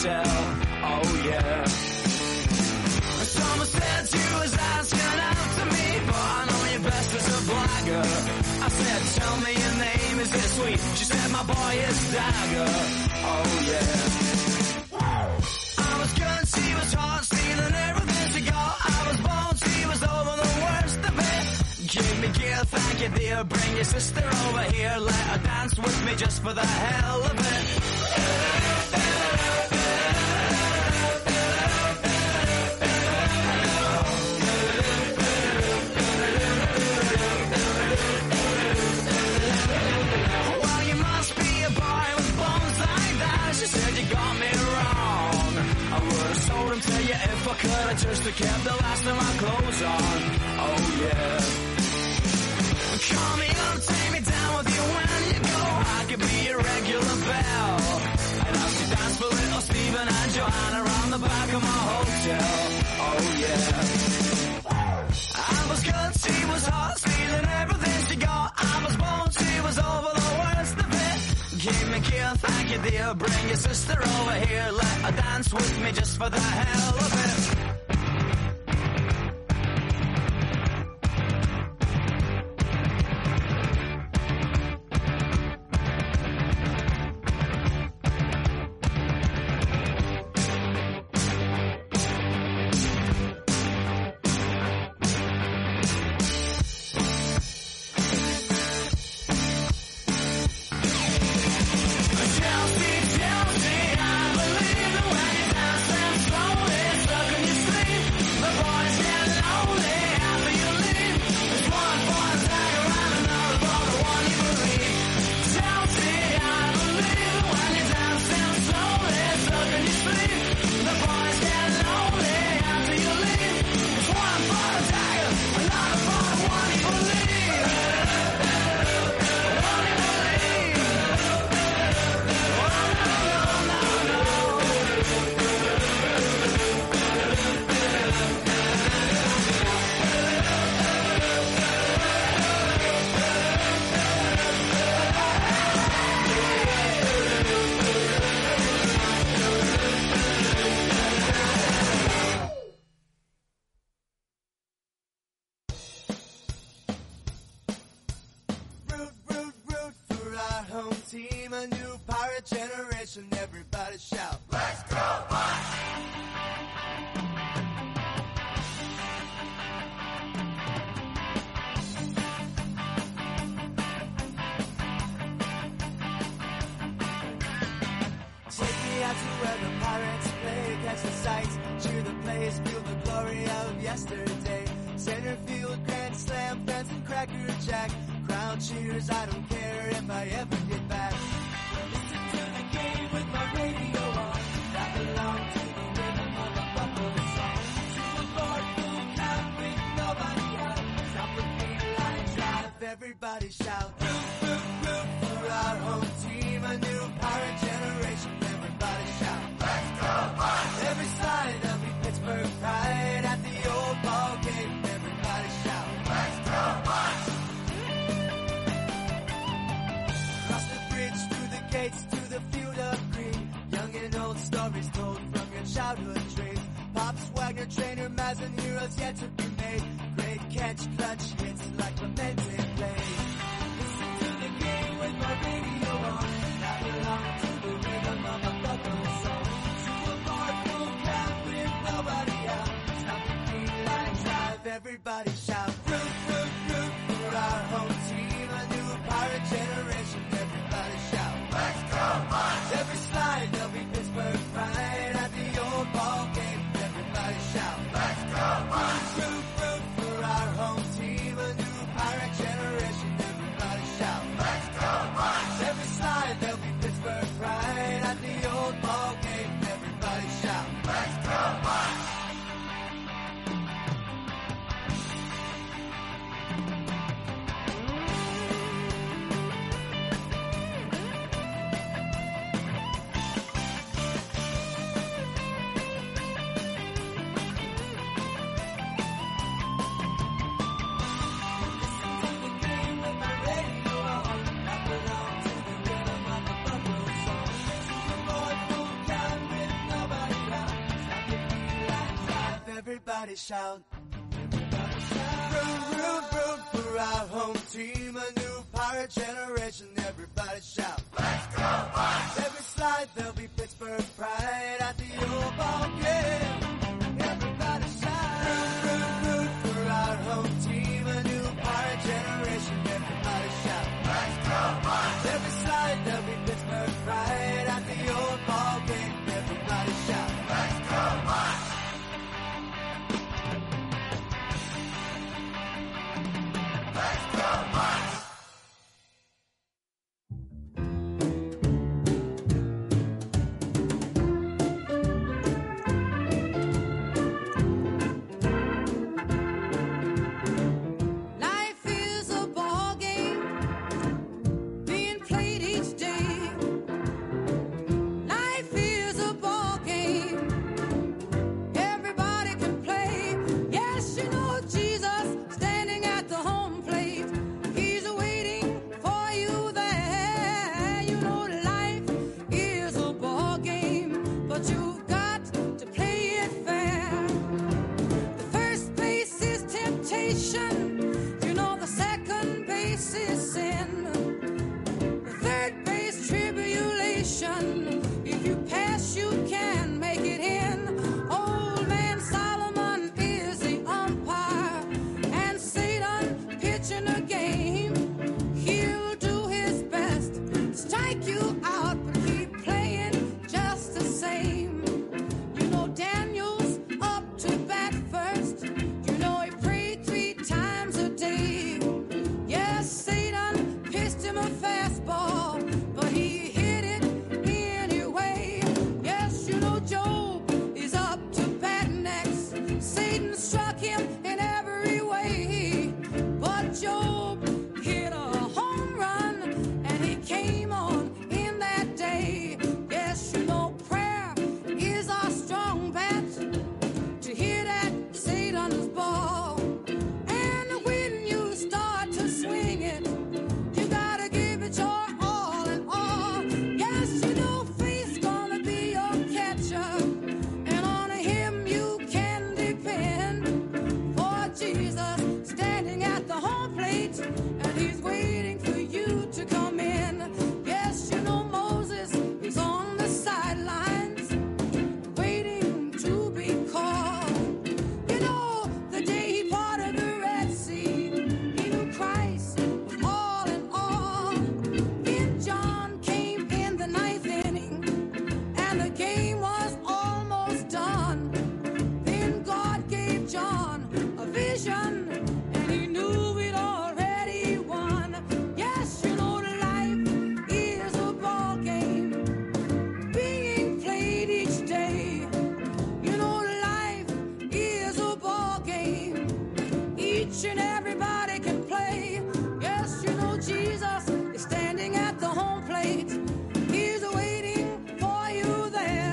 hotel. Oh yeah. Someone said you was asking after me, but I know you best as a blagger. I said, tell me your name, is it sweet? She said, my boy is Dagger. Oh yeah. I was good, she was hot, stealing everything she got. I was bold, she was over the worst of it. Give me gear, thank you dear. Bring your sister over here, let her dance with me just for the hell of it. Well, you must be a boy with bones like that. She said you got me wrong. I would have sold him to you if I could. I just have kept the last of my clothes on. Oh yeah. Call me up, take me down with you when you go. I could be your regular belle. I'd have to dance for little Stephen and Joanna around the back of my hotel. Oh yeah. I was good, she was hot, stealing everything she got. I was bold, she was over the worst of it. Give me gear, thank you dear. Bring your sister over here, let her dance with me just for the hell of it. Everybody shout, root, root, root for our home team, a new pirate generation. Everybody shout, let's go Bucks! Every slide there'll be Pittsburgh pride at the old ball game. Everybody shout, let's go Bucks! Cross the bridge, through the gates, to the field of green. Young and old stories told from your childhood dreams. Pops, Wagner, Trainer, Mazin, heroes yet to be made. Great catch, clutch hits like lamented plays. Listen to the game with my radio on. I belong to the rhythm of a buckle song. To a bar full crowd with nobody out. Stop the beat line drive, everybody shout. Root, root, root for our home team, a new pirate generation. Everybody shout, let's go Bucks! Every slide there'll be Pittsburgh pride at the old ball game. Everybody shout, let's go Bucks! Root, root for our home team, a new pirate generation. Everybody shout, let's go Bucks! Every slide there'll be Pittsburgh pride at the old ball game. Everybody shout, let's go Bucks! Everybody shout. Root, root, root for our home team, a new pirate generation. Everybody shout. Let's go, Bucks! Every slide there'll be Pittsburgh pride at the old ball game. Everybody shout. Root, root, root for our home team, a new pirate generation. Everybody shout. Let's go, Bucks! Every slide there'll be Pittsburgh pride at the old ball game. Everybody shout. Let's go, Bucks! Let's go, Bucks! Life is a ball game being played each day. Life is a ball game everybody can play. Yes, you know Jesus standing at the home plate. He's waiting for you there. You know life is a ball game, but you've got to play it fair. The first base is temptation. You know the second base is sin. The third base tribulation. If you pass, you can make it in. Old man Solomon is the umpire, and Satan pitching a game. He'll do his best to strike you out, but keep playing just the same. You know Daniel's up to bat first. You know he prayed 3 times a day. Yes, Satan pitched him a fastball, but he hit it anyway. Yes, you know Job is up to bat next. Satan struck him in every way, but Job hit a home run, and he came on in that day. Yes, you know prayer is our strong bat to hit at Satan's ball. And when you start to swing it, you gotta give it your all and all. Yes, you know faith's gonna be your catcher, and on him you can depend. For Jesus standing at the home plate, and he's waiting for you to come in. Yes, you know Moses is on the sidelines, waiting to be called. You know the day he parted the Red Sea, he knew Christ was all in all. Then John came in the 9th inning, and the game was almost done. Then God gave John a vision, and he knew we'd already won. Yes, you know life is a ball game being played each day. You know life is a ball game each and everybody can play. Yes, you know Jesus is standing at the home plate. He's waiting for you there.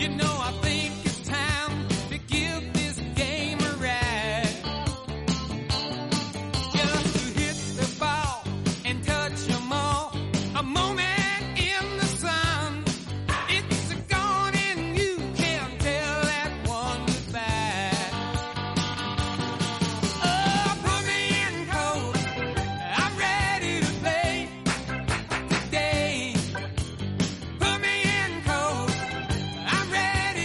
Put me in cold. I'm ready.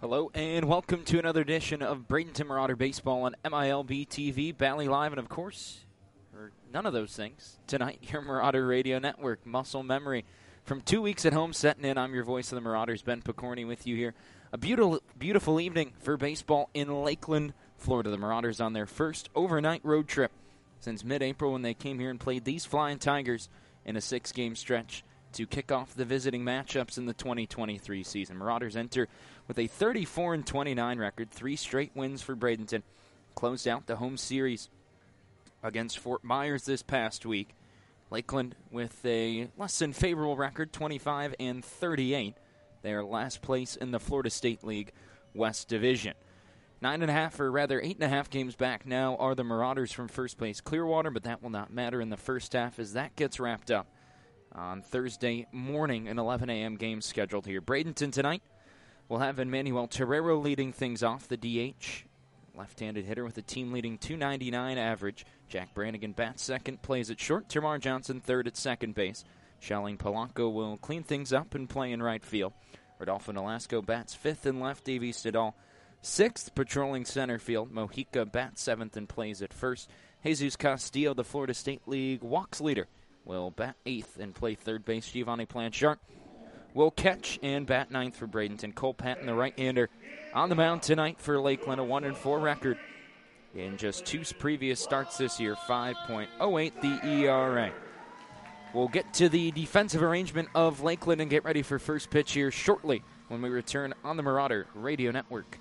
Hello and welcome to another edition of Bradenton Marauder Baseball on MILB TV, Bally Live, and of course, or none of those things, tonight, your Marauder Radio Network, Muscle Memory. From 2 weeks at home setting in, I'm your voice of the Marauders, Ben Picorni, with you here. A beautiful evening for baseball in Lakeland, Florida. The Marauders on their first overnight road trip since mid-April when they came here and played these Flying Tigers in a 6-game stretch to kick off the visiting matchups in the 2023 season. Marauders enter with a 34-29 record, 3 straight wins for Bradenton. Closed out the home series against Fort Myers this past week. Lakeland with a less than favorable record, 25-38. They are last place in the Florida State League West Division. 9.5, or rather 8.5 games back now are the Marauders from first place Clearwater, but that will not matter in the first half as that gets wrapped up on Thursday morning, an 11 a.m. game scheduled here. Bradenton tonight will have Emmanuel Terrero leading things off, the DH, left-handed hitter with a team-leading .299 average. Jack Brannigan bats second, plays at short. Termar Johnson third at second base. Shaolin Polanco will clean things up and play in right field. Rodolfo Nolasco bats fifth and left. Davey Stidal sixth, patrolling center field. Mojica bats seventh and plays at first. Jesus Castillo, the Florida State League walks leader, will bat eighth and play third base. Giovanni Planchart will catch and bat ninth for Bradenton. Cole Patton, the right-hander, on the mound tonight for Lakeland, a 1-4 record. In just 2 previous starts this year, 5.08 the ERA. We'll get to the defensive arrangement of Lakeland and get ready for first pitch here shortly when we return on the Marauder Radio Network.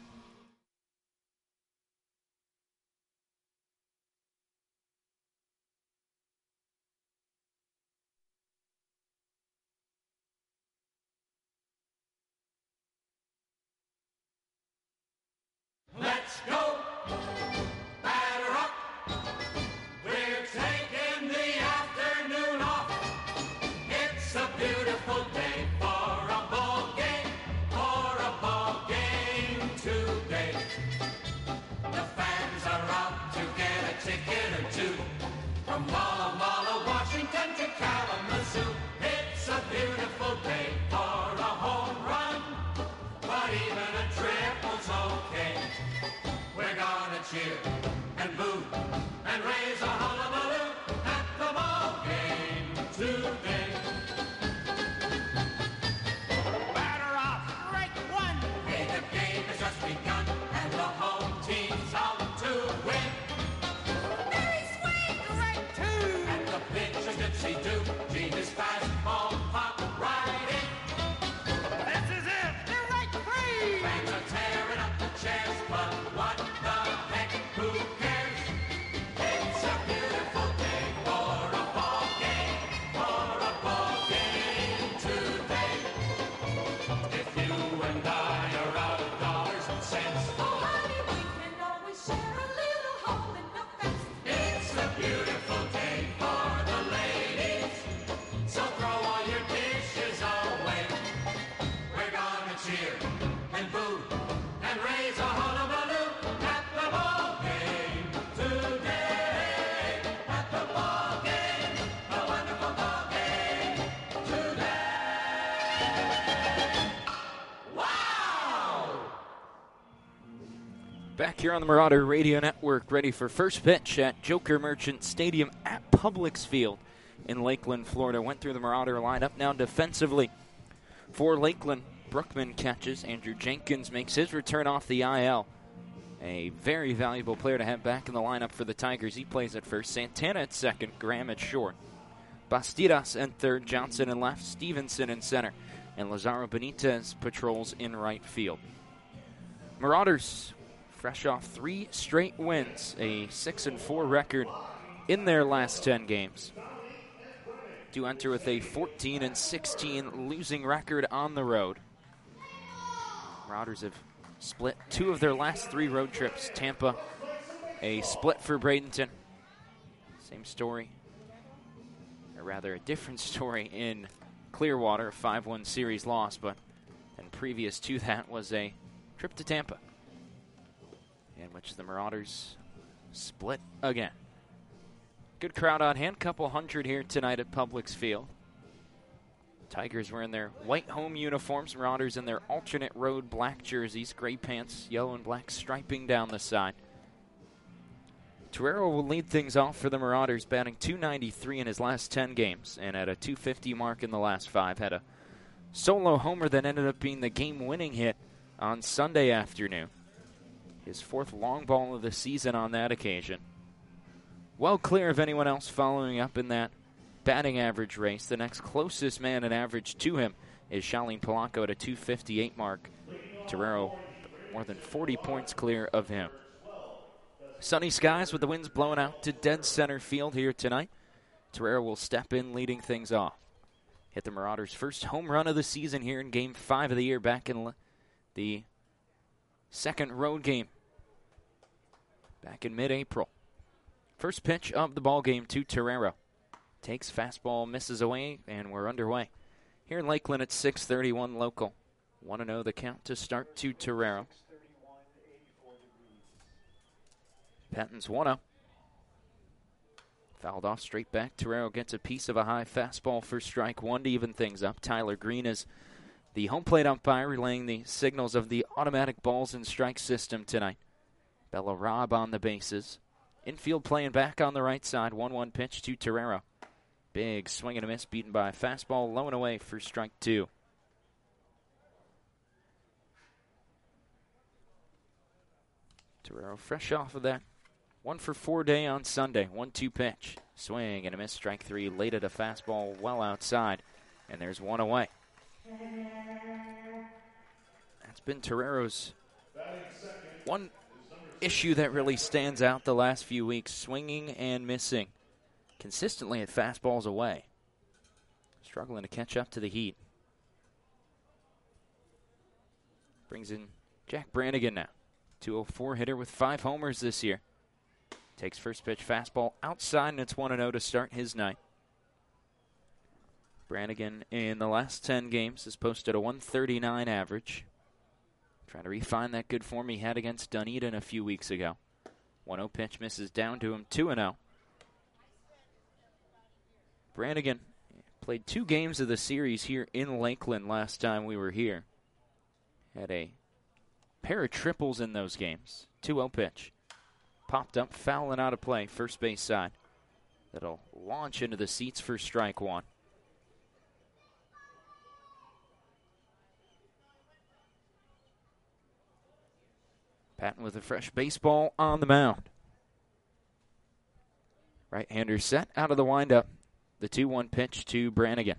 Let's go! Batter up! We're taking the afternoon off. It's a beautiful day for a ball game today. The fans are out to get a ticket or two. From Walla Walla, Washington to Kalamazoo. It's a beautiful day for a home run, but even a triple's okay. We're gonna cheer and boo and raise a hullabaloo at the ball game today. Batter up, strike one. Hey, the game has just begun and the home team's out to win. Very sweet, strike two. And the pitch is dipsy-do. Gee, his fastball pop right in. This is it, strike three. Fans are tearing up the chairs, but what the heck, who cares? It's a beautiful day for a ball game today. If you and I are out of dollars and cents, Oh, honey, we can always share a little hole in the fence. it's a beautiful day for the ladies. So throw all your dishes away. We're gonna cheer and boo and raise a hullabaloo at the ball game today. At the ball game, a wonderful ball game today. Wow! Back here on the Marauder Radio Network, ready for first pitch at Joker Merchant Stadium at Publix Field in Lakeland, Florida. Went through the Marauder lineup now defensively. For Lakeland, Brookman catches. Andrew Jenkins makes his return off the IL. A very valuable player to have back in the lineup for the Tigers. He plays at first. Santana at second. Graham at short. Bastidas in third. Johnson in left. Stevenson in center. And Lazaro Benitez patrols in right field. Marauders, fresh off 3 straight wins, a 6-4 record in their last 10 games. To enter with a 14-16 losing record on the road. Marauders have split 2 of their last 3 road trips. Tampa, a split for Bradenton. Same story, or rather a different story in Clearwater, a 5-1 series loss, but and previous to that was a trip to Tampa, in which the Marauders split again. Good crowd on hand, couple hundred here tonight at Publix Field. Tigers were in their white home uniforms, Marauders in their alternate road black jerseys, gray pants, yellow and black striping down the side. Torero will lead things off for the Marauders, batting .293 in his last 10 games, and at a .250 mark in the last 5. Had a solo homer that ended up being the game-winning hit on Sunday afternoon. His 4th long ball of the season on that occasion. Well clear of anyone else following up in that batting average race. The next closest man in average to him is Shalin Polanco at a .258 mark. Torero more than 40 points clear of him. Sunny skies with the winds blowing out to dead center field here tonight. Torero will step in leading things off. Hit the Marauders' first home run of the season here in Game 5 of the year back in the second road game back in mid-April. First pitch of the ball game to Torero. Takes fastball, misses away, and we're underway. Here in Lakeland at 6:31 local. 1-0 the count to start to Torero. Patton's 1-0. Fouled off straight back. Torero gets a piece of a high fastball for strike one to even things up. Tyler Green is the home plate umpire, relaying the signals of the automatic balls and strike system tonight. Bella Robb on the bases. Infield playing back on the right side. 1-1 pitch to Torero. Big swing and a miss, beaten by a fastball, low and away for strike two. Torero fresh off of that 1-for-4 day on Sunday. 1-2 pitch. Swing and a miss, strike three. Late at a fastball well outside. And there's one away. That's been Torero's one issue that really stands out the last few weeks. Swinging and missing. Consistently at fastballs away. Struggling to catch up to the heat. Brings in Jack Brannigan now. 204 hitter with 5 homers this year. Takes first pitch fastball outside, and it's 1-0 to start his night. Brannigan in the last 10 games has posted a .139 average. Trying to refine that good form he had against Dunedin a few weeks ago. 1-0 pitch misses down to him, 2-0. Brannigan played 2 games of the series here in Lakeland last time we were here. Had a pair of triples in those games. 2-0 pitch. Popped up, fouling out of play, first base side. That'll launch into the seats for strike one. Patton with a fresh baseball on the mound. Right-hander set out of the windup. The 2-1 pitch to Brannigan.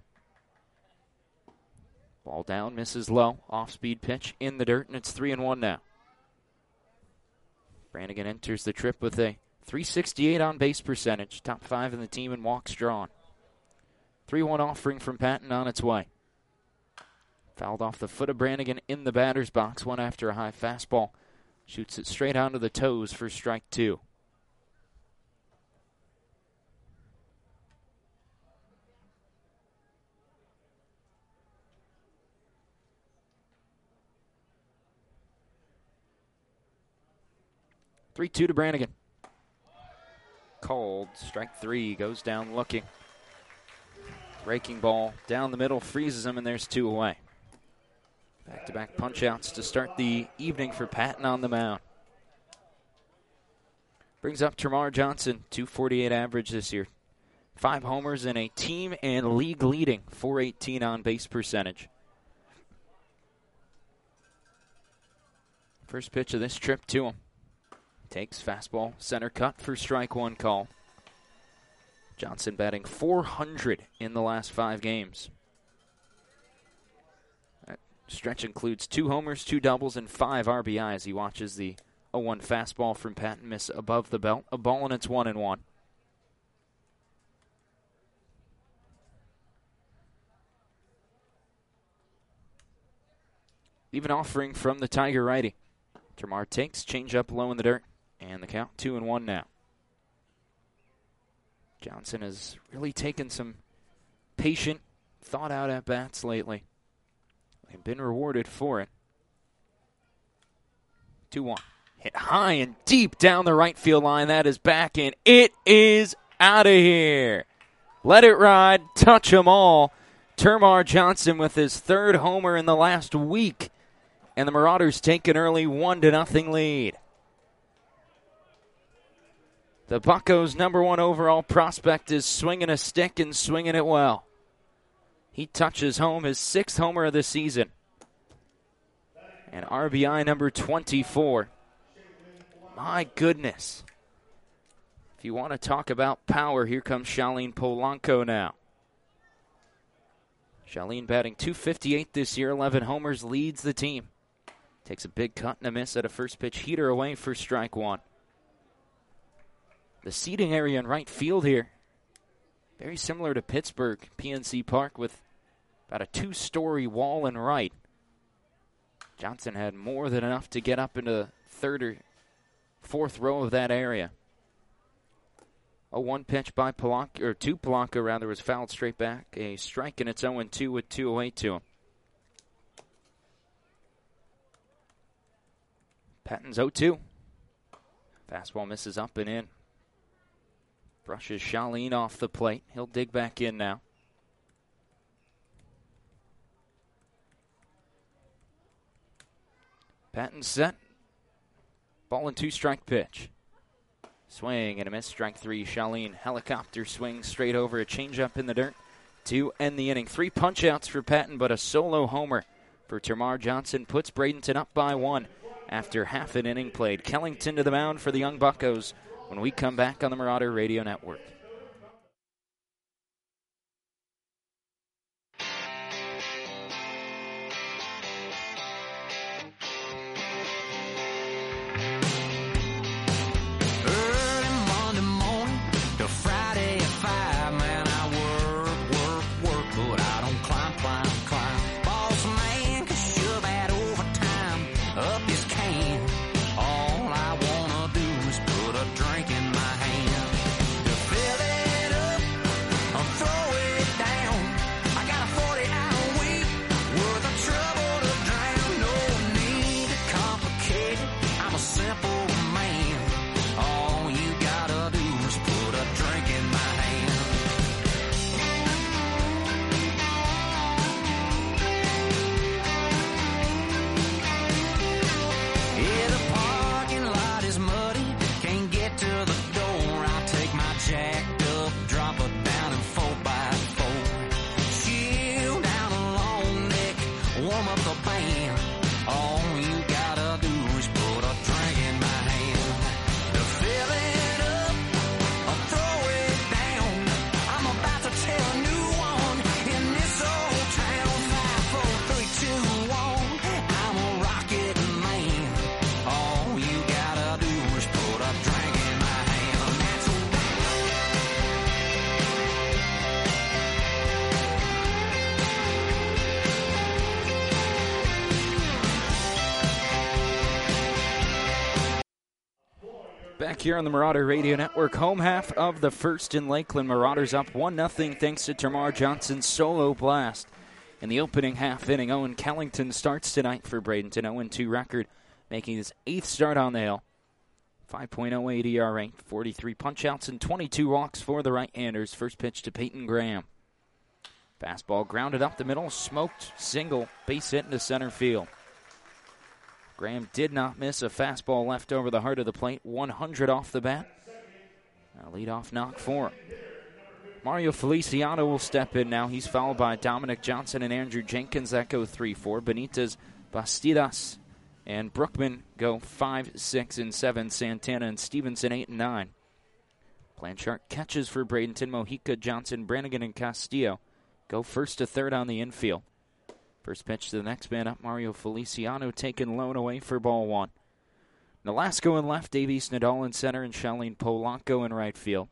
Ball down, misses low. Off-speed pitch in the dirt, and it's 3-1 now. Brannigan enters the trip with a .368 on-base percentage, top 5 in the team in walks drawn. 3-1 offering from Patton on its way. Fouled off the foot of Brannigan in the batter's box, one after a high fastball. Shoots it straight onto the toes for strike two. Three-two to Brannigan. Called. Strike three. Goes down looking. Breaking ball down the middle. Freezes him, and there's 2 away. Back-to-back punch-outs to start the evening for Patton on the mound. Brings up Termarr Johnson. .248 average this year. 5 homers and a team and league-leading .418 on-base percentage. First pitch of this trip to him. Takes fastball, center cut for strike one call. Johnson batting .400 in the last 5 games. That stretch includes 2 homers, 2 doubles, and 5 RBIs. He watches the 0-1 fastball from Patton miss above the belt. A ball, and it's 1-1. Even offering from the Tiger righty. Termarr takes, change up low in the dirt. And the count 2-1 now. Johnson has really taken some patient, thought-out at-bats lately. And been rewarded for it. 2-1. Hit high and deep down the right field line. That is back, and it is out of here. Let it ride. Touch 'em all. Termarr Johnson with his third homer in the last week. And the Marauders take an early 1-0 lead. The Buccos' #1 overall prospect is swinging a stick and swinging it well. He touches home his 6th homer of the season. And RBI number 24. My goodness. If you want to talk about power, here comes Charlene Polanco now. Charlene batting .258 this year, 11 homers, leads the team. Takes a big cut and a miss at a first pitch heater away for strike one. The seating area in right field here, very similar to Pittsburgh, PNC Park, with about a 2-story wall in right. Johnson had more than enough to get up into the third or fourth row of that area. A 1 pitch by Polanco, or to Polanco rather, was fouled straight back. A strike, and it's 0-2 with 2 away to him. Patton's 0-2. Fastball misses up and in. Brushes Charlene off the plate. He'll dig back in now. Patton set. Ball and 2-strike pitch. Swing and a miss. Strike 3. Charlene helicopter swing straight over. A changeup in the dirt to end the inning. 3 punch-outs for Patton, but a solo homer for Termarr Johnson puts Bradenton up by 1 after half an inning played. Kellington to the mound for the Young Buccos when we come back on the Marauder Radio Network. Back here on the Marauder Radio Network, home half of the first in Lakeland. Marauders up 1-0 thanks to Termarr Johnson's solo blast in the opening half inning. Owen Kellington starts tonight for Bradenton. 0-2 record, making his 8th start on the hill. 5.08 ERA, 43 punch-outs and 22 walks for the right-handers. First pitch to Peyton Graham. Fastball grounded up the middle, smoked single, base hit into center field. Graham did not miss. A fastball left over the heart of the plate. 100 off the bat. A leadoff knock for him. Mario Feliciano will step in now. He's followed by Dominic Johnson and Andrew Jenkins. That go 3-4. Benitez, Bastidas, and Brookman go 5, 6, and 7. Santana and Stevenson 8 and 9. Blanchard catches for Bradenton. Mojica, Johnson, Brannigan, and Castillo go first to third on the infield. First pitch to the next man up, Mario Feliciano, taken low and away for ball 1. Nolasco in left, Davies Nadal in center, and Charlene Polanco in right field.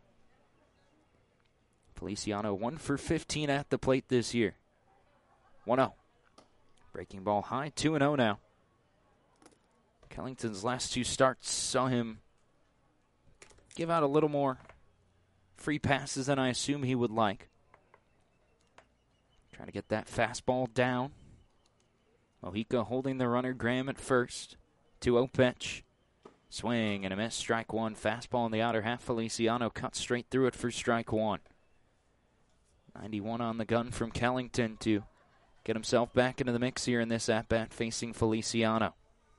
Feliciano 1 for 15 at the plate this year. 1-0. Breaking ball high, 2-0 now. Kellington's last 2 starts saw him give out a little more free passes than I assume he would like. Trying to get that fastball down. Mojica holding the runner, Graham at first. 2-0 pitch. Swing and a miss, strike 1. Fastball in the outer half. Feliciano cuts straight through it for strike 1. 91 on the gun from Kellington to get himself back into the mix here in this at-bat facing Feliciano.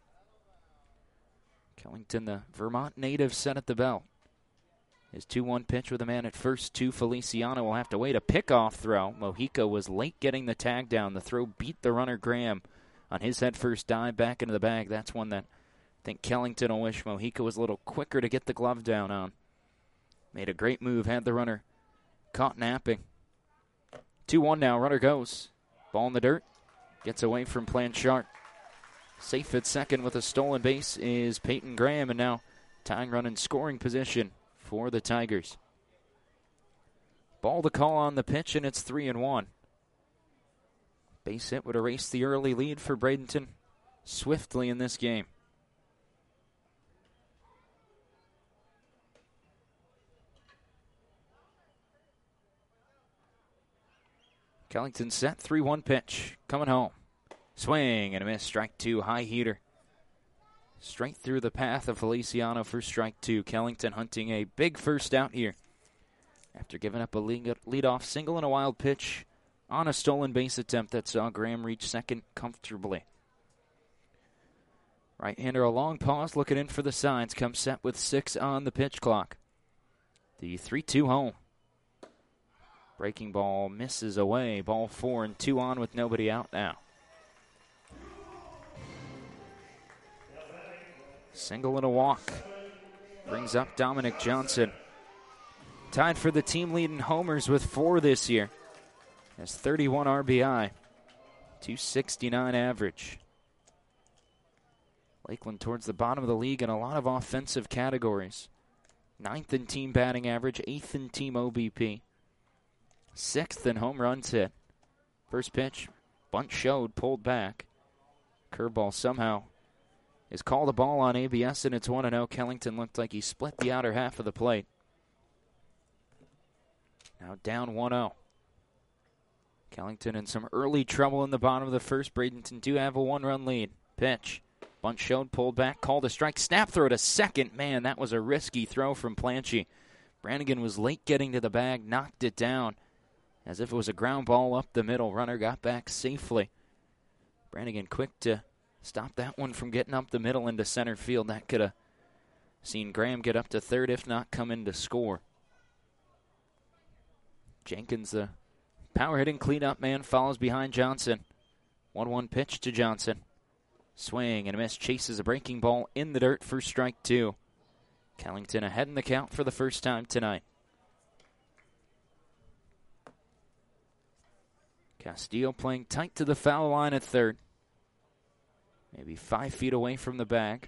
Kellington, the Vermont native, set at the belt. His 2-1 pitch with a man at first to Feliciano will have to wait. A pickoff throw. Mojica was late getting the tag down. The throw beat the runner Graham on his head first dive back into the bag. That's one that I think Kellington will wish Mojica was a little quicker to get the glove down on. Made a great move, had the runner caught napping. 2-1 now, runner goes. Ball in the dirt, gets away from Blanchard. Safe at second with a stolen base is Peyton Graham, and now tying run in scoring position for the Tigers. Ball to call on the pitch, and it's 3-1. Base hit would erase the early lead for Bradenton swiftly in this game. Kellington set, 3-1 pitch, coming home. Swing and a miss, strike two, high heater. Straight through the path of Feliciano for strike two. Kellington hunting a big first out here after giving up a leadoff single and a wild pitch on a stolen base attempt that saw Graham reach second comfortably. Right-hander, a long pause, looking in for the signs. Comes set with 6 on the pitch clock. The 3-2 home. Breaking ball misses away. Ball 4 and 2 on with nobody out now. Single and a walk. Brings up Dominic Johnson. Tied for the team lead in homers with 4 this year. Has 31 RBI. 269 average. Lakeland towards the bottom of the league in a lot of offensive categories. 9th in team batting average, 8th in team OBP. 6th in home runs hit. First pitch, bunt showed, pulled back. Curveball somehow is called a ball on ABS, and it's 1-0. Kellington looked like he split the outer half of the plate. Now down 1-0. Kellington in some early trouble in the bottom of the first. Bradenton do have a 1-run lead. Pitch. Bunt showed, pulled back, called a strike. Snap throw to second. Man, that was a risky throw from Planchy. Brannigan was late getting to the bag, knocked it down as if it was a ground ball up the middle. Runner got back safely. Brannigan quick to stop that one from getting up the middle into center field. That could have seen Graham get up to third, if not come in to score. Jenkins, the power-hitting cleanup man, follows behind Johnson. 1-1 pitch to Johnson. Swing and a miss, chases a breaking ball in the dirt for strike two. Kellington ahead in the count for the first time tonight. Castillo playing tight to the foul line at third. Maybe 5 feet away from the bag.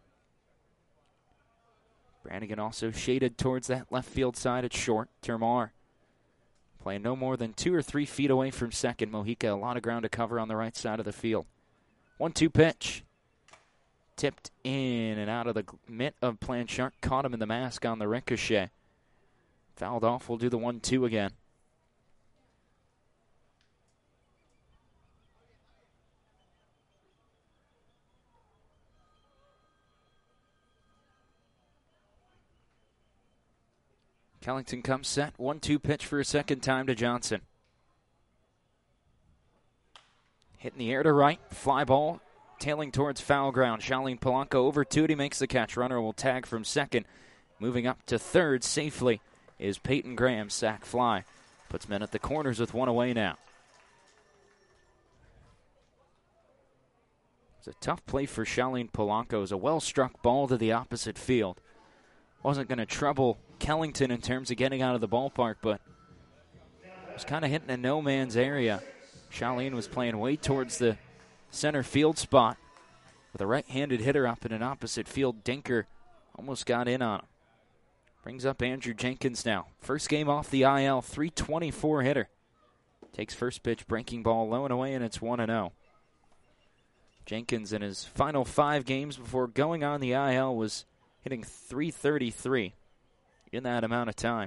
Brannigan also shaded towards that left field side at short. Termar playing no more than 2 or 3 feet away from second. Mojica, a lot of ground to cover on the right side of the field. 1-2 pitch. Tipped in and out of the mitt of Blanchard. Caught him in the mask on the ricochet. Fouled off. We'll do the 1-2 again. Kellington comes set. 1-2 pitch for a second time to Johnson. Hit in the air to right. Fly ball. Tailing towards foul ground. Charlene Polanco over to it. He makes the catch. Runner will tag from second. Moving up to third safely is Peyton Graham. Sack fly. Puts men at the corners with 1 away now. It's a tough play for Charlene Polanco. It was a well-struck ball to the opposite field. Wasn't going to trouble Kellington in terms of getting out of the ballpark, but was kind of hitting a no-man's area. Charlene was playing way towards the center field spot with a right-handed hitter up in an opposite field. Dinker almost got in on him. Brings up Andrew Jenkins now. First game off the IL, 324 hitter. Takes first pitch, breaking ball low and away, and it's 1-0. Jenkins in his final 5 games before going on the IL was hitting .333 in that amount of time.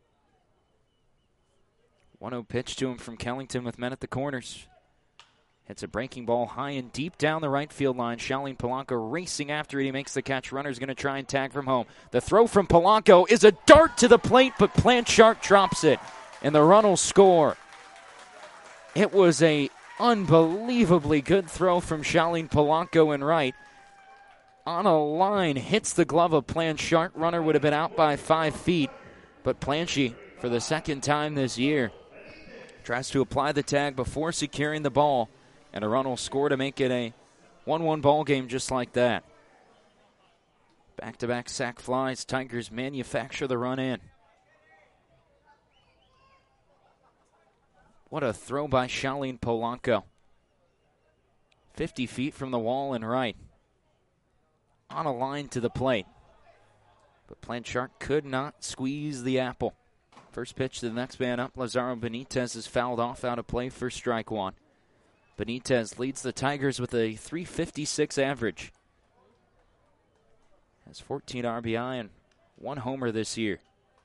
1-0 pitch to him from Kellington with men at the corners. Hits a breaking ball high and deep down the right field line. Charlene Polanco racing after it. He makes the catch. Runner's going to try and tag from home. The throw from Polanco is a dart to the plate, but Blanchard drops it. and the run will score. It was a unbelievably good throw from Charlene Polanco in right. On a line, hits the glove of Blanchard. Runner would have been out by 5 feet, but Planchy, for the second time this year, tries to apply the tag before securing the ball, and a run will score to make it a 1-1 ball game just like that. Back-to-back sack flies. Tigers manufacture the run in. What a throw by Charlene Polanco. 50 feet from the wall and right. On a line to the plate. But Blanchard could not squeeze the apple. First pitch to the next man up. Lazaro Benitez is fouled off out of play for strike one. Benitez leads the Tigers with a .356 average. Has 14 RBI and 1 homer this year.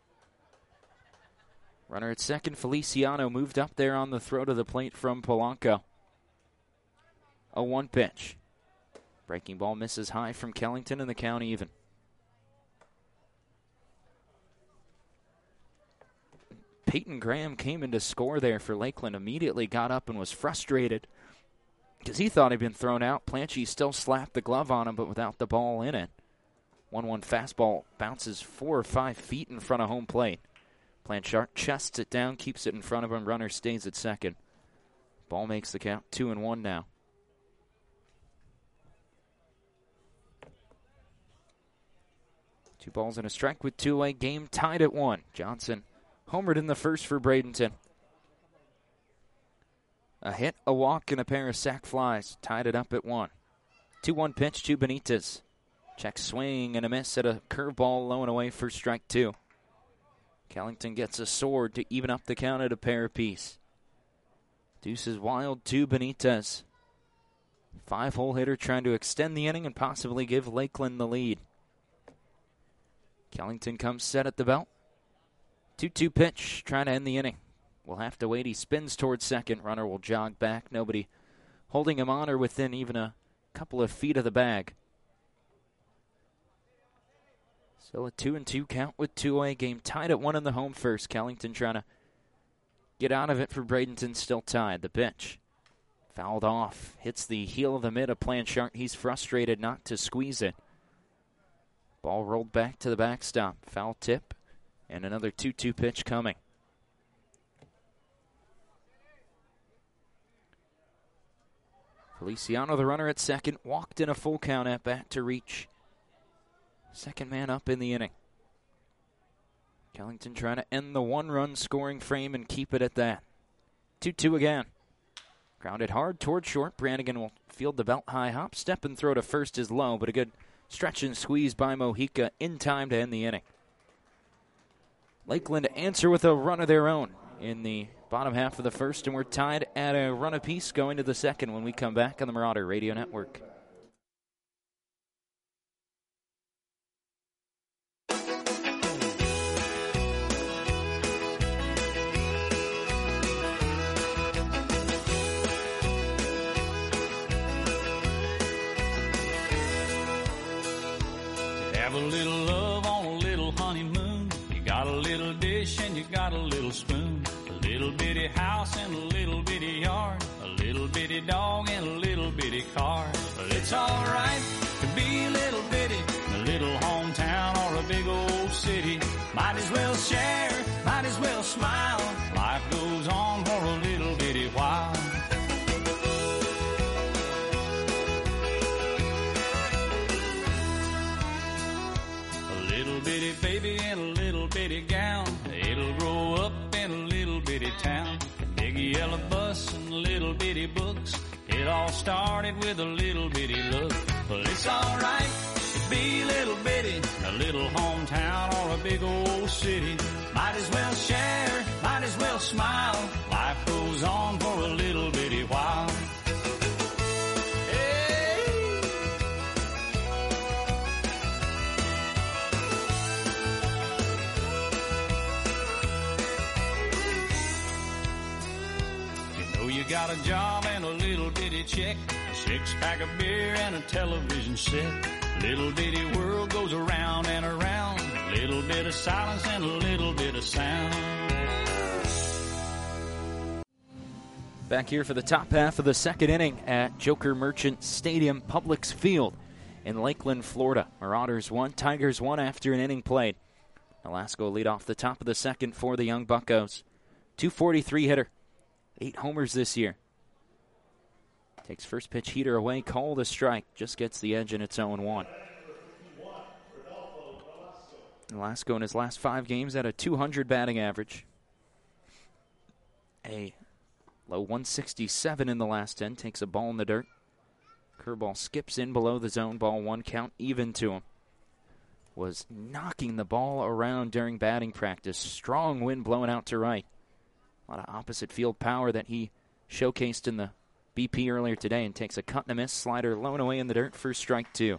Runner at second, Feliciano moved up there on the throw to the plate from Polanco. A 1 pitch. Breaking ball misses high from Kellington, and the count even. Peyton Graham came in to score there for Lakeland. Immediately got up and was frustrated because he thought he'd been thrown out. Planchy still slapped the glove on him, but without the ball in it. 1-1 fastball bounces 4 or 5 feet in front of home plate. Blanchard chests it down, keeps it in front of him. Runner stays at second. Ball makes the count 2-1 now. Two balls and a strike with 2 away. Game tied at 1. Johnson homered in the first for Bradenton. A hit, a walk, and a pair of sac flies tied it up at 1. 2-1 pitch to Benitez. Check swing and a miss at a curveball low and away for strike 2. Kellington gets a sword to even up the count at a pair apiece. Deuce is wild to Benitez. 5-hole hitter trying to extend the inning and possibly give Lakeland the lead. Kellington comes set at the belt. 2-2 pitch, trying to end the inning. We'll have to wait. He spins towards second. Runner will jog back. Nobody holding him on or within even a couple of feet of the bag. Still a 2-2 count with 2 away. Game tied at 1 in the home first. Kellington trying to get out of it for Bradenton. Still tied. The pitch fouled off. Hits the heel of the mid of Blanchard. He's frustrated not to squeeze it. Ball rolled back to the backstop. Foul tip. And another 2-2 pitch coming. Feliciano, the runner at second, walked in a full count at bat to reach second man up in the inning. Kellington trying to end the 1-run scoring frame and keep it at that. 2-2 again. Grounded hard toward short. Brannigan will field the belt high hop. Step and throw to first is low, but a good stretch and squeeze by Mojica in time to end the inning. Lakeland answer with a run of their own in the bottom half of the first, and we're tied at a run apiece going to the second when we come back on the Marauder Radio Network. Have a little love on a little honeymoon. You got a little dish and you got a little spoon. A little bitty house and a little bitty yard. A little bitty dog and a little bitty car. But it's alright to be a little bitty in a little hometown or a big old city. Might as well share, might as well smile. Life goes on for a little bitty while. Bitty baby in a little bitty gown. It'll grow up in a little bitty town. A big yellow bus and little bitty books. It all started with a little bitty look. Well, it's alright to be a little bitty in a little hometown or a big old city. Might as well share, might as well smile. Life goes on for a little bitty while. You got a job and a little bitty check, a 6-pack of beer and a television set. Little bitty world goes around and around. A little bit of silence and a little bit of sound. Back here for the top half of the second inning at Joker Merchant Stadium, Publix Field in Lakeland, Florida. Marauders 1, Tigers 1 after an inning played. Nolasco lead off the top of the second for the Young Buccos. 243 hitter, 8 homers this year. Takes first pitch heater away, called a strike, just gets the edge in its 0-1. Nolasco in his last 5 games at a 200 batting average. A low 167 in the last 10, takes a ball in the dirt. Curveball skips in below the zone, ball 1 count, even to him. Was knocking the ball around during batting practice. Strong wind blowing out to right. A lot of opposite field power that he showcased in the BP earlier today, and takes a cut and a miss. Slider low and away in the dirt for strike 2.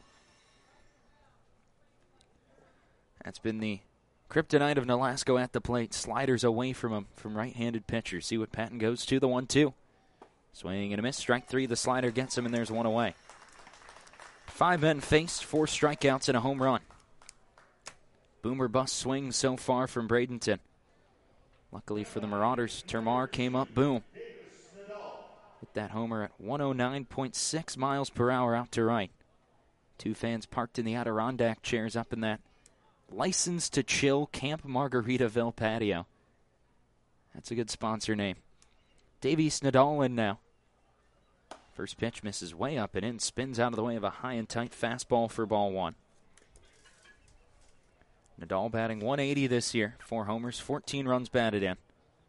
That's been the kryptonite of Nolasco at the plate. Sliders away from him from right-handed pitchers. See what Patton goes to, the 1-2. Swing and a miss. Strike 3, the slider gets him, and there's 1 away. 5 men faced, 4 strikeouts and a home run. Boomer bust swing so far from Bradenton. Luckily for the Marauders, Termar came up, boom. Hit that homer at 109.6 miles per hour out to right. 2 fans parked in the Adirondack chairs up in that License to Chill Camp Margaritaville patio. That's a good sponsor name. Davies Nadal in now. First pitch misses way up and in, spins out of the way of a high and tight fastball for ball 1. Nadal batting 180 this year, 4 homers, 14 runs batted in.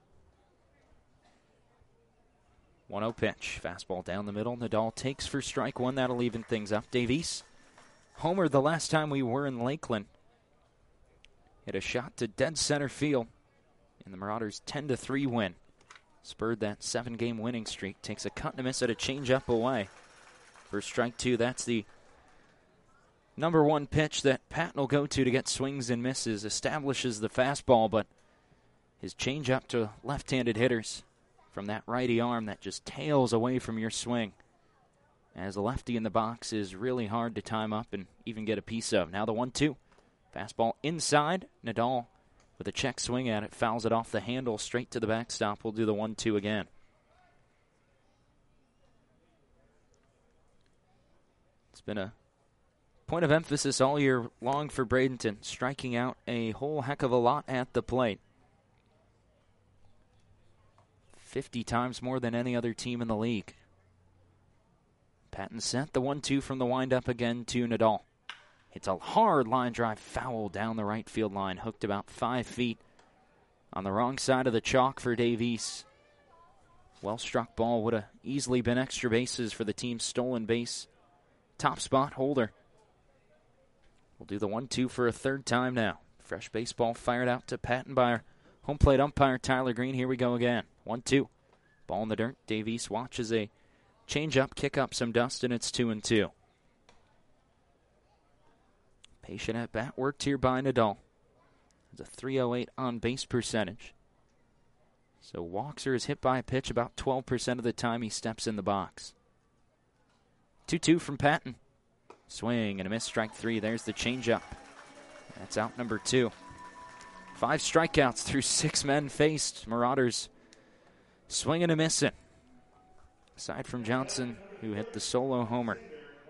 1-0 pitch, fastball down the middle. Nadal takes for strike 1, that'll even things up. Davies homered the last time we were in Lakeland. Hit a shot to dead center field in the Marauders' 10-3 win. Spurred that 7-game winning streak. Takes a cut and a miss at a changeup away. For strike 2, that's the number 1 pitch that Patton will go to get swings and misses. Establishes the fastball, but his changeup to left-handed hitters from that righty arm that just tails away from your swing. As a lefty in the box is really hard to time up and even get a piece of. Now the 1-2. Fastball inside. Nadal with a check swing at it. Fouls it off the handle straight to the backstop. We'll do the 1-2 again. It's been a point of emphasis all year long for Bradenton. Striking out a whole heck of a lot at the plate. 50 times more than any other team in the league. Patton sent the 1-2 from the windup again to Nadal. It's a hard line drive foul down the right field line. Hooked about 5 feet on the wrong side of the chalk for Davies. Well-struck ball would have easily been extra bases for the team's stolen base top spot holder. We'll do the 1-2 for a 3rd time now. Fresh baseball fired out to Patton by our home plate umpire Tyler Green. Here we go again. 1-2. Ball in the dirt. Davies watches a changeup kick up some dust, and it's 2-2. Patient at bat worked here by Nadal. It's a .308 on base percentage. So walks or is hit by a pitch about 12% of the time he steps in the box. 2-2 from Patton. Swing and a miss, strike 3. There's the changeup. That's out number 2. 5 strikeouts through 6 men faced. Marauders swinging and missing. Aside from Johnson, who hit the solo homer.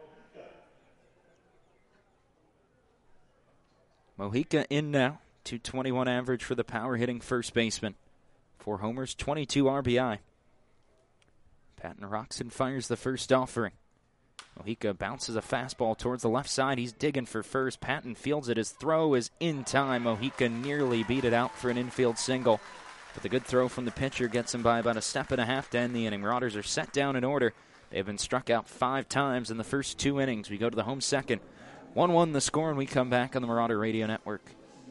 Mojica in now. .221 average for the power-hitting first baseman. 4 homers, 22 RBI. Patton rocks and fires the first offering. Mojica bounces a fastball towards the left side. He's digging for first. Patton fields it. His throw is in time. Mojica nearly beat it out for an infield single. But the good throw from the pitcher gets him by about 1.5 steps to end the inning. Marauders are set down in order. They've been struck out 5 times in the first 2 innings. We go to the home second. 1-1 the score, and we come back on the Marauder Radio Network.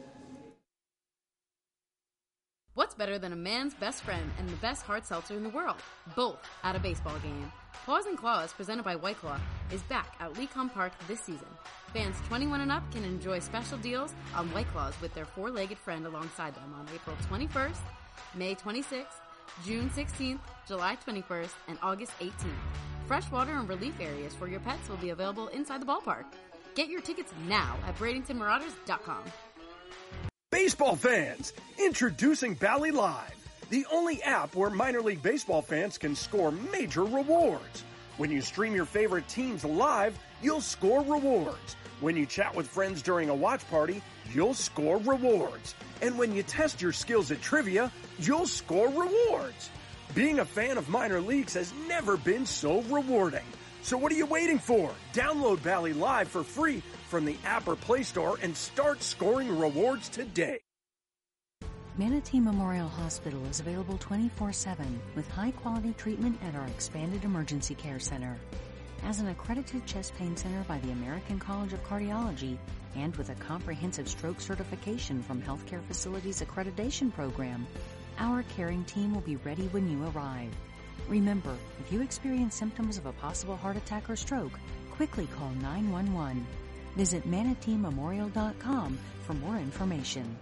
What's better than a man's best friend and the best hard seltzer in the world? Both at a baseball game. Paws and Claws, presented by White Claw, is back at Lecom Park this season. Fans 21 and up can enjoy special deals on White Claws with their 4-legged friend alongside them on April 21st, May 26th, June 16th, July 21st, and August 18th. Freshwater and relief areas for your pets will be available inside the ballpark. Get your tickets now at BradentonMarauders.com. Baseball fans, introducing Bally Live, the only app where minor league baseball fans can score major rewards. When you stream your favorite teams live, you'll score rewards. When you chat with friends during a watch party, you'll score rewards. And when you test your skills at trivia, you'll score rewards. Being a fan of minor leagues has never been so rewarding. So what are you waiting for? Download Bally Live for free from the app or Play Store and start scoring rewards today. Manatee Memorial Hospital is available 24/7 with high-quality treatment at our expanded emergency care center. As an accredited chest pain center by the American College of Cardiology and with a comprehensive stroke certification from Healthcare Facilities Accreditation Program, our caring team will be ready when you arrive. Remember, if you experience symptoms of a possible heart attack or stroke, quickly call 911. Visit manateememorial.com for more information.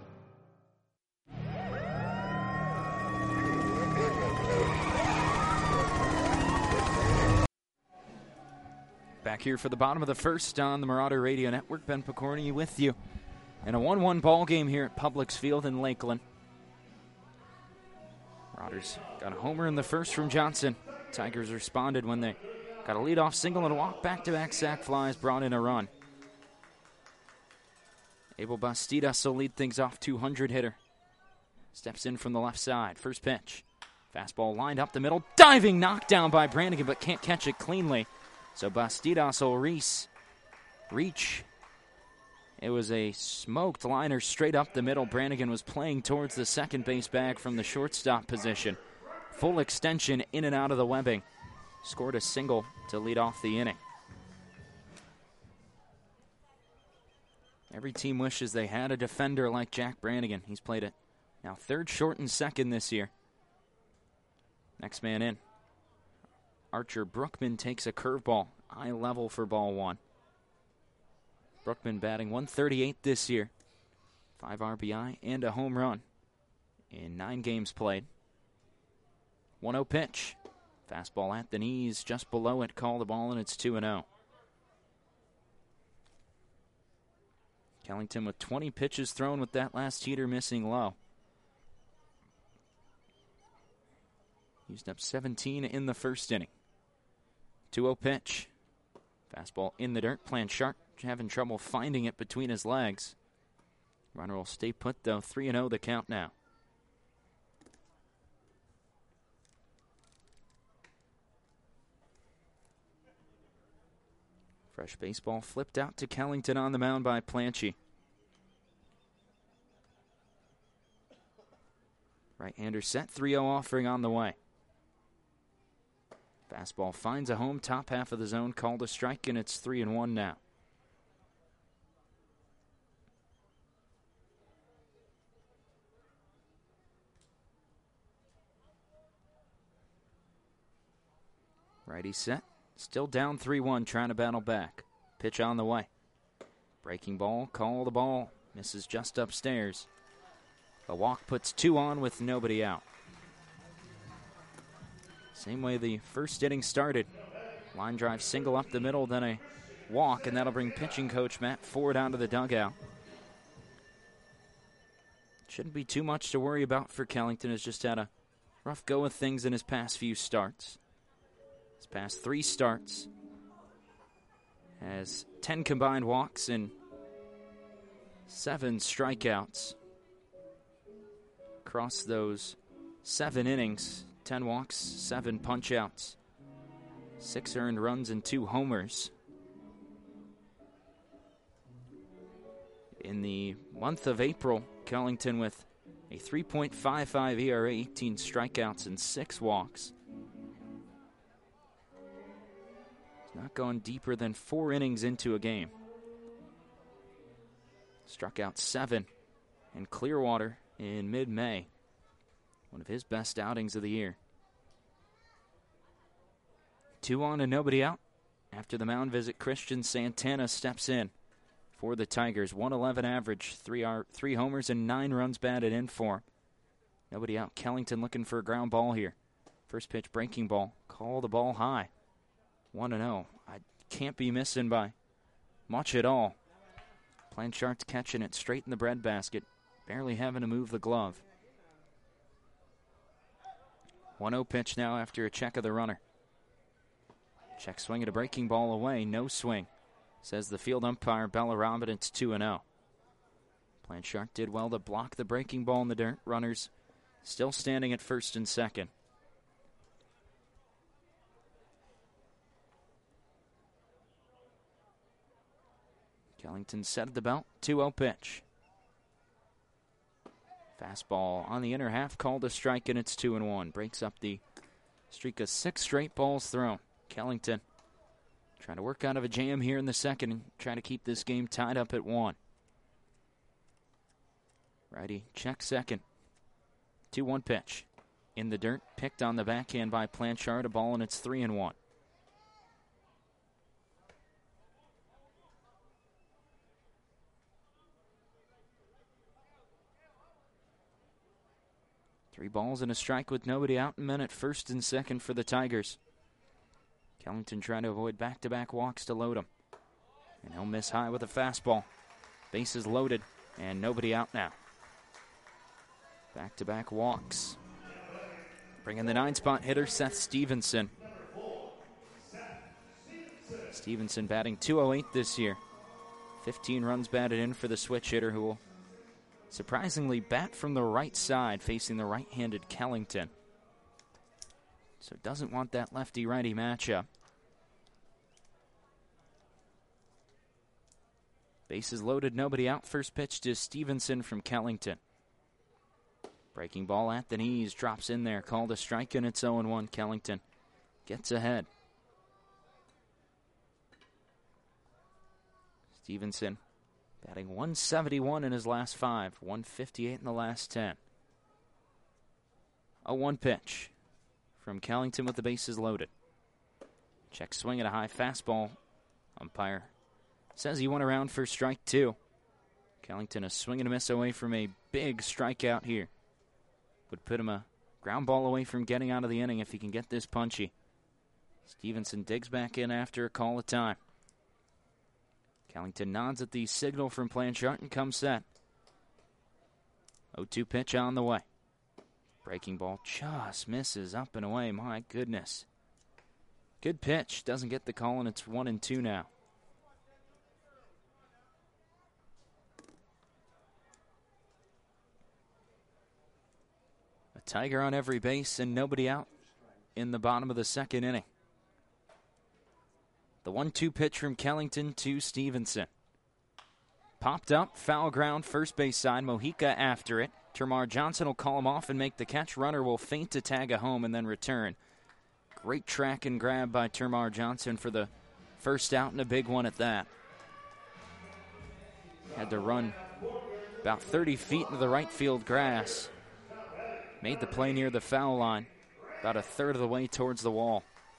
Back here for the bottom of the first on the Marauder Radio Network. Ben Picorni with you. And a 1-1 ball game here at Publix Field in Lakeland. Marauders got a homer in the first from Johnson. Tigers responded when they got a leadoff single and a walk. Back-to-back sac flies brought in a run. Abel Bastidas will lead things off. 200 hitter. Steps in from the left side. First pitch. Fastball lined up the middle. Diving knockdown by Brannigan, but can't catch it cleanly. So Bastidas will reach. It was a smoked liner straight up the middle. Brannigan was playing towards the second base bag from the shortstop position. Full extension in and out of the webbing. Scored a single to lead off the inning. Every team wishes they had a defender like Jack Brannigan. He's played it now third, short, and second this year. Next man in. Archer Brookman takes a curveball, high level for ball one. Brookman batting .138 this year. 5 RBI and a home run in 9 games played. 1-0 pitch. Fastball at the knees, just below it, call the ball, and it's 2-0. Kellington with 20 pitches thrown with that last heater missing low. Used up 17 in the first inning. 2-0 pitch. Fastball in the dirt. Blanchard having trouble finding it between his legs. Runner will stay put, though. 3-0 the count now. Fresh baseball flipped out to Kellington on the mound by Planchy. Right-hander set. 3-0 offering on the way. Fastball finds a home, top half of the zone, called a strike, and it's 3-1 now. Righty set, still down 3-1, trying to battle back. Pitch on the way. Breaking ball, call the ball, misses just upstairs. A walk puts 2 on with nobody out. Same way the first inning started. Line drive single up the middle, then a walk, and that'll bring pitching coach Matt Ford out of the dugout. Shouldn't be too much to worry about for Kellington. Has just had a rough go of things in his past few starts. His past 3 starts has 10 combined walks and 7 strikeouts. Across those 7 innings, 10 walks, 7 punch-outs, 6 earned runs, and 2 homers. In the month of April, Kellington with a 3.55 ERA, 18 strikeouts, and 6 walks. It's not going deeper than 4 innings into a game. Struck out 7 in Clearwater in mid-May. One of his best outings of the year. 2 on and nobody out. After the mound visit, Christian Santana steps in for the Tigers. 111 average, 3 homers and 9 runs batted in for. Nobody out. Kellington looking for a ground ball here. First pitch, breaking ball. Call the ball high. 1-0. I can't be missing by much at all. Blanchard's catching it straight in the breadbasket. Barely having to move the glove. 1-0 pitch now after a check of the runner. Check swing at a breaking ball away. No swing, says the field umpire, Bella Robin. It's 2-0. Blanchard did well to block the breaking ball in the dirt. Runners still standing at first and second. Kellington set at the belt. 2-0 pitch. Fastball on the inner half, called a strike, and it's 2-1. Breaks up the streak of 6 straight balls thrown. Kellington trying to work out of a jam here in the second and try to keep this game tied up at 1. Righty check second. 2-1 pitch. In the dirt, picked on the backhand by Blanchard. A ball, and it's 3-1. Three balls and a strike with nobody out, and men at first and second for the Tigers. Kellington trying to avoid back-to-back walks to load him. And he'll miss high with a fastball. Bases loaded, and nobody out now. Back-to-back walks. Bringing the 9-spot hitter, Seth Stevenson. Stevenson batting .208 this year. 15 runs batted in for the switch hitter, who will surprisingly bat from the right side, facing the right-handed Kellington. So doesn't want that lefty-righty matchup. Bases loaded, nobody out. First pitch to Stevenson from Kellington. Breaking ball at the knees, drops in there, called a strike, and it's 0-1. Kellington gets ahead. Stevenson batting .171 in his last 5, .158 in the last 10. 0-1 pitch from Kellington with the bases loaded. Check swing at a high fastball. Umpire says he went around for strike 2. Kellington a swing and a miss away from a big strikeout here. Would put him a ground ball away from getting out of the inning if he can get this punchy. Stevenson digs back in after a call of time. Kellington nods at the signal from Blanchard and comes set. 0-2 pitch on the way. Breaking ball just misses up and away. My goodness. Good pitch. Doesn't get the call, and it's 1-2 now. A Tiger on every base and nobody out in the bottom of the second inning. The 1-2 pitch from Kellington to Stevenson. Popped up, foul ground, first base side. Mojica after it. Termarr Johnson will call him off and make the catch. Runner will feint to tag a home and then return. Great track and grab by Termarr Johnson for the first out, and a big one at that. Had to run about 30 feet into the right field grass. Made the play near the foul line, about a third of the way towards the wall.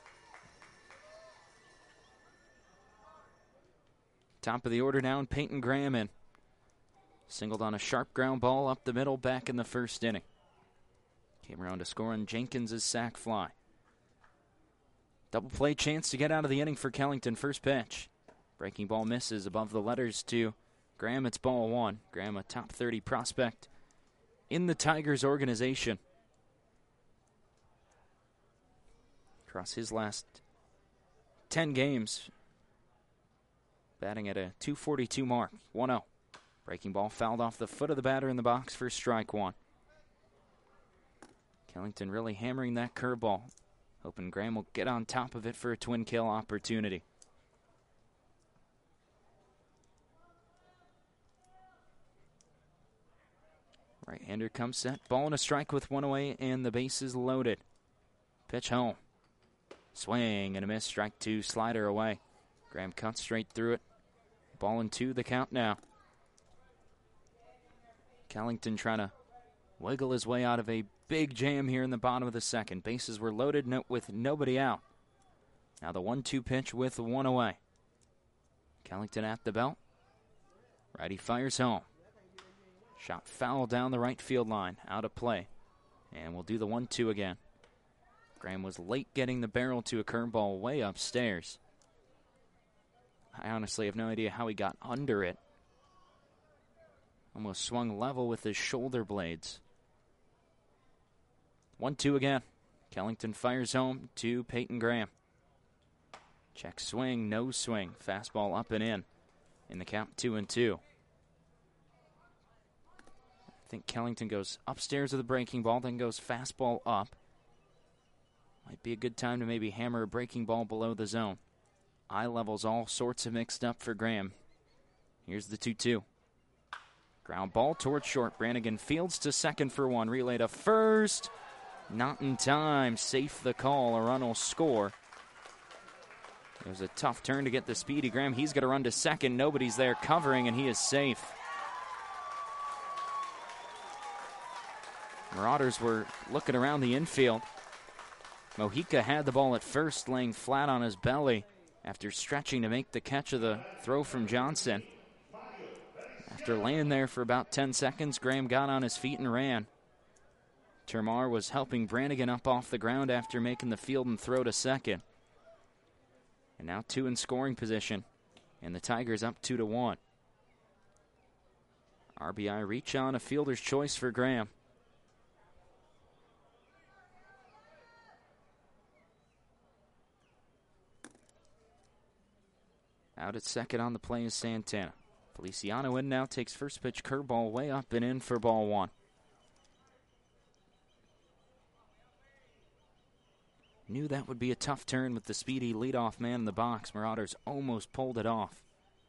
Top of the order now, and Peyton Graham in. Singled on a sharp ground ball up the middle back in the first inning. Came around to score on Jenkins' sac fly. Double play chance to get out of the inning for Kellington. First pitch. Breaking ball misses above the letters to Graham. It's ball 1. Graham, a top 30 prospect in the Tigers organization. Across his last 10 games, batting at a .242 mark. 1-0. Breaking ball fouled off the foot of the batter in the box for strike 1. Kellington really hammering that curveball. Hoping Graham will get on top of it for a twin kill opportunity. Right-hander comes set. Ball and a strike with one away, and the bases loaded. Pitch home. Swing and a miss. Strike 2. Slider away. Graham cuts straight through it. Ball and 2, the count now. Kellington trying to wiggle his way out of a big jam here in the bottom of the second. Bases were loaded with nobody out. Now the 1-2 pitch with 1 away. Kellington at the belt. Righty fires home. Shot foul down the right field line. Out of play. And we'll do the 1-2 again. Graham was late getting the barrel to a curveball way upstairs. I honestly have no idea how he got under it. Almost swung level with his shoulder blades. 1-2 again. Kellington fires home to Peyton Graham. Check swing, no swing. Fastball up and in the count 2-2. I think Kellington goes upstairs with a breaking ball, then goes fastball up. Might be a good time to maybe hammer a breaking ball below the zone. Eye levels all sorts of mixed up for Graham. Here's the 2-2. Ground ball towards short. Brannigan fields to second for one. Relay to first. Not in time. Safe the call. A run will score. It was a tough turn to get the speedy Graham. He's going to run to second. Nobody's there covering, and he is safe. Marauders were looking around the infield. Mojica had the ball at first, laying flat on his belly after stretching to make the catch of the throw from Johnson. After laying there for about 10 seconds, Graham got on his feet and ran. Termar was helping Brannigan up off the ground after making the field and throw to second. And now 2 in scoring position, and the Tigers up 2-1. RBI reach on, a fielder's choice for Graham. Out at second on the play is Santana. Feliciano in now, takes first pitch curveball way up and in for ball one. Knew that would be a tough turn with the speedy leadoff man in the box. Marauders almost pulled it off.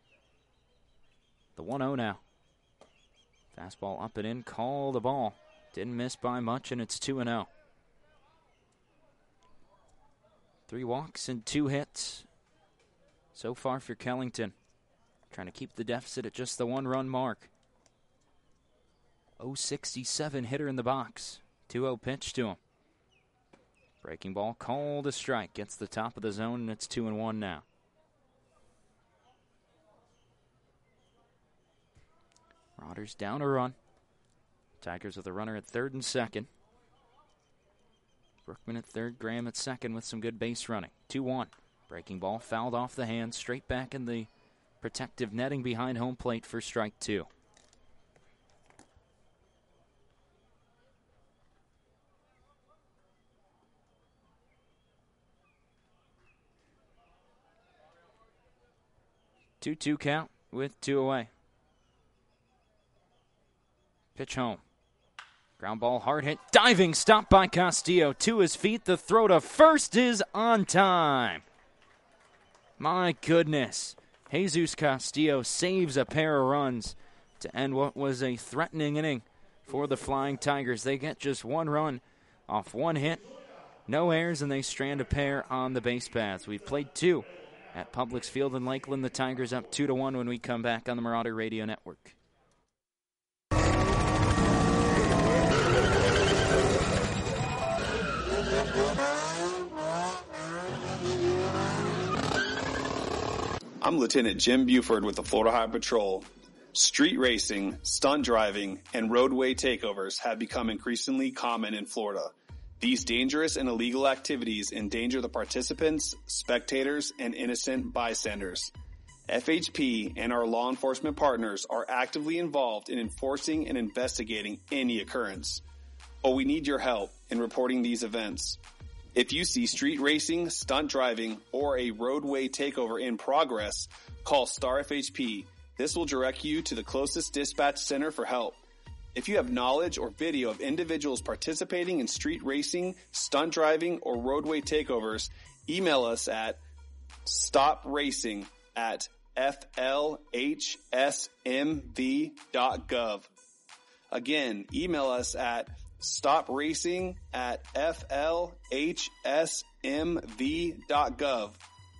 The 1-0 now. Fastball up and in, call the ball. Didn't miss by much, and it's 2-0. 3 walks and 2 hits so far for Kellington. Trying to keep the deficit at just the 1-run mark. 0-67 hitter in the box. 2-0 pitch to him. Breaking ball called a strike. Gets the top of the zone, and it's 2-1 now. Marauders down a run. Tigers with a runner at third and second. Brookman at third, Graham at second with some good base running. 2-1. Breaking ball fouled off the hand, straight back in the protective netting behind home plate for strike 2. Two count with 2 away. Pitch home. Ground ball, hard hit, diving stop by Castillo. To his feet, the throw to first is on time. My goodness. Jesus Castillo saves a pair of runs to end what was a threatening inning for the Flying Tigers. They get just 1 run off 1 hit, no errors, and they strand a pair on the base paths. We've played 2 at Publix Field in Lakeland. The Tigers up 2-1 when we come back on the Marauder Radio Network. I'm Lieutenant Jim Buford with the Florida Highway Patrol. Street racing, stunt driving, and roadway takeovers have become increasingly common in Florida. These dangerous and illegal activities endanger the participants, spectators, and innocent bystanders. FHP and our law enforcement partners are actively involved in enforcing and investigating any occurrence. But we need your help in reporting these events. If you see street racing, stunt driving, or a roadway takeover in progress, call Star FHP. This will direct you to the closest dispatch center for help. If you have knowledge or video of individuals participating in street racing, stunt driving, or roadway takeovers, email us at stopracing@flhsmv.gov. Again, email us at stopracing@flhsmv.gov.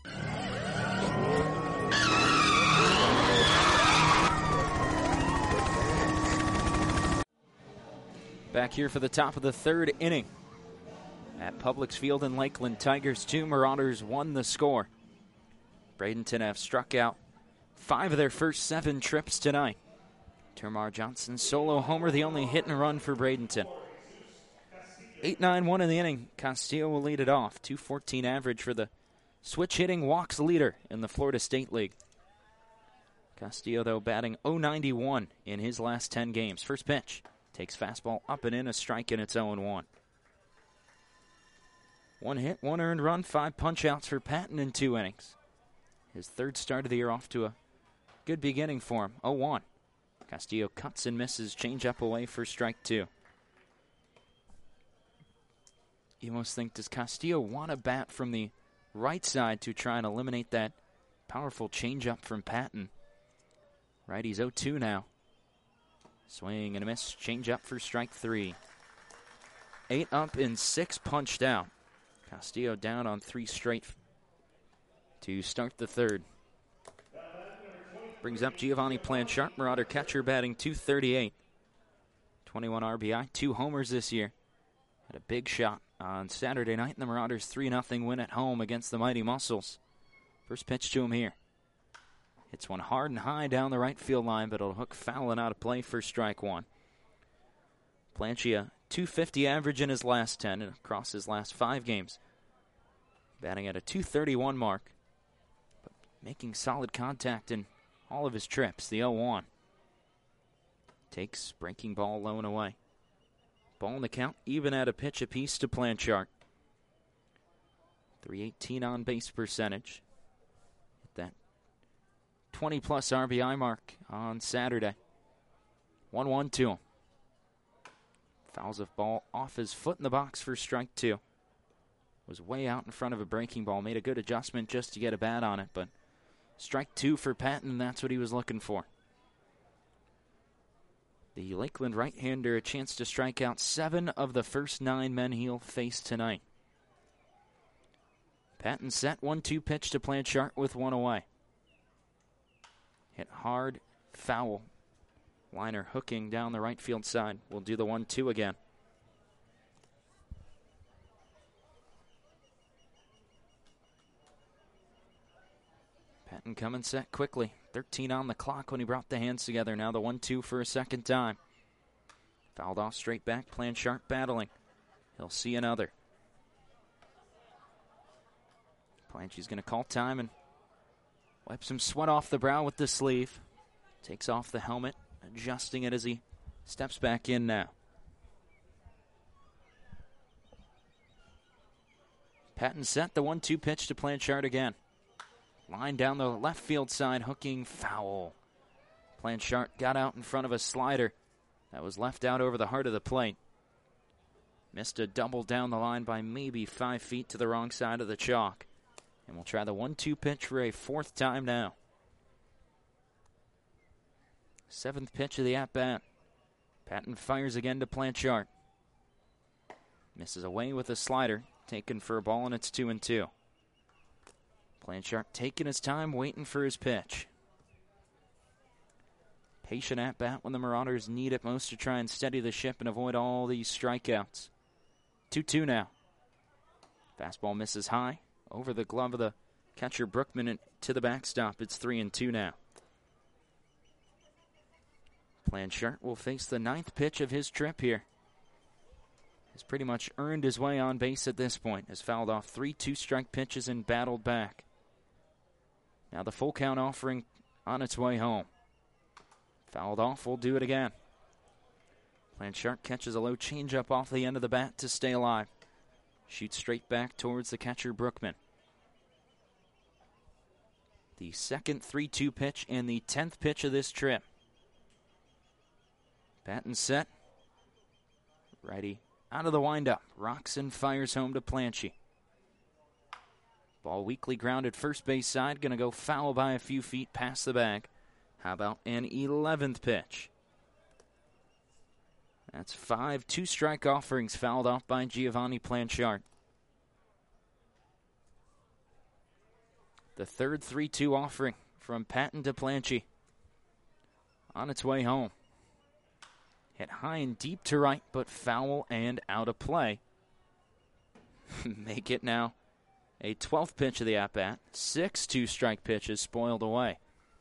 Back here for the top of the 3rd inning at Publix Field in Lakeland. Tigers 2, Marauders 1 the score. Bradenton have struck out 5 of their first 7 trips tonight. Termar Johnson solo homer, the only hit and run for Bradenton. 8-9-1 in the inning. Castillo will lead it off. .214 average for the switch-hitting walks leader in the Florida State League. Castillo, though, batting .091 in his last 10 games. First pitch. Takes fastball up and in, a strike, and it's 0-1. 1 hit, 1 earned run, 5 punch-outs for Patton in 2 innings. His third start of the year off to a good beginning for him. 0-1. Castillo cuts and misses, change-up away for strike 2. You almost think, does Castillo want to bat from the right side to try and eliminate that powerful change-up from Patton? Righty's 0-2 now. Swing and a miss, change-up for strike 3. 8 up and 6 punched out. Castillo down on 3 straight to start the third. Brings up Giovanni Planchart, Marauder catcher, batting .238. 21 RBI, 2 homers this year. Had a big shot on Saturday night in the Marauders' 3-0 win at home against the Mighty Muscles. First pitch to him here. Hits one hard and high down the right field line, but it'll hook foul and out of play for strike 1. Planchia, .250 average in his last 10 and across his last 5 games. Batting at a .231 mark, but making solid contact in all of his trips. The 0-1. Takes breaking ball low and away. Ball in the count, even at a pitch apiece to Planchart. .318 on base percentage. Hit that 20-plus RBI mark on Saturday. 1-1 to him. Fouls a ball off his foot in the box for strike 2. Was way out in front of a breaking ball. Made a good adjustment just to get a bat on it, but strike 2 for Patton, and that's what he was looking for. The Lakeland right-hander a chance to strike out 7 of the first 9 men he'll face tonight. Patton set, 1-2 pitch to Planchart with 1 away. Hit hard, foul. Liner hooking down the right field side. We'll do the 1-2 again. Patton coming set quickly. 13 on the clock when he brought the hands together. Now the 1-2 for a second time. Fouled off straight back. Planchart battling. He'll see another. Planchi's going to call time and wipe some sweat off the brow with the sleeve. Takes off the helmet, adjusting it as he steps back in now. Patton set, the 1-2 pitch to Planchart again. Line down the left field side, hooking foul. Planchart got out in front of a slider that was left out over the heart of the plate. Missed a double down the line by maybe 5 feet to the wrong side of the chalk. And we'll try the 1-2 pitch for a 4th time now. 7th pitch of the at-bat. Patton fires again to Planchart. Misses away with a slider, taken for a ball, and it's 2-2. Planchart taking his time, waiting for his pitch. Patient at-bat when the Marauders need it most to try and steady the ship and avoid all these strikeouts. 2-2 now. Fastball misses high. Over the glove of the catcher Brookman and to the backstop. It's 3-2 now. Planchart will face the 9th pitch of his trip here. Has pretty much earned his way on base at this point. Has fouled off 3 2-strike pitches and battled back. Now the full count offering on its way home. Fouled off, we'll do it again. Planchart catches a low changeup off the end of the bat to stay alive. Shoots straight back towards the catcher Brookman. The second 3-2 pitch and the 10th pitch of this trip. Patton set. Righty out of the windup. Rocks and fires home to Planchie. Ball weakly grounded first base side. Going to go foul by a few feet past the bag. How about an 11th pitch? That's 5 2-strike offerings fouled off by Giovanni Planchart. The third 3-2 offering from Patton to Planchie. On its way home. Hit high and deep to right, but foul and out of play. Make it now a 12th pitch of the at-bat. 6 2-strike pitches spoiled away.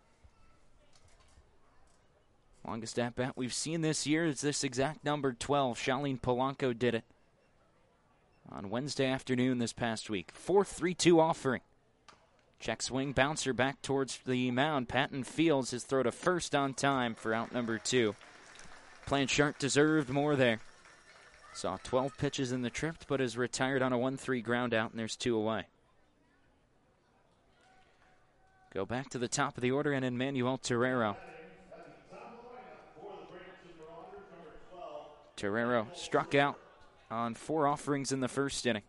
Longest at-bat we've seen this year is this exact number 12. Charlene Polanco did it on Wednesday afternoon this past week. 4th 3-2 offering. Check swing, bouncer back towards the mound. Patton fields his throw to first on time for out number 2. Planchart deserved more there. Saw 12 pitches in the trip, but is retired on a 1-3 ground out, and there's 2 away. Go back to the top of the order, and Emmanuel Terrero. Terrero struck out on 4 offerings in the first inning.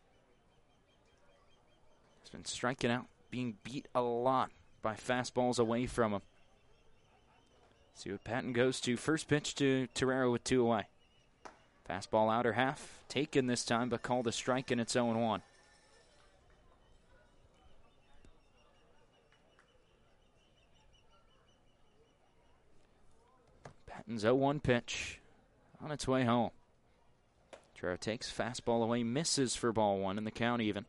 He's been striking out, being beat a lot by fastballs away from him. See what Patton goes to. First pitch to Terrero with 2 away. Fastball outer half, taken this time, but called a strike, and it's 0-1. Patton's 0-1 pitch on its way home. Terrero takes fastball away, misses for ball 1, and the count even.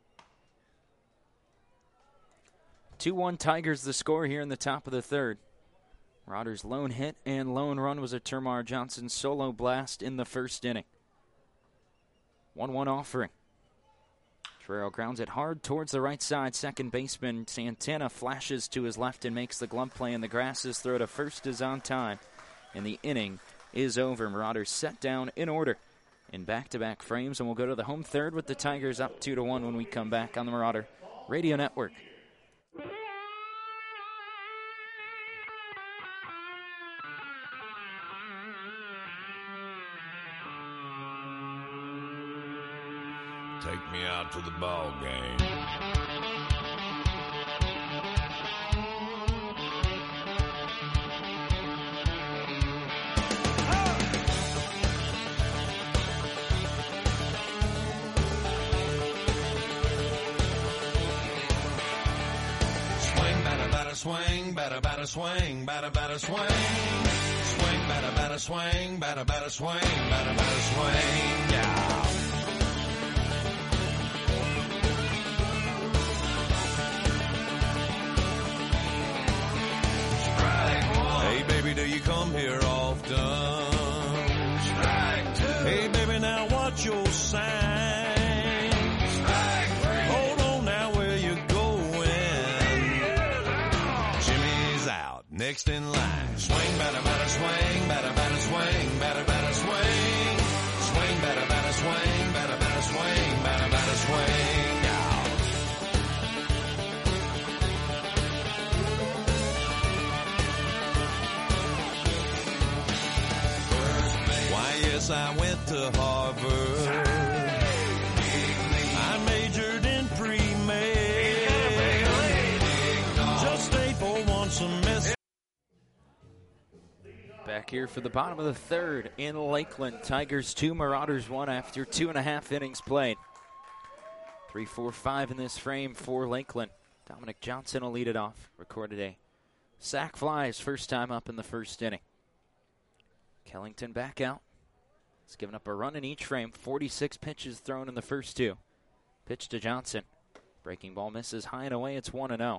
2-1 Tigers the score here in the top of the third. Marauders' lone hit and lone run was a Termarr Johnson solo blast in the first inning. 1-1 offering. Terrero grounds it hard towards the right side. Second baseman Santana flashes to his left and makes the glove play, and the Grasses throw to first is on time. And the inning is over. Marauders set down in order in back-to-back frames, and we'll go to the home third with the Tigers up 2-1 when we come back on the Marauder Radio Network. Take me out to the ball game. Swing, batter, batter, swing, batter, batter, swing. Swing, batter, batter, swing, batter, batter, swing, batter, batter, swing, yeah. Hey, baby, do you come here often? Strike 2. Hey, baby, now what's your sign? Strike 3. Hold on now, where you going? Jimmy's out, next in line. Swing, batter, batter, swing, batter, batter, swing, batter, batter, swing. Swing, batter, batter, swing, batter, batter, swing, batter, batter, swing, yeah. Yes, I went to Harvard. I majored in pre-med. Just stayed for one semester. Back here for the bottom of the third in Lakeland. Tigers 2, Marauders 1 after 2.5 innings played. 3-4-5 in this frame for Lakeland. Dominic Johnson will lead it off. Recorded a sac fly his first time up in the first inning. Kellington back out. He's given up a run in each frame. 46 pitches thrown in the first 2. Pitch to Johnson. Breaking ball misses high and away. It's 1-0.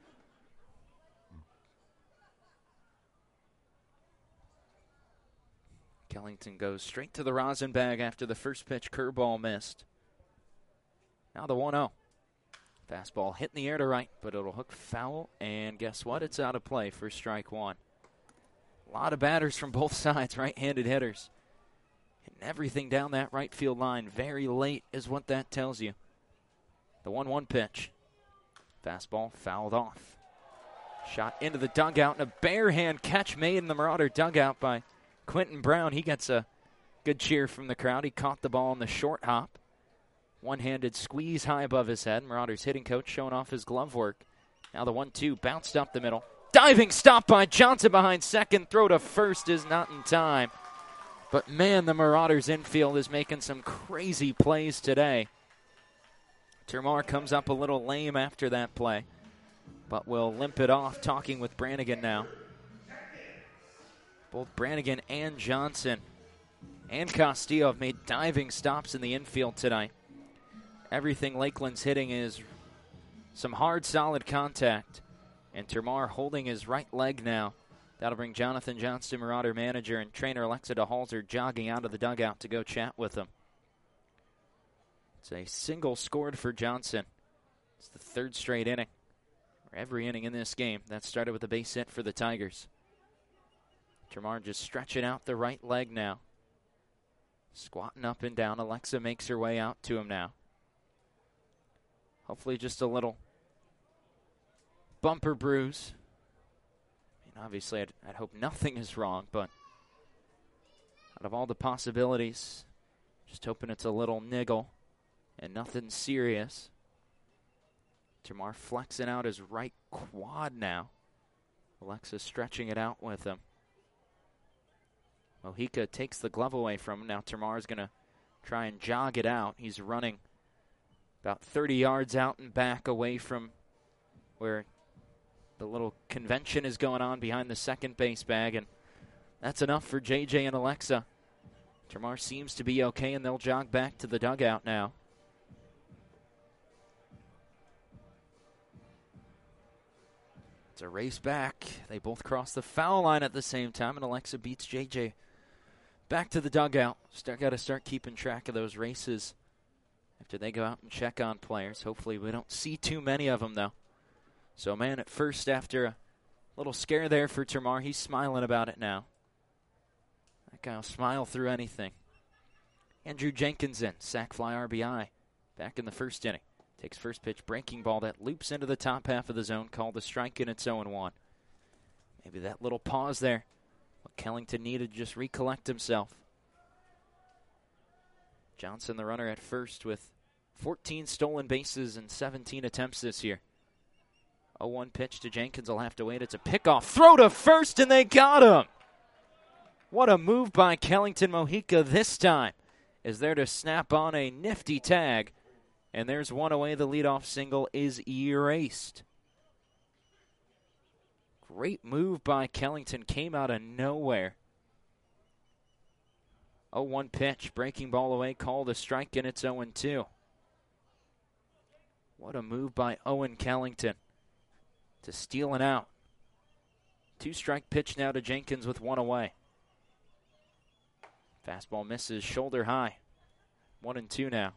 Kellington goes straight to the rosin bag after the first pitch curveball missed. Now the 1-0. Fastball hit in the air to right, but it'll hook foul. And guess what? It's out of play for strike 1. A lot of batters from both sides, right-handed hitters. Hitting everything down that right field line very late is what that tells you. The 1-1 pitch. Fastball fouled off. Shot into the dugout, and a bare hand catch made in the Marauder dugout by Quentin Brown. He gets a good cheer from the crowd. He caught the ball in the short hop. One-handed squeeze high above his head. Marauders hitting coach showing off his glove work. Now the 1-2 bounced up the middle. Diving stop by Johnson behind second. Throw to first is not in time. But, man, the Marauders infield is making some crazy plays today. Termarr comes up a little lame after that play, but will limp it off, talking with Brannigan now. Both Brannigan and Johnson and Castillo have made diving stops in the infield tonight. Everything Lakeland's hitting is some hard, solid contact, and Termarr holding his right leg now. That'll bring Jonathan Johnston, Marauder manager, and trainer Alexa DeHalter jogging out of the dugout to go chat with him. It's a single scored for Johnson. It's the third straight inning. Every inning in this game, that started with a base hit for the Tigers. Termarr just stretching out the right leg now. Squatting up and down. Alexa makes her way out to him now. Hopefully just a little bumper bruise. I mean, obviously, I'd hope nothing is wrong, but out of all the possibilities, just hoping it's a little niggle and nothing serious. Tamar flexing out his right quad now. Alexa stretching it out with him. Mojica takes the glove away from him. Now Tamar's going to try and jog it out. He's running about 30 yards out and back away from where the little convention is going on behind the second base bag, and that's enough for JJ and Alexa. Tamar seems to be okay, and they'll jog back to the dugout now. It's a race back. They both cross the foul line at the same time, and Alexa beats JJ back to the dugout. Got to start keeping track of those races after they go out and check on players. Hopefully we don't see too many of them, though. So, man, at first, after a little scare there for Tamar, he's smiling about it now. That guy will smile through anything. Andrew Jenkins in, sac fly RBI, back in the first inning. Takes first pitch, breaking ball that loops into the top half of the zone, called a strike, and it's 0-1. Maybe that little pause there, what Kellington needed to just recollect himself. Johnson, the runner at first, with 14 stolen bases and 17 attempts this year. 0-1 pitch to Jenkins. Will have to wait. It's a pickoff. Throw to first, and they got him. What a move by Kellington. Mojica this time is there to snap on a nifty tag. And there's one away. The leadoff single is erased. Great move by Kellington. Came out of nowhere. 0-1 pitch. Breaking ball away. Called a strike, and it's 0-2. What a move by Owen Kellington to steal an out. 2-strike pitch now to Jenkins with one away. Fastball misses shoulder high. 1-2 now.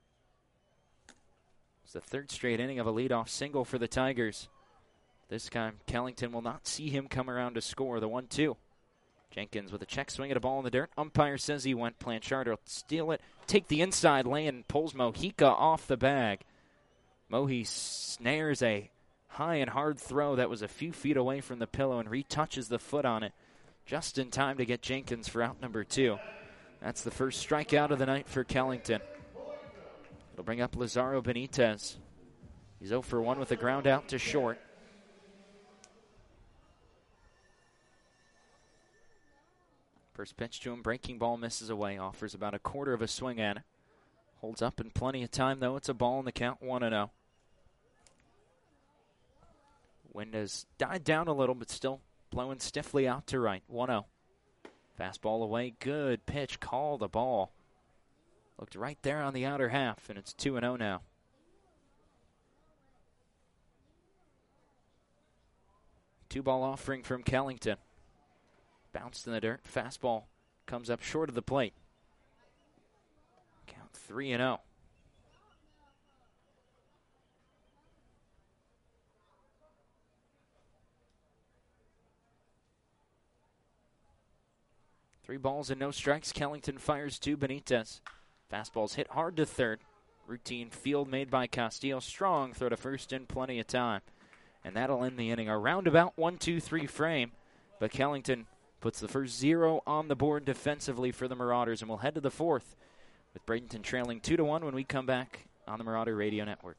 It's the third straight inning of a leadoff single for the Tigers. This time, Kellington will not see him come around to score. The 1-2. Jenkins with a check swing at a ball in the dirt. Umpire says he went. Blanchard will steal it. Take the inside lane. Pulls Mojica off the bag. Mohi snares a high and hard throw that was a few feet away from the pillow and retouches the foot on it just in time to get Jenkins for out number 2. That's the first strikeout of the night for Kellington. It'll bring up Lazaro Benitez. He's 0 for 1 with a ground out to short. First pitch to him, breaking ball misses away, offers about a quarter of a swing at it. Holds up in plenty of time, though. It's a ball in the count, 1-0. Wind has died down a little, but still blowing stiffly out to right, 1-0. Fastball away, good pitch, called a ball. Looked right there on the outer half, and it's 2-0 now. Two-ball offering from Kellington. Bounced in the dirt. Fastball comes up short of the plate. Count 3-0. Three balls and no strikes. Kellington fires to Benitez. Fastball's hit hard to third. Routine field made by Castillo. Strong throw to first in plenty of time. And that'll end the inning. A roundabout 1-2-3 frame. But Kellington puts the first 0 on the board defensively for the Marauders. And we'll head to the fourth with Bradenton trailing 2-1 when we come back on the Marauder Radio Network.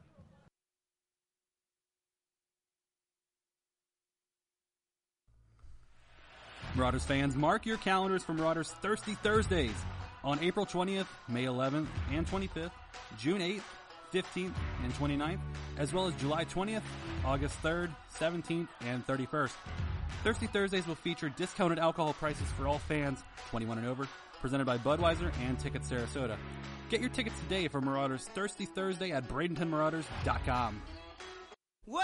Marauders fans, mark your calendars for Marauders Thirsty Thursdays on April 20th, May 11th, and 25th, June 8th, 15th, and 29th, as well as July 20th, August 3rd, 17th, and 31st. Thirsty Thursdays will feature discounted alcohol prices for all fans 21 and over, presented by Budweiser and Ticket Sarasota. Get your tickets today for Marauders Thirsty Thursday at BradentonMarauders.com. Well,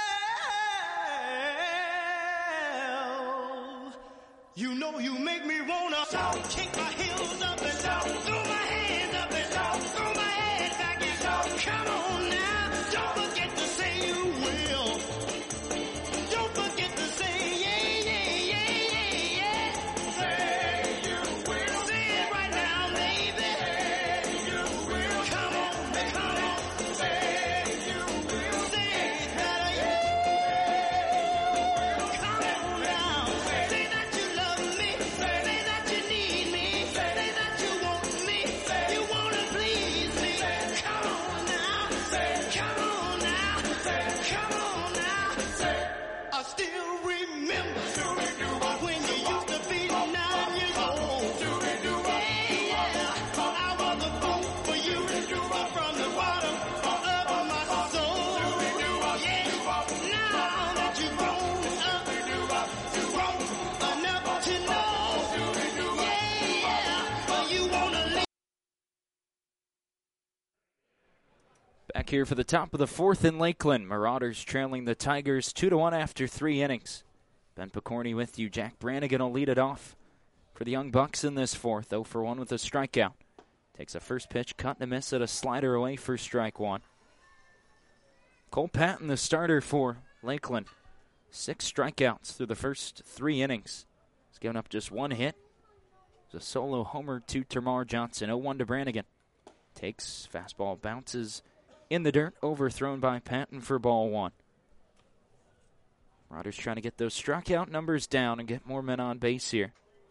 you know you make me wanna kick my heels up and throw my hands up and throw my head back and come on now. Don't forget to say you will. Don't forget to say yeah, yeah, yeah, yeah, yeah. Say you will. Say it right now. Back here for the top of the fourth in Lakeland. Marauders trailing the Tigers 2-1 after 3 innings. Ben Picorni with you. Jack Brannigan will lead it off for the Young Bucks in this fourth. 0 for 1 with a strikeout. Takes a first pitch, cut and a miss at a slider away for strike one. Cole Patton, the starter for Lakeland. 6 strikeouts through the first 3 innings. He's given up just 1 hit. It's a solo homer to Termarr Johnson. 0-1 to Brannigan. Takes fastball, bounces in the dirt, overthrown by Patton for ball 1. Marauders trying to get those strikeout numbers down and get more men on base here.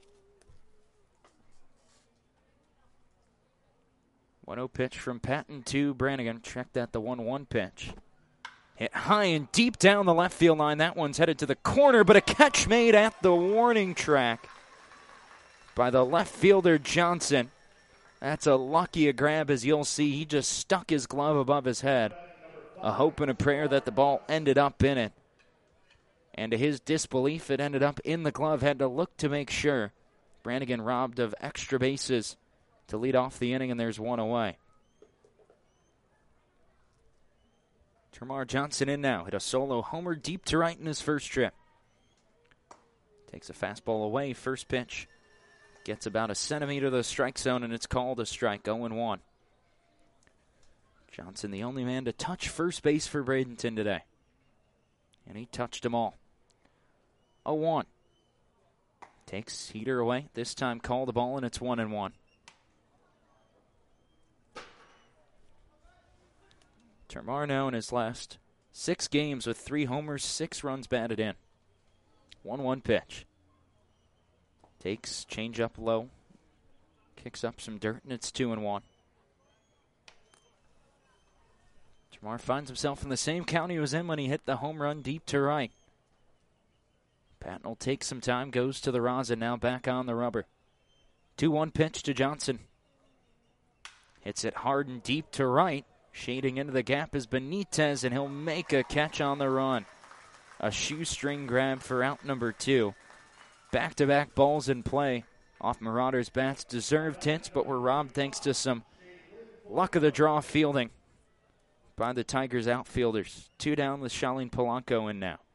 1-0 pitch from Patton to Brannigan. Check that, the 1-1 pitch. Hit high and deep down the left field line. That one's headed to the corner, but a catch made at the warning track by the left fielder Johnson. That's a lucky grab, as you'll see. He just stuck his glove above his head. A hope and a prayer that the ball ended up in it. And to his disbelief, it ended up in the glove. Had to look to make sure. Brannigan robbed of extra bases to lead off the inning, and there's 1 away. Termarr Johnson in now. Hit a solo homer deep to right in his first trip. Takes a fastball away. First pitch. Gets about a centimeter to the strike zone, and it's called a strike. 0-1. Johnson, the only man to touch first base for Bradenton today. And he touched them all. 0-1. Takes heater away. This time call the ball, and it's 1-1. Termarr now in his last 6 games with 3 homers, 6 runs batted in. 1-1 pitch. Takes change up low. Kicks up some dirt, and it's 2-1. Termarr finds himself in the same count he was in when he hit the home run deep to right. Patton will take some time, goes to the rosin, now back on the rubber. 2-1 pitch to Johnson. Hits it hard and deep to right. Shading into the gap is Benitez, and he'll make a catch on the run. A shoestring grab for out number 2. Back-to-back balls in play off Marauders' bats. Deserved hits, but were robbed thanks to some luck of the draw fielding by the Tigers outfielders. 2 down with Charlene Polanco in now.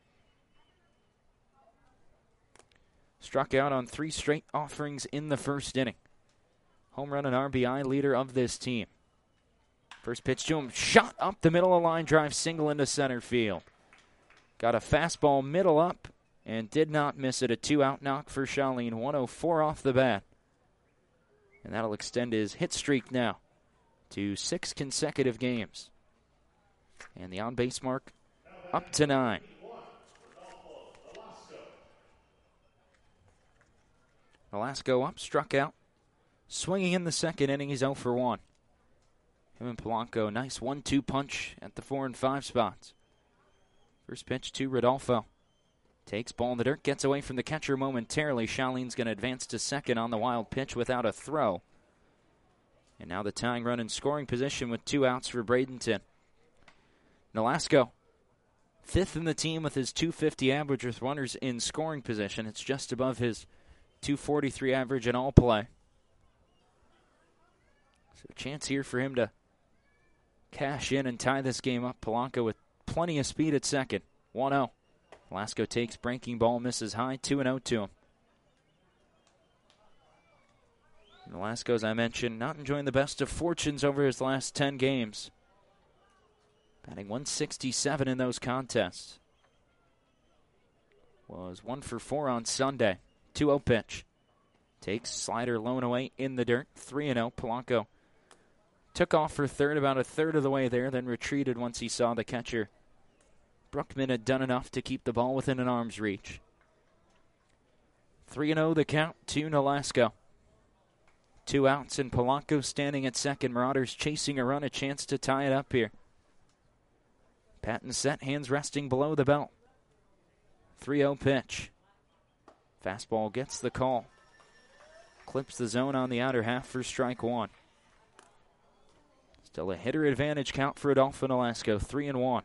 Struck out on 3 straight offerings in the first inning. Home run and RBI leader of this team. First pitch to him, shot up the middle of the line drive, single into center field. Got a fastball middle up and did not miss it. A 2-out knock for Charlene. 104 off the bat. And that'll extend his hit streak now to 6 consecutive games. And the on-base mark up to 9. Velasco up, struck out. Swinging in the second inning, he's 0 for 1. Him and Polanco, nice 1-2 punch at the 4 and 5 spots. First pitch to Rodolfo. Takes ball in the dirt, gets away from the catcher momentarily. Charlene's going to advance to second on the wild pitch without a throw. And now the tying run in scoring position with 2 outs for Bradenton. Nolasco, 5th in the team with his .250 average with runners in scoring position. It's just above his .243 average in all play. So a chance here for him to cash in and tie this game up. Polanco with plenty of speed at second. 1-0. Velasco takes breaking ball, misses high. 2-0 to him. Velasco, as I mentioned, not enjoying the best of fortunes over his last 10 games. Batting .167 in those contests. Was 1 for 4 on Sunday. 2-0 pitch. Takes slider low away in the dirt. 3-0. Polanco took off for third about a third of the way there, then retreated once he saw the catcher. Bruckman had done enough to keep the ball within an arm's reach. 3-0 the count to Nolasco. 2 outs and Polanco standing at second. Marauders chasing a run, a chance to tie it up here. Patton set, hands resting below the belt. 3-0 pitch. Fastball gets the call. Clips the zone on the outer half for strike 1. Still a hitter advantage count for Adolfo Nolasco. 3-1.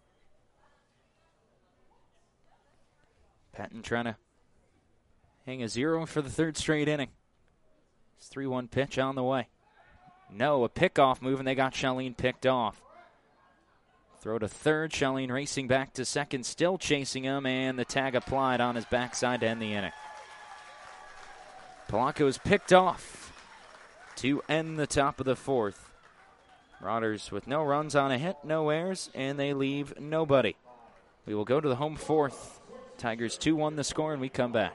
Patton trying to hang a 0 for the 3rd straight inning. It's 3-1 pitch on the way. No, a pickoff move, and they got Charlene picked off. Throw to third. Shaleen racing back to second, still chasing him, and the tag applied on his backside to end the inning. Polanco is picked off to end the top of the fourth. Marauders with no runs on a hit, no errors, and they leave nobody. We will go to the home fourth. Tigers 2-1 the score, and we come back.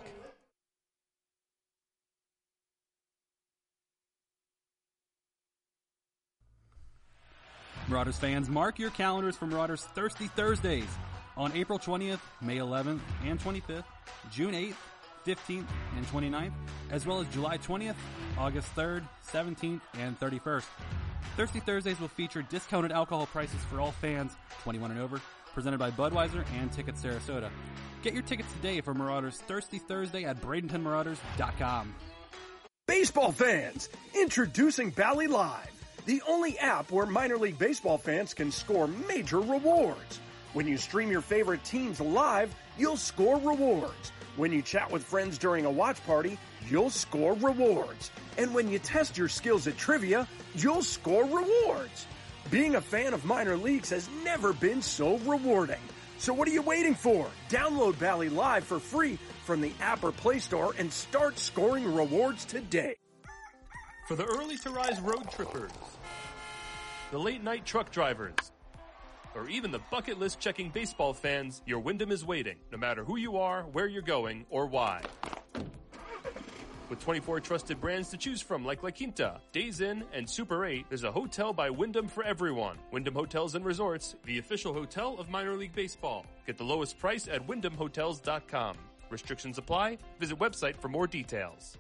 Marauders fans, mark your calendars for Marauders Thirsty Thursdays on April 20th, May 11th, and 25th, June 8th, 15th, and 29th, as well as July 20th, August 3rd, 17th, and 31st. Thirsty Thursdays will feature discounted alcohol prices for all fans 21 and over, presented by Budweiser and Tickets Sarasota. Get your tickets today for Marauders Thirsty Thursday at BradentonMarauders.com. Baseball fans, introducing Bally Live, the only app where minor league baseball fans can score major rewards. When you stream your favorite teams live, you'll score rewards. When you chat with friends during a watch party, you'll score rewards. And when you test your skills at trivia, you'll score rewards. Being a fan of minor leagues has never been so rewarding. So what are you waiting for? Download Bally Live for free from the app or Play Store and start scoring rewards today. For the early to rise road trippers, the late night truck drivers, or even the bucket list checking baseball fans, your Wyndham is waiting, no matter who you are, where you're going, or why. With 24 trusted brands to choose from like La Quinta, Days Inn, and Super 8, there's a hotel by Wyndham for everyone. Wyndham Hotels and Resorts, the official hotel of minor league baseball. Get the lowest price at WyndhamHotels.com. Restrictions apply. Visit website for more details.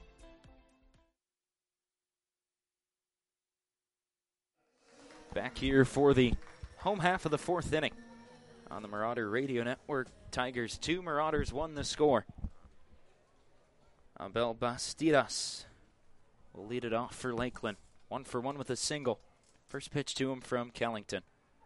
Back here for the home half of the fourth inning on the Marauder Radio Network. Tigers 2, Marauders 1 the score. Abel Bastidas will lead it off for Lakeland. 1 for 1 with a single. First pitch to him from Kellington.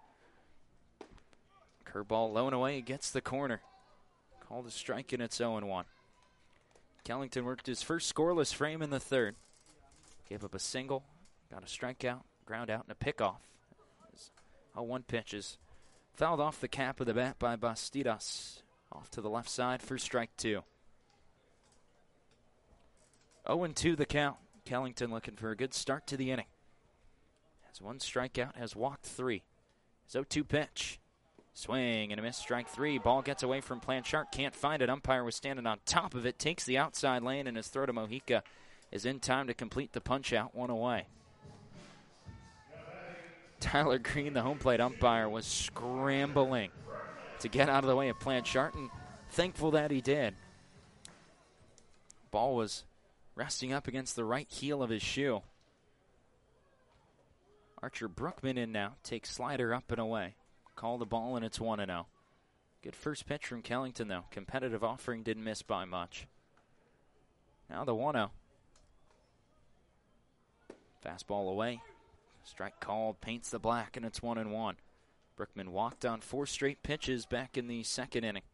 Curveball low and away, gets the corner. Called a strike, and it's 0-1. Kellington worked his first scoreless frame in the third. Gave up a single, got a strikeout, ground out, and a pickoff. 0-1 pitches. Fouled off the cap of the bat by Bastidas. Off to the left side for strike 2. 0-2 the count. Kellington looking for a good start to the inning. Has 1 strikeout, has walked 3. 0-2 pitch. Swing and a miss, strike 3. Ball gets away from Blanchard, can't find it. Umpire was standing on top of it, takes the outside lane, and his throw to Mojica is in time to complete the punch out, 1 away. Tyler Green, the home plate umpire, was scrambling to get out of the way of Blanchard, and thankful that he did. Ball was resting up against the right heel of his shoe. Archer Brookman in now, takes slider up and away. Call the ball, and it's 1-0. Good first pitch from Kellington, though. Competitive offering, didn't miss by much. Now the 1-0. Fastball away. Strike called, paints the black, and it's 1-1. Brookman walked on 4 straight pitches back in the second inning.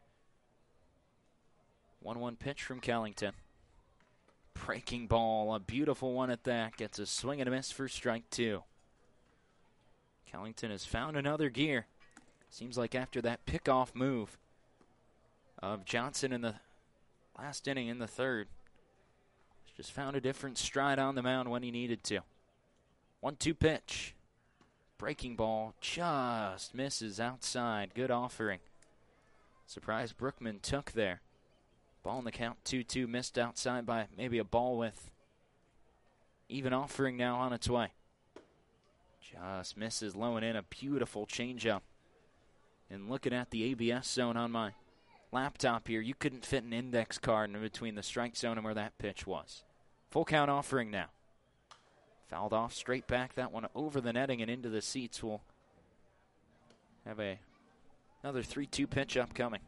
1-1 pitch from Kellington. Breaking ball, a beautiful one at that. Gets a swing and a miss for strike 2. Kellington has found another gear. Seems like after that pickoff move of Johnson in the last inning in the third, he's just found a different stride on the mound when he needed to. 1-2 pitch. Breaking ball just misses outside. Good offering. Surprise Brookman took there. Ball in the count, 2-2, missed outside by maybe a ball with even offering now on its way. Just misses low and in, a beautiful changeup. And looking at the ABS zone on my laptop here, you couldn't fit an index card in between the strike zone and where that pitch was. Full count offering now. Fouled off straight back, that one over the netting and into the seats. We'll have another 3-2 pitch upcoming.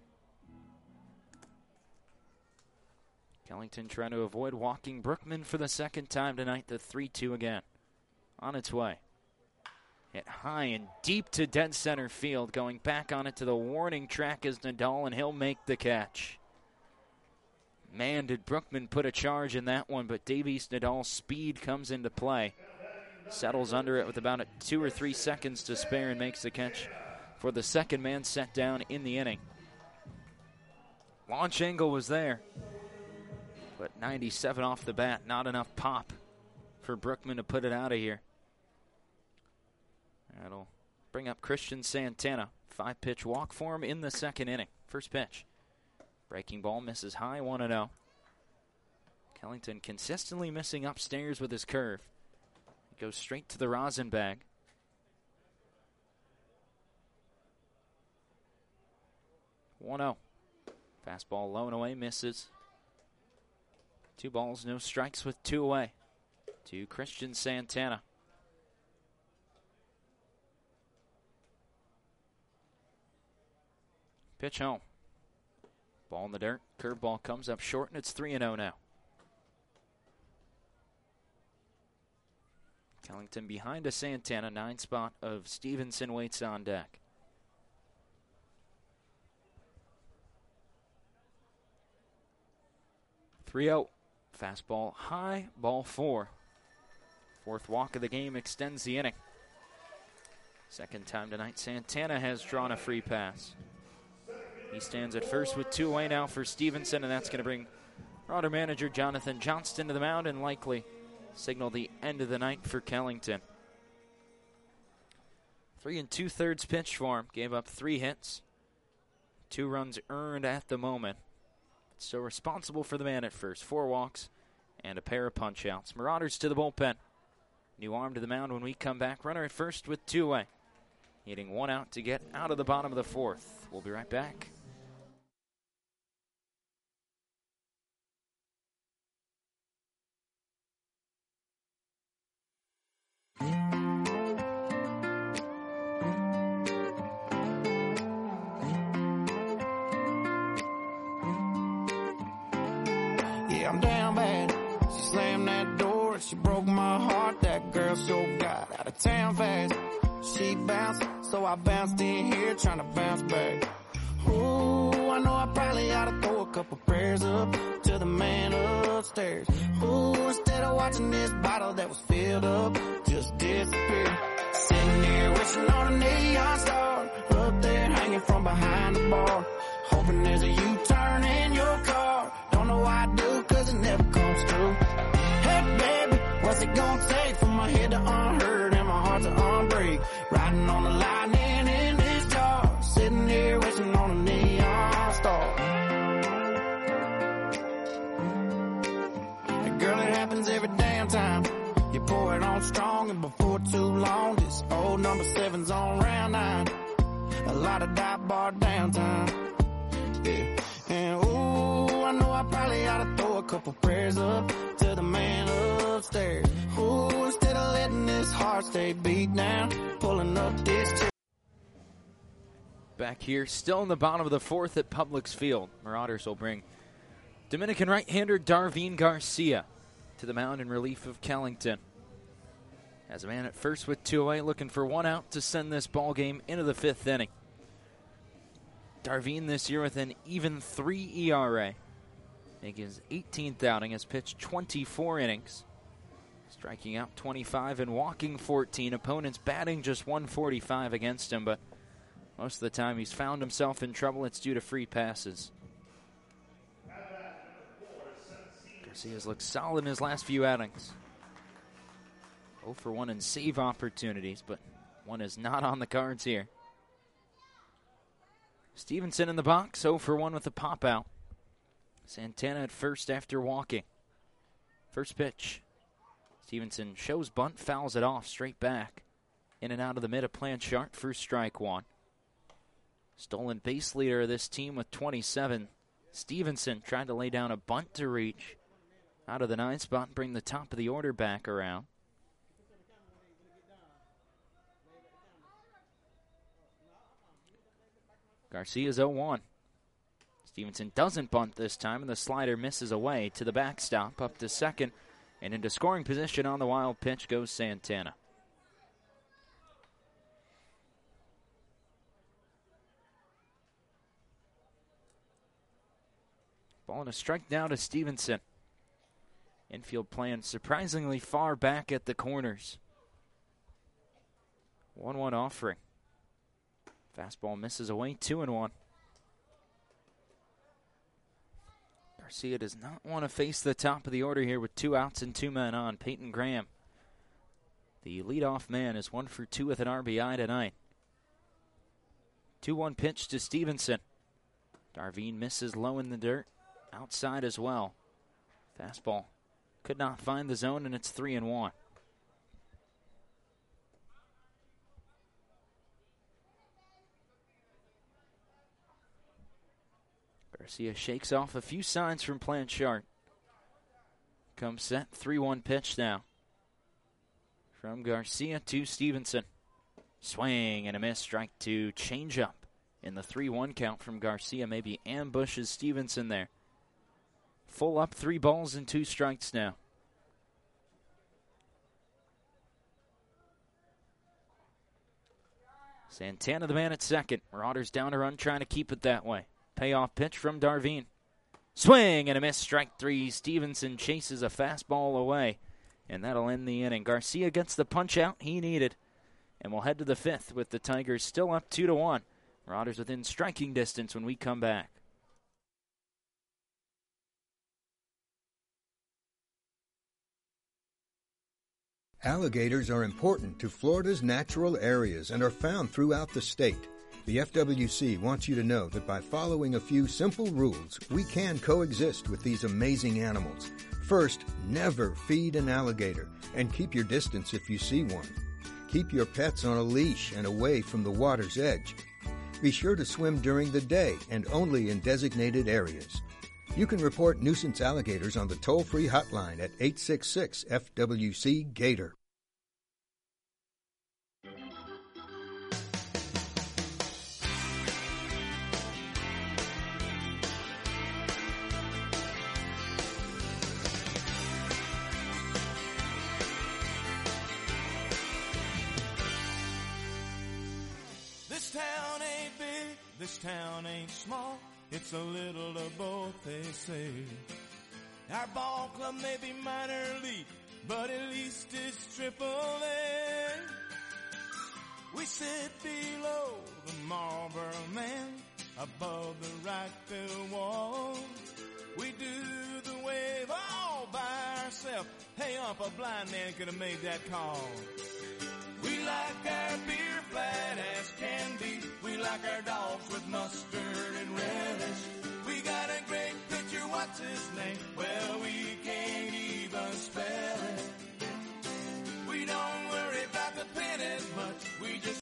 Kellington trying to avoid walking Brookman for the second time tonight. The 3-2 again. On its way. Hit high and deep to dead center field. Going back on it to the warning track is Nadal, and he'll make the catch. Man, did Brookman put a charge in that one, but Davies Nadal's speed comes into play. Settles under it with about 2 or 3 seconds to spare and makes the catch for the second man set down in the inning. Launch angle was there, but 97 off the bat, not enough pop for Brookman to put it out of here. That'll bring up Christian Santana. 5-pitch walk for him in the second inning. First pitch. Breaking ball misses high, 1-0. Kellington consistently missing upstairs with his curve. It goes straight to the rosin bag. One-0. Fastball low and away, misses. 2 balls, no strikes with 2 away to Christian Santana. Pitch home. Ball in the dirt. Curveball comes up short, and it's 3-0 now. Kellington behind a Santana. 9 spot of Stevenson waits on deck. (3-0). Fastball high, ball 4. 4th walk of the game extends the inning. Second time tonight, Santana has drawn a free pass. He stands at first with 2 away now for Stevenson, and that's going to bring Marauder manager Jonathan Johnston to the mound and likely signal the end of the night for Kellington. 3 2/3 pitch for him. Gave up 3 hits. 2 runs earned at the moment. So responsible for the man at first. 4 walks and a pair of punch-outs. Marauders to the bullpen. New arm to the mound when we come back. Runner at first with 2 away. Needing 1 out to get out of the bottom of the 4th. We'll be right back. I'm down bad. She slammed that door and she broke my heart. That girl sure got out of town fast. She bounced, so I bounced in here trying to bounce back. Ooh, I know I probably ought to throw a couple prayers up to the man upstairs. Ooh, instead of watching this bottle that was filled up just disappear. Sitting here wishing on a neon star up there hanging from behind the bar. Hoping there's a U-turn in your car. Don't know why I do, cause it never comes through. Hey baby, what's it gonna take for my head to unhurt and my heart to unbreak? Riding on the lightning in this jar, sitting here wishing on a neon star. And girl, it happens every damn time. You pour it on strong and before too long, this old number 7's on round 9. A lot of dive bar downtime. Yeah. And ooh, I know I probably ought to throw a couple prayers up to the man upstairs. Ooh, instead of letting this heart stay beat down, pulling up this chair. Back here, still in the bottom of the 4th at Publix Field. Marauders will bring Dominican right-hander Darvin Garcia to the mound in relief of Kellington. Has a man at first with 2 away, looking for 1 out to send this ball game into the 5th inning. Darvin this year with an even 3 ERA. Making his 18th outing, has pitched 24 innings. Striking out 25 and walking 14. Opponents batting just 145 against him, but most of the time he's found himself in trouble. It's due to free passes. Garcia's looked solid in his last few outings. 0 for 1 in save opportunities, but one is not on the cards here. Stevenson in the box, 0 for 1 with a pop-out. Santana at first after walking. First pitch. Stevenson shows bunt, fouls it off, straight back. In and out of the mid of Blanchard for strike 1. Stolen base leader of this team with 27. Stevenson tried to lay down a bunt to reach out of the 9 spot and bring the top of the order back around. Garcia's 0-1. Stevenson doesn't bunt this time, and the slider misses away to the backstop, up to second, and into scoring position on the wild pitch goes Santana. Ball and a strike down to Stevenson. Infield playing surprisingly far back at the corners. 1-1 offering. Fastball misses away, 2-1. Garcia does not want to face the top of the order here with 2 outs and 2 men on. Peyton Graham, the leadoff man, is 1 for 2 with an RBI tonight. 2-1 pitch to Stevenson. Darvine misses low in the dirt, outside as well. Fastball could not find the zone, and it's 3-1. Garcia shakes off a few signs from Blanchard. Comes set, 3-1 pitch now. From Garcia to Stevenson. Swing and a miss, strike 2, change up. In the 3-1 count from Garcia, maybe ambushes Stevenson there. Full up, 3 balls and 2 strikes now. Santana the man at second. Marauders down a run, trying to keep it that way. Payoff pitch from Darvine. Swing and a miss, strike 3. Stevenson chases a fastball away, and that'll end the inning. Garcia gets the punch out he needed, and we'll head to the 5th with the Tigers still up 2-1. Marauders within striking distance when we come back. Alligators are important to Florida's natural areas and are found throughout the state. The FWC wants you to know that by following a few simple rules, we can coexist with these amazing animals. First, never feed an alligator, and keep your distance if you see one. Keep your pets on a leash and away from the water's edge. Be sure to swim during the day and only in designated areas. You can report nuisance alligators on the toll-free hotline at 866-FWC-GATOR. This town ain't big, this town ain't small. It's a little of both, they say. Our ball club may be minor league, but at least it's Triple A. We sit below the Marlboro Man, above the right field wall. We do the wave all by ourselves. Hey, a blind man could have made that call. We like our beer flat as can be. We like our dogs with mustard and relish. We got a great pitcher, what's his name? Well, we can't even spell it. We don't worry about the pennant much. We just...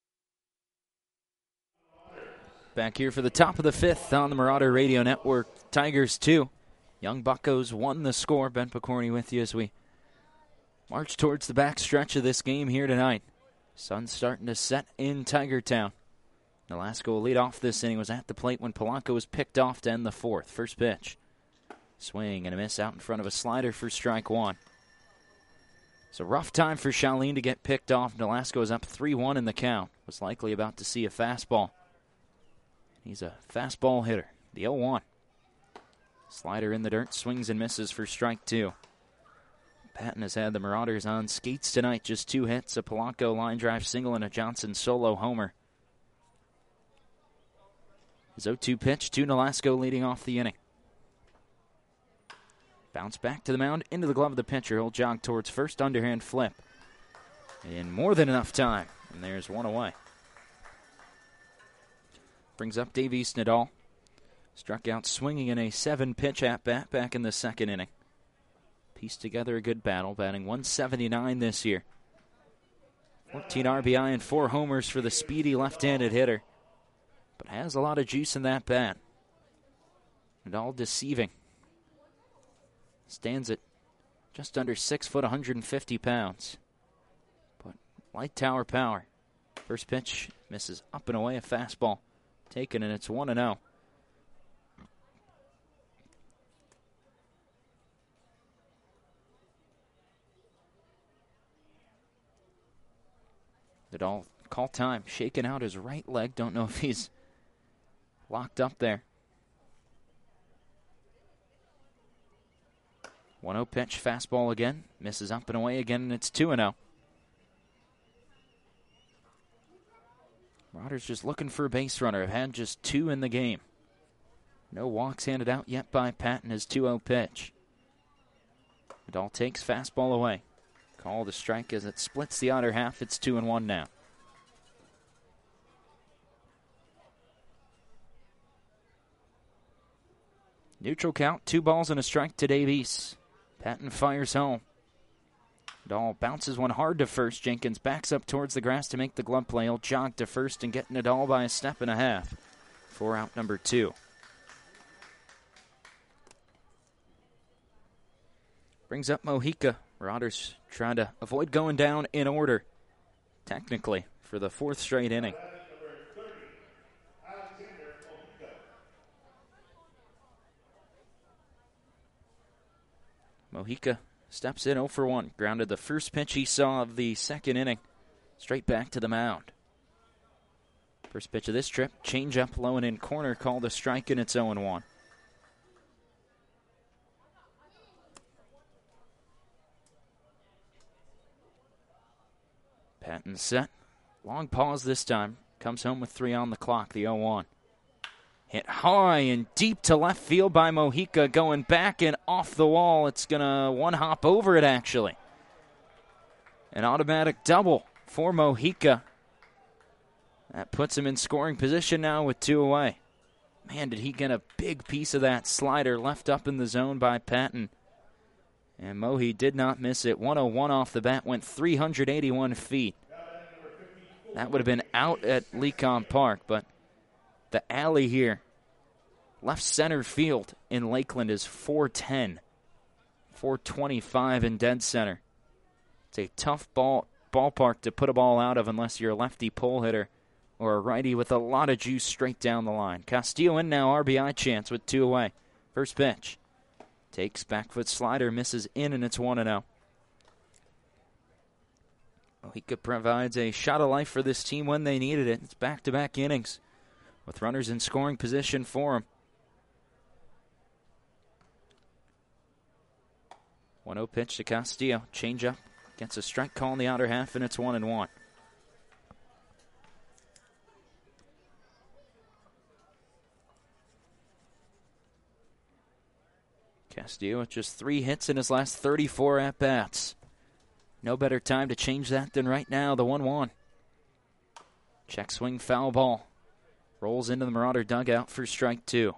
Back here for the top of the 5th on the Marauder Radio Network. Tigers 2. Young Buccos 1 the score. Ben Picorni with you as we march towards the back stretch of this game here tonight. Sun's starting to set in Tigertown. Nolasco will lead off this inning. Was at the plate when Polanco was picked off to end the 4th. First pitch. Swing and a miss out in front of a slider for strike 1. It's a rough time for Shaolin to get picked off. Nolasco is up 3-1 in the count. Was likely about to see a fastball. He's a fastball hitter. The 0-1. Slider in the dirt. Swings and misses for strike 2. Patton has had the Marauders on skates tonight. Just 2 hits, a Polanco line drive single, and a Johnson solo homer. His 0-2 pitch to Nolasco leading off the inning. Bounce back to the mound, into the glove of the pitcher. He'll jog towards first, underhand flip. In more than enough time, and there's one away. Brings up Davies Nadal. Struck out swinging in a 7-pitch at-bat back in the 2nd inning. Pieced together a good battle, batting 179 this year. 14 RBI and 4 homers for the speedy left-handed hitter. But has a lot of juice in that bat. And all deceiving. Stands at just under 6 foot, 150 pounds. But light tower power. First pitch misses up and away, a fastball taken, and it's 1-0. Nadal call time, shaking out his right leg. Don't know if he's locked up there. 1-0 pitch, fastball again. Misses up and away again, and it's 2-0. Marauders just looking for a base runner. Have had just 2 in the game. No walks handed out yet by Patton. His 2-0 pitch. Nadal takes fastball away. Call the strike as it splits the outer half. It's 2-1 now. Neutral count, 2 balls and a strike to Davies. Patton fires home. Nadal bounces one hard to first. Jenkins backs up towards the grass to make the glove play. He'll jog to first and get Nadal by a step and a half for out number 2. Brings up Mojica. Marauders trying to avoid going down in order, technically, for the 4th straight inning. Mojica steps in 0 for 1. Grounded the first pitch he saw of the 2nd inning. Straight back to the mound. First pitch of this trip, changeup low and in corner, called a strike, and it's 0-1. Patton set. Long pause this time. Comes home with 3 on the clock, the 0-1. Hit high and deep to left field by Mojica, going back and off the wall. It's going to one-hop over it, actually. An automatic double for Mojica. That puts him in scoring position now with 2 away. Man, did he get a big piece of that slider left up in the zone by Patton. And Mohi did not miss it. 101 off the bat, went 381 feet. That would have been out at Lecom Park, but the alley here, left center field in Lakeland, is 410. 425 in dead center. It's a tough ballpark to put a ball out of unless you're a lefty pull hitter or a righty with a lot of juice straight down the line. Castillo in now, RBI chance with 2 away. First pitch. Takes back foot slider, misses in, and it's 1-0. Mojica provides a shot of life for this team when they needed it. It's back-to-back innings with runners in scoring position for him. 1-0 pitch to Castillo. Changeup. Gets a strike call in the outer half, and it's 1-1. Castillo with just 3 hits in his last 34 at-bats. No better time to change that than right now, the 1-1. Check swing, foul ball. Rolls into the Marauder dugout for strike 2.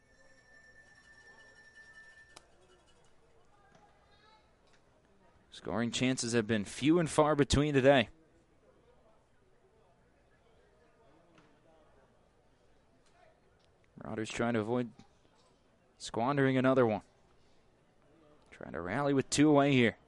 Scoring chances have been few and far between today. Marauders trying to avoid squandering another one. Trying to rally with 2 away here.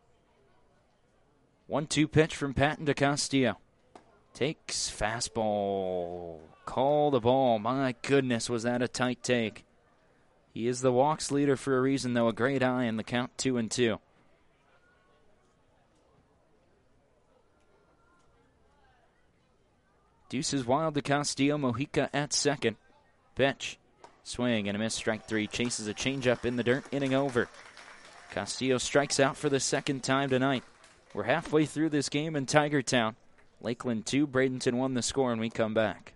1-2 pitch from Patton to Castillo. Takes fastball. Call the ball. My goodness, was that a tight take. He is the walks leader for a reason, though. A great eye in the count, 2-2. Deuces wild to Castillo. Mojica at second. Pitch. Swing and a miss. Strike 3. Chases a changeup in the dirt. Inning over. Castillo strikes out for the 2nd time tonight. We're halfway through this game in Tigertown. Lakeland 2, Bradenton 1 the score, and we come back.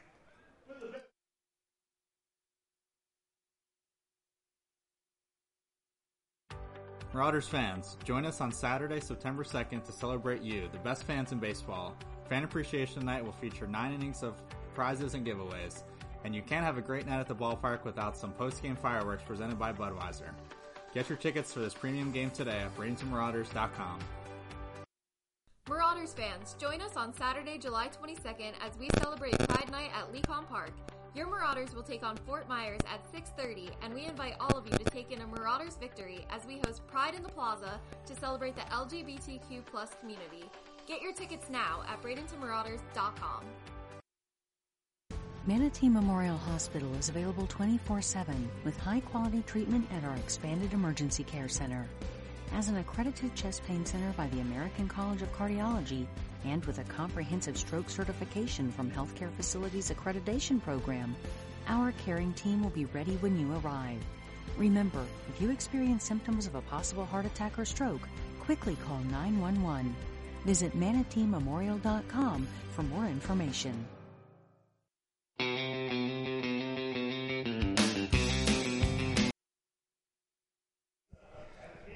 Marauders fans, join us on Saturday, September 2nd to celebrate you, the best fans in baseball. Fan Appreciation Night will feature 9 innings of prizes and giveaways. And you can't have a great night at the ballpark without some post-game fireworks presented by Budweiser. Get your tickets for this premium game today at BradentonMarauders.com. Marauders fans, join us on Saturday, July 22nd as we celebrate Pride Night at Lecom Park. Your Marauders will take on Fort Myers at 6:30, and we invite all of you to take in a Marauders victory as we host Pride in the Plaza to celebrate the LGBTQ+ community. Get your tickets now at BradentonMarauders.com. Manatee Memorial Hospital is available 24/7 with high-quality treatment at our expanded emergency care center. As an accredited chest pain center by the American College of Cardiology and with a comprehensive stroke certification from Healthcare Facilities Accreditation Program, our caring team will be ready when you arrive. Remember, if you experience symptoms of a possible heart attack or stroke, quickly call 911. Visit ManateeMemorial.com for more information.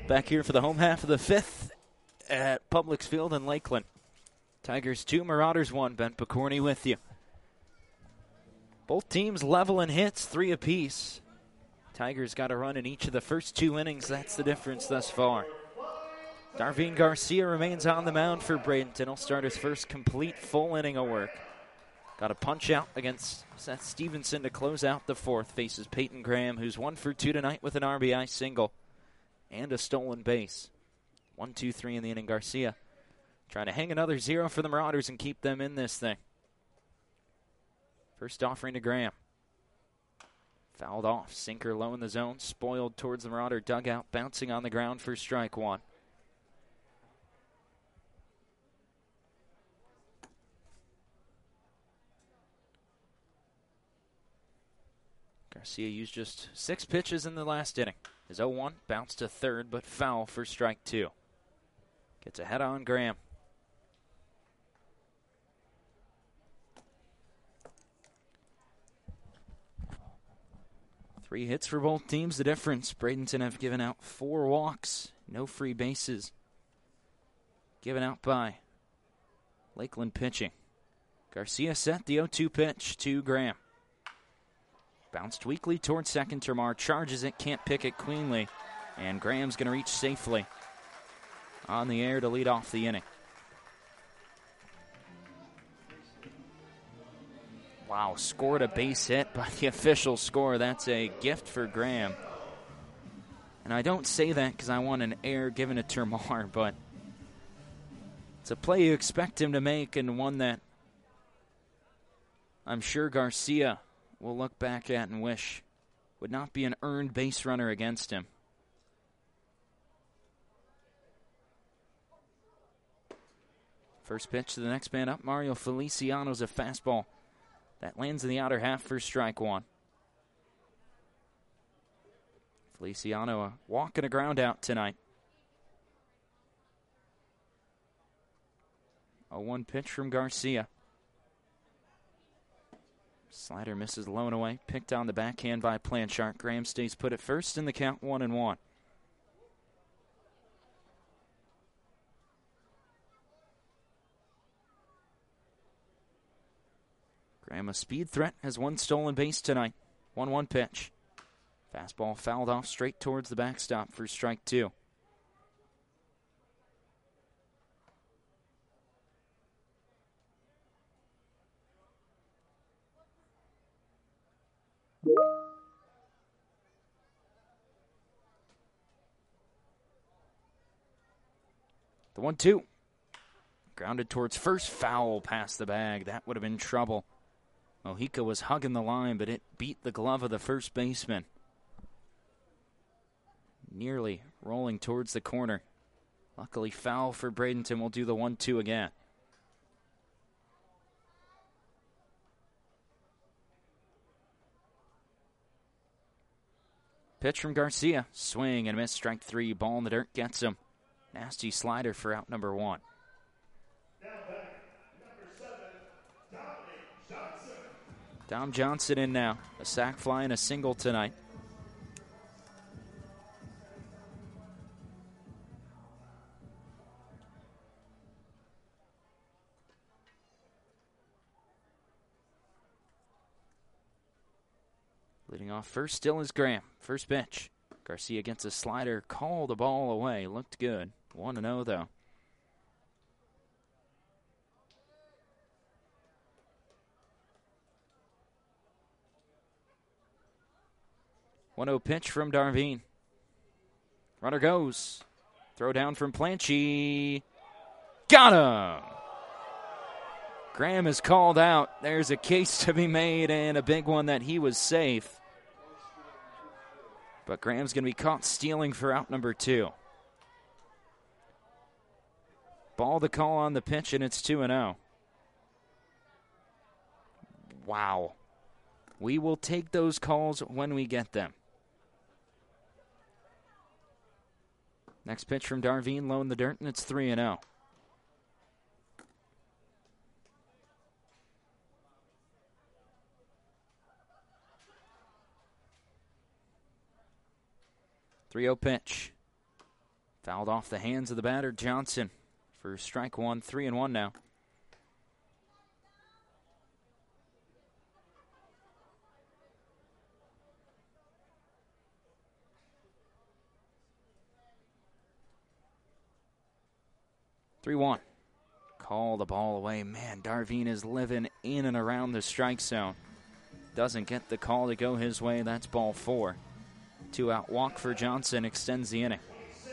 Back here for the home half of the fifth at Publix Field in Lakeland. Tigers 2, Marauders 1. Ben Picorni with you. Both teams level in hits, 3 apiece. Tigers got a run in each of the first 2 innings. That's the difference thus far. Darvin Garcia remains on the mound for Bradenton. He'll start his first complete full inning of work. Got a punch out against Seth Stevenson to close out the fourth. Faces Peyton Graham, who's 1 for 2 tonight with an RBI single and a stolen base. 1-2-3 in the inning. Garcia trying to hang another 0 for the Marauders and keep them in this thing. First offering to Graham. Fouled off. Sinker low in the zone. Spoiled towards the Marauder dugout. Bouncing on the ground for strike 1. Garcia used just 6 pitches in the last inning. His 0-1 bounced to third, but foul for strike 2. Gets ahead on Graham. Three hits for both teams. The difference, Bradenton have given out 4 walks, no free bases. Given out by Lakeland pitching. Garcia set the 0-2 pitch to Graham. Bounced weakly towards second. Termar charges it, can't pick it cleanly. And Graham's going to reach safely on the air to lead off the inning. Wow, scored a base hit by the official score. That's a gift for Graham. And I don't say that because I want an error given to Termar, but it's a play you expect him to make and one that I'm sure Garcia will look back at and wish would not be an earned base runner against him. First pitch to the next man up, Mario Feliciano's a fastball that lands in the outer half for strike 1. Feliciano a walk and a ground out tonight. 0-1 pitch from Garcia. Slider misses low and away. Picked on the backhand by Planchart. Graham stays put at first in the count 1-1. Graham, a speed threat, has 1 stolen base tonight. 1-1 pitch. Fastball fouled off straight towards the backstop for strike 2. The 1-2. Grounded towards first, foul past the bag. That would have been trouble. Mojica was hugging the line, but it beat the glove of the first baseman. Nearly rolling towards the corner. Luckily, foul for Bradenton. Will do the 1-2 again. Pitch from Garcia. Swing and miss. Strike 3. Ball in the dirt. Gets him. Nasty slider for out number 1. Dom Johnson in now. A sac fly and a single tonight. Leading off first still is Graham. First pitch. Garcia gets a slider. Called the ball away. Looked good. 1-0 though. One-0 pitch from Darvin. Runner goes. Throw down from Planchy. Got him! Graham is called out. There's a case to be made and a big one that he was safe. But Graham's going to be caught stealing for out number 2. Ball to call on the pitch, and it's 2-0. Wow. We will take those calls when we get them. Next pitch from Darvin, low in the dirt, and it's 3-0. Pitch. Fouled off the hands of the batter, Johnson, for strike one, 3-1 now. Call the ball away. Man, Darvine is living in and around the strike zone. Doesn't get the call to go his way. That's ball 4. 2-out walk for Johnson extends the inning.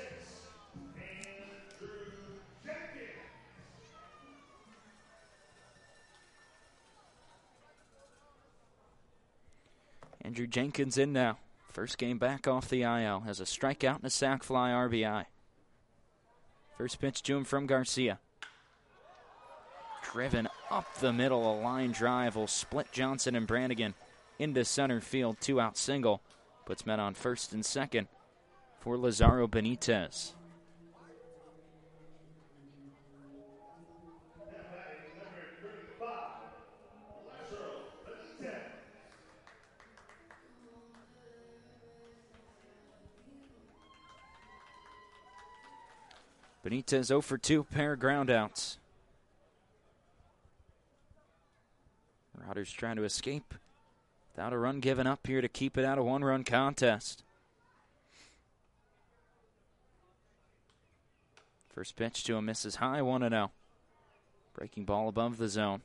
Andrew Jenkins in now. First game back off the IL. Has a strikeout and a sac fly RBI. First pitch to him from Garcia. Driven up the middle, a line drive will split Johnson and Brannigan into center field. 2-out single. Puts men on first and second for Lazaro Benitez. Benitez 0 for 2, pair of groundouts. Marauders trying to escape without a run given up here to keep it out a one-run contest. First pitch to him misses high, 1-0. Breaking ball above the zone.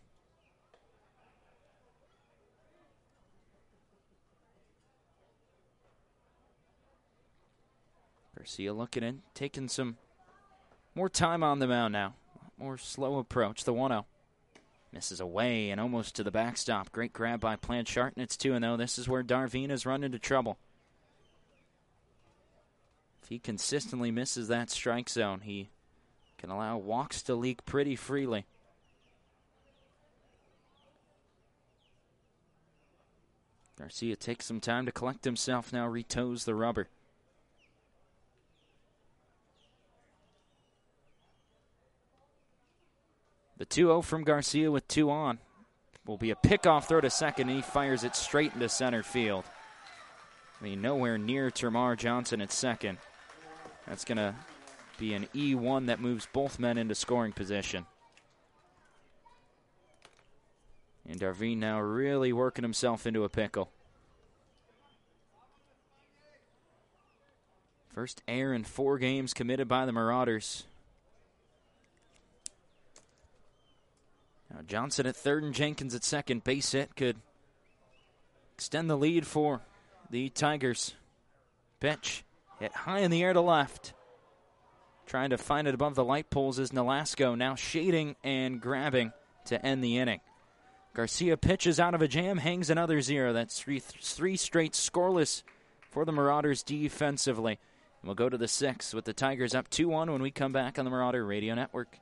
Garcia looking in, taking some more time on the mound now. More slow approach, the 1-0. Misses away and almost to the backstop. Great grab by Planchart, and it's 2-0. This is where Darvine has run into trouble. If he consistently misses that strike zone, he can allow walks to leak pretty freely. Garcia takes some time to collect himself now, retoes the rubber. The 2-0 from Garcia with 2 on. Will be a pickoff throw to second, and he fires it straight into center field. I mean, nowhere near Termar Johnson at second. That's going to be an E1 that moves both men into scoring position. And Darvine now really working himself into a pickle. First error in 4 games committed by the Marauders. Now Johnson at third and Jenkins at second. Base hit could extend the lead for the Tigers. Pitch hit high in the air to left. Trying to find it above the light poles is Nolasco, now shading and grabbing to end the inning. Garcia pitches out of a jam, hangs another 0. That's three straight scoreless for the Marauders defensively. And we'll go to the 6th with the Tigers up 2-1 when we come back on the Marauder Radio Network.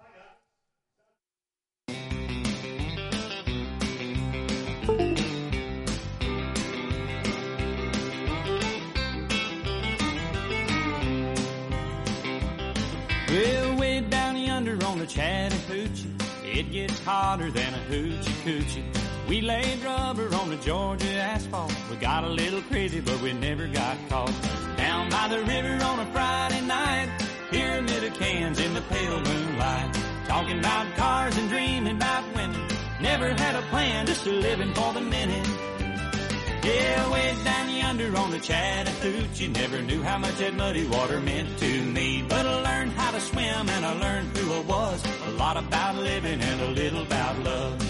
Well, way down yonder on the Chattahoochee, it gets hotter than a hoochie coochie. We laid rubber on the Georgia asphalt. We got a little crazy, but we never got caught. Down by the river on a Friday night, pyramid of cans in the pale moonlight. Talking about cars and dreaming about women. Never had a plan, just a living for the minute. Yeah, way down yonder on the Chattahoochee, never knew how much that muddy water meant to me. But I learned how to swim and I learned who I was. A lot about living and a little about love.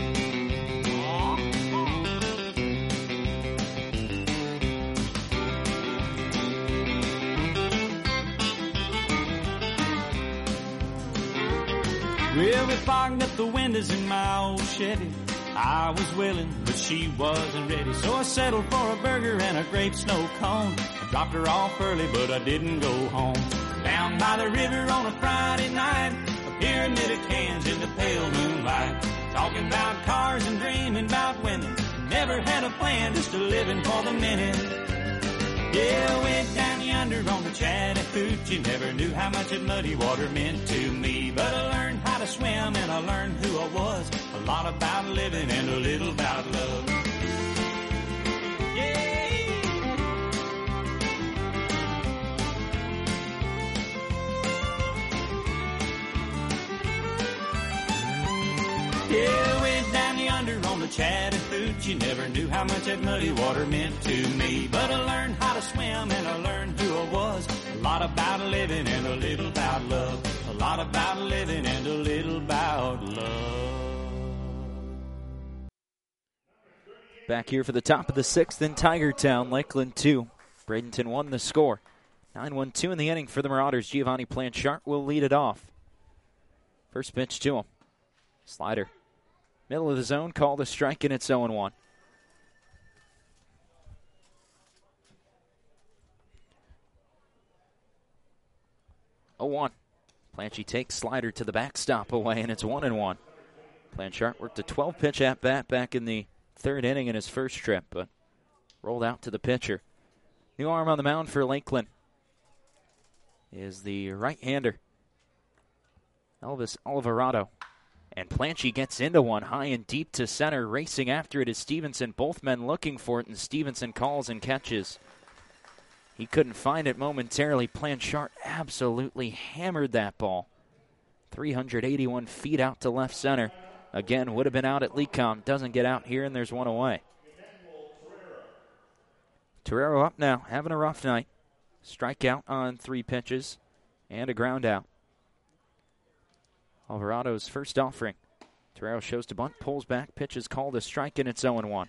Well, we fogged up the windows in my old Chevy. I was willing, but she wasn't ready. So I settled for a burger and a grape snow cone. I dropped her off early, but I didn't go home. Down by the river on a Friday night, a pyramid of cans in the pale moonlight. Talking about cars and dreaming about women. Never had a plan, just a living for the minute. Yeah, way down yonder on the Chattahoochee, never knew how much that muddy water meant to me. But I learned how to swim and I learned who I was. A lot about living and a little about love. Yeah. Chattahoochee, never knew how much that muddy water meant to me. But I learned how to swim and I learned who I was. A lot about living and a little about love. A lot about living and a little about love. Back here for the top of the sixth in Tigertown, Lakeland 2. Bradenton 1 the score. 9-1-2 in the inning for the Marauders. Giovanni Planchart will lead it off. First pitch to him. Slider. Middle of the zone, called a strike, and it's 0-1. Planchy takes Slider to the backstop away, and it's 1-1. Planchart worked a 12-pitch at-bat back in the third inning in his first trip, but rolled out to the pitcher. New arm on the mound for Lakeland is the right-hander, Elvis Alvarado. And Planchy gets into one high and deep to center. Racing after it is Stevenson. Both men looking for it, and Stevenson calls and catches. He couldn't find it momentarily. Planchart absolutely hammered that ball. 381 feet out to left center. Again, would have been out at Lecom. Doesn't get out here, and there's one away. Torero up now, having a rough night. Strikeout on 3 pitches and a ground out. Alvarado's first offering. Torero shows to bunt, pulls back, pitches called a strike, and it's 0-1.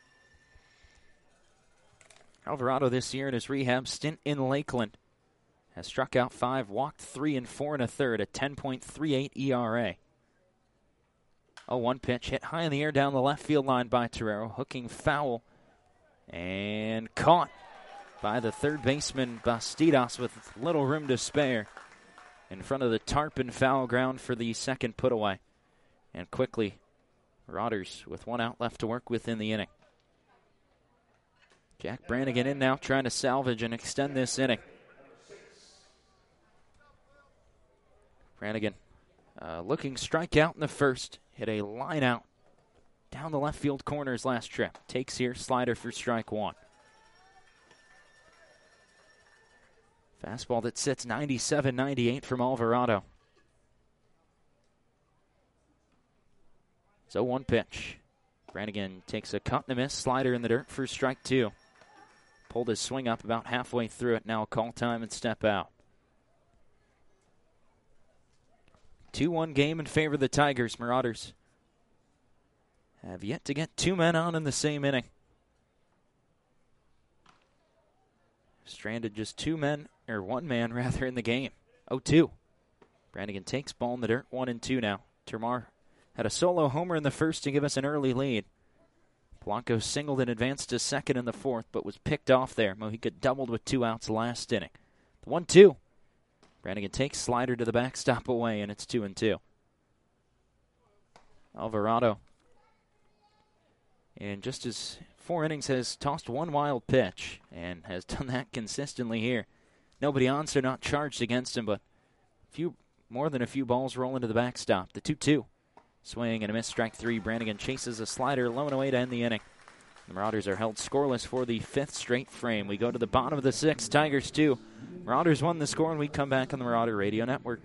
Alvarado this year in his rehab stint in Lakeland has struck out 5, walked 3 and 4 1/3, a 10.38 ERA. 0-1 pitch hit high in the air down the left field line by Torero, hooking foul and caught by the third baseman Bastidas with little room to spare in front of the tarpon foul ground for the second put away. And quickly, Marauders with 1 out left to work with in the inning. Jack Brannigan in now, trying to salvage and extend this inning. Brannigan looking strikeout in the first. Hit a line out down the left field corner his last trip. Takes here, slider for strike 1. Fastball that sits 97-98 from Alvarado. So 1 pitch. Brannigan takes a cut and a miss. Slider in the dirt for strike 2. Pulled his swing up about halfway through it. Now call time and step out. 2-1 game in favor of the Tigers. Marauders have yet to get 2 men on in the same inning. Stranded just 2 men, or 1 man rather, in the game. 0-2. Brannigan takes ball in the dirt. 1-2 now. Termar had a solo homer in the first to give us an early lead. Blanco singled and advanced to second in the fourth, but was picked off there. Mojica doubled with 2 outs last inning. The 1-2. Brannigan takes slider to the backstop away, and it's 2-2. Alvarado, in just his 4 innings, has tossed 1 wild pitch and has done that consistently here. Nobody on, so not charged against him, but more than a few balls rolling to the backstop. The 2-2. Swing and a miss, strike 3. Brannigan chases a slider, low and away to end the inning. The Marauders are held scoreless for the 5th straight frame. We go to the bottom of the 6th. Tigers 2. Marauders 1 the score, and we come back on the Marauder Radio Network.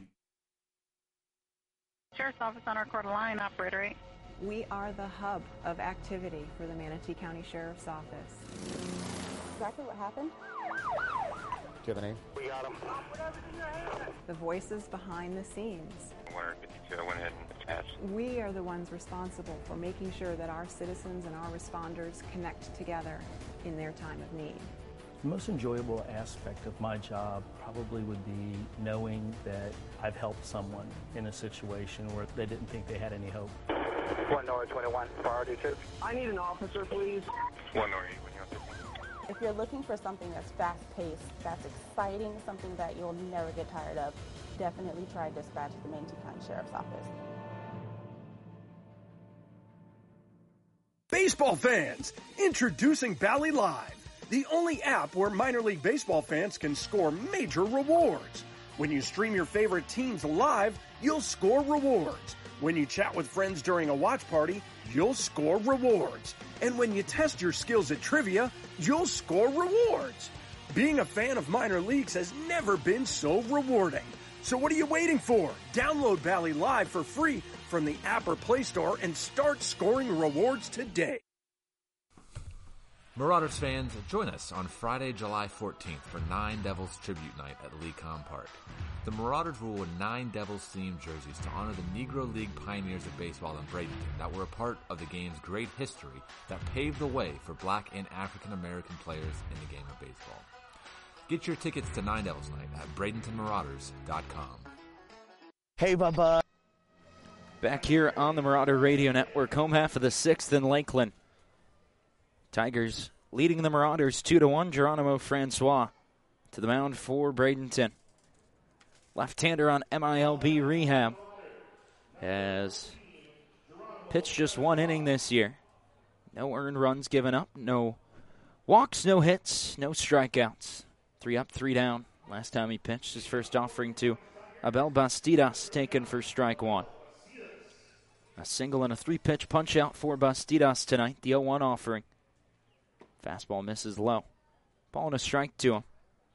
Sheriff's Office on our quarter line, operator 8. We are the hub of activity for the Manatee County Sheriff's Office. Exactly what happened? Do you have a name? We got him. The voices behind the scenes. Where 52 went ahead and attached. We are the ones responsible for making sure that our citizens and our responders connect together in their time of need. The most enjoyable aspect of my job probably would be knowing that I've helped someone in a situation where they didn't think they had any hope. 1 North 21, priority 2. I need an officer, please. 1 North 8, if you're looking for something that's fast-paced, that's exciting, something that you'll never get tired of, definitely try dispatch at the Manatee County Sheriff's Office. Baseball fans, introducing Bally Live, the only app where minor league baseball fans can score major rewards. When you stream your favorite teams live, you'll score rewards. When you chat with friends during a watch party, you'll score rewards. And when you test your skills at trivia, you'll score rewards. Being a fan of minor leagues has never been so rewarding. So what are you waiting for? Download Bally Live for free from the app or Play Store and start scoring rewards today. Marauders fans, join us on Friday, July 14th for Nine Devils Tribute Night at Lecom Park. The Marauders will wear 9 Devils-themed jerseys to honor the Negro League pioneers of baseball in Bradenton that were a part of the game's great history that paved the way for black and African-American players in the game of baseball. Get your tickets to Nine Devils Night at BradentonMarauders.com. Hey, Bubba. Back here on the Marauder Radio Network, home half of the 6th in Lakeland. Tigers leading the Marauders 2-1. Geronimo Francois to the mound for Bradenton. Left-hander on MILB rehab has pitched just 1 inning this year. No earned runs given up, no walks, no hits, no strikeouts. 3 up, 3 down. Last time he pitched, his first offering to Abel Bastidas, taken for strike 1. A single and a 3-pitch punch-out for Bastidas tonight, the 0-1 offering. Fastball misses low. Ball and a strike to him.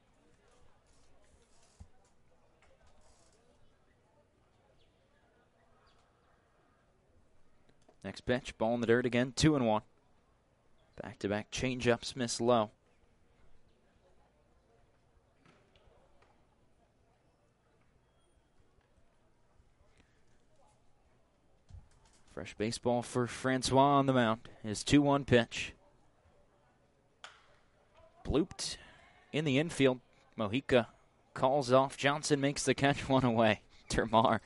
Next pitch, ball in the dirt again, 2-1. Back-to-back change-ups miss low. Fresh baseball for Francois on the mound. His 2-1 pitch. Blooped in the infield. Mojica calls off. Johnson makes the catch, 1 away. Termar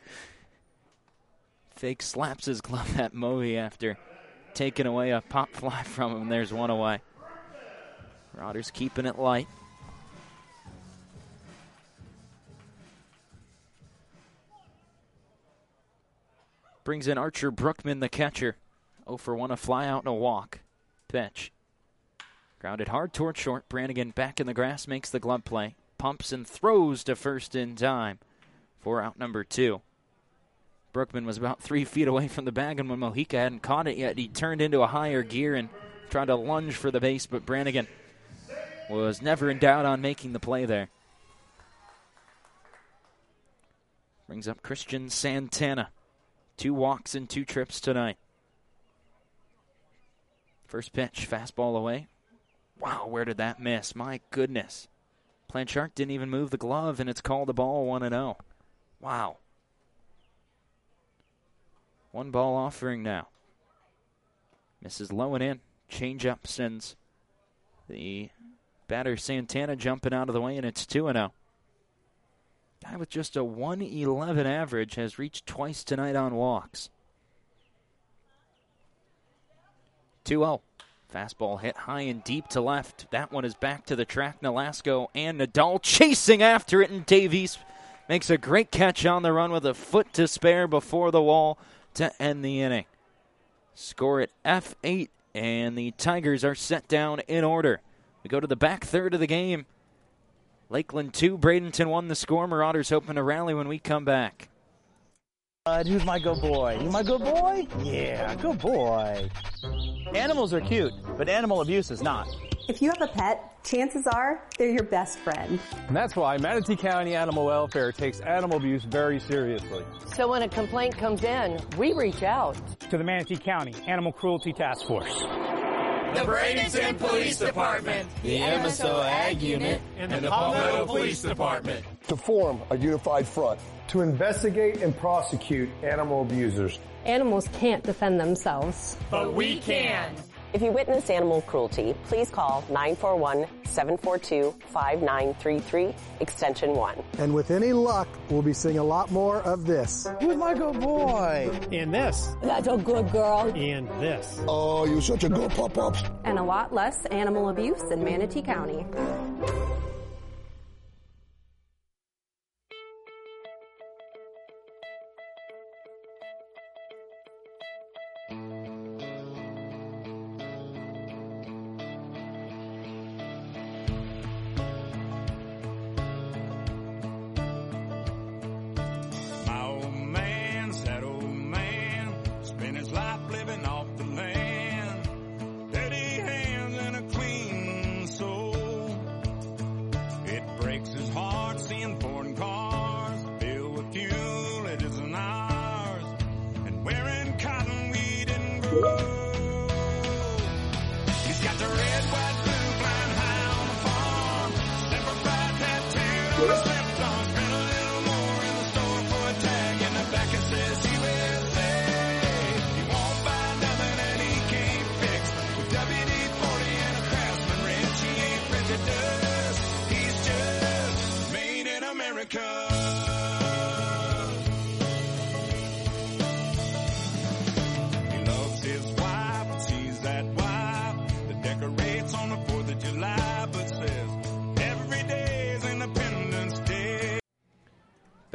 fake slaps his glove at Moe after taking away a pop fly from him. There's 1 away. Marauders keeping it light. Brings in Archer Brookman, the catcher. 0 for 1, a fly out and a walk. Pitch. Grounded hard toward short. Brannigan back in the grass, makes the glove play. Pumps and throws to first in time for out number 2. Brookman was about 3 feet away from the bag, and when Mojica hadn't caught it yet, he turned into a higher gear and tried to lunge for the base, but Brannigan was never in doubt on making the play there. Brings up Christian Santana. 2 walks and 2 trips tonight. First pitch, fastball away. Wow, where did that miss? My goodness. Blanchard didn't even move the glove, and it's called a ball, 1-0. Wow. 1 ball offering now. Misses low and in. Change-up sends the batter Santana jumping out of the way, and it's 2-0. Guy with just a 111 average has reached twice tonight on walks. 2-0. Fastball hit high and deep to left. That one is back to the track. Nolasco and Nadal chasing after it, and Davies makes a great catch on the run with a foot to spare before the wall to end the inning. Score at F8, and the Tigers are set down in order. We go to the back third of the game. Lakeland 2, Bradenton 1 the score. Marauders hoping to rally when we come back. Who's my good boy? You my good boy? Yeah, good boy. Animals are cute, but animal abuse is not. If you have a pet, chances are they're your best friend. And that's why Manatee County Animal Welfare takes animal abuse very seriously. So when a complaint comes in, we reach out to the Manatee County Animal Cruelty Task Force, the Bradenton Police Department, the MSO Ag Unit, and the Palmetto Police Department to form a unified front to investigate and prosecute animal abusers. Animals can't defend themselves, but we can. If you witness animal cruelty, please call 941-742-5933, extension 1. And with any luck, we'll be seeing a lot more of this. Who's my good boy? And this. That's a good girl. And this. Oh, you're such a good pop-up. And a lot less animal abuse in Manatee County.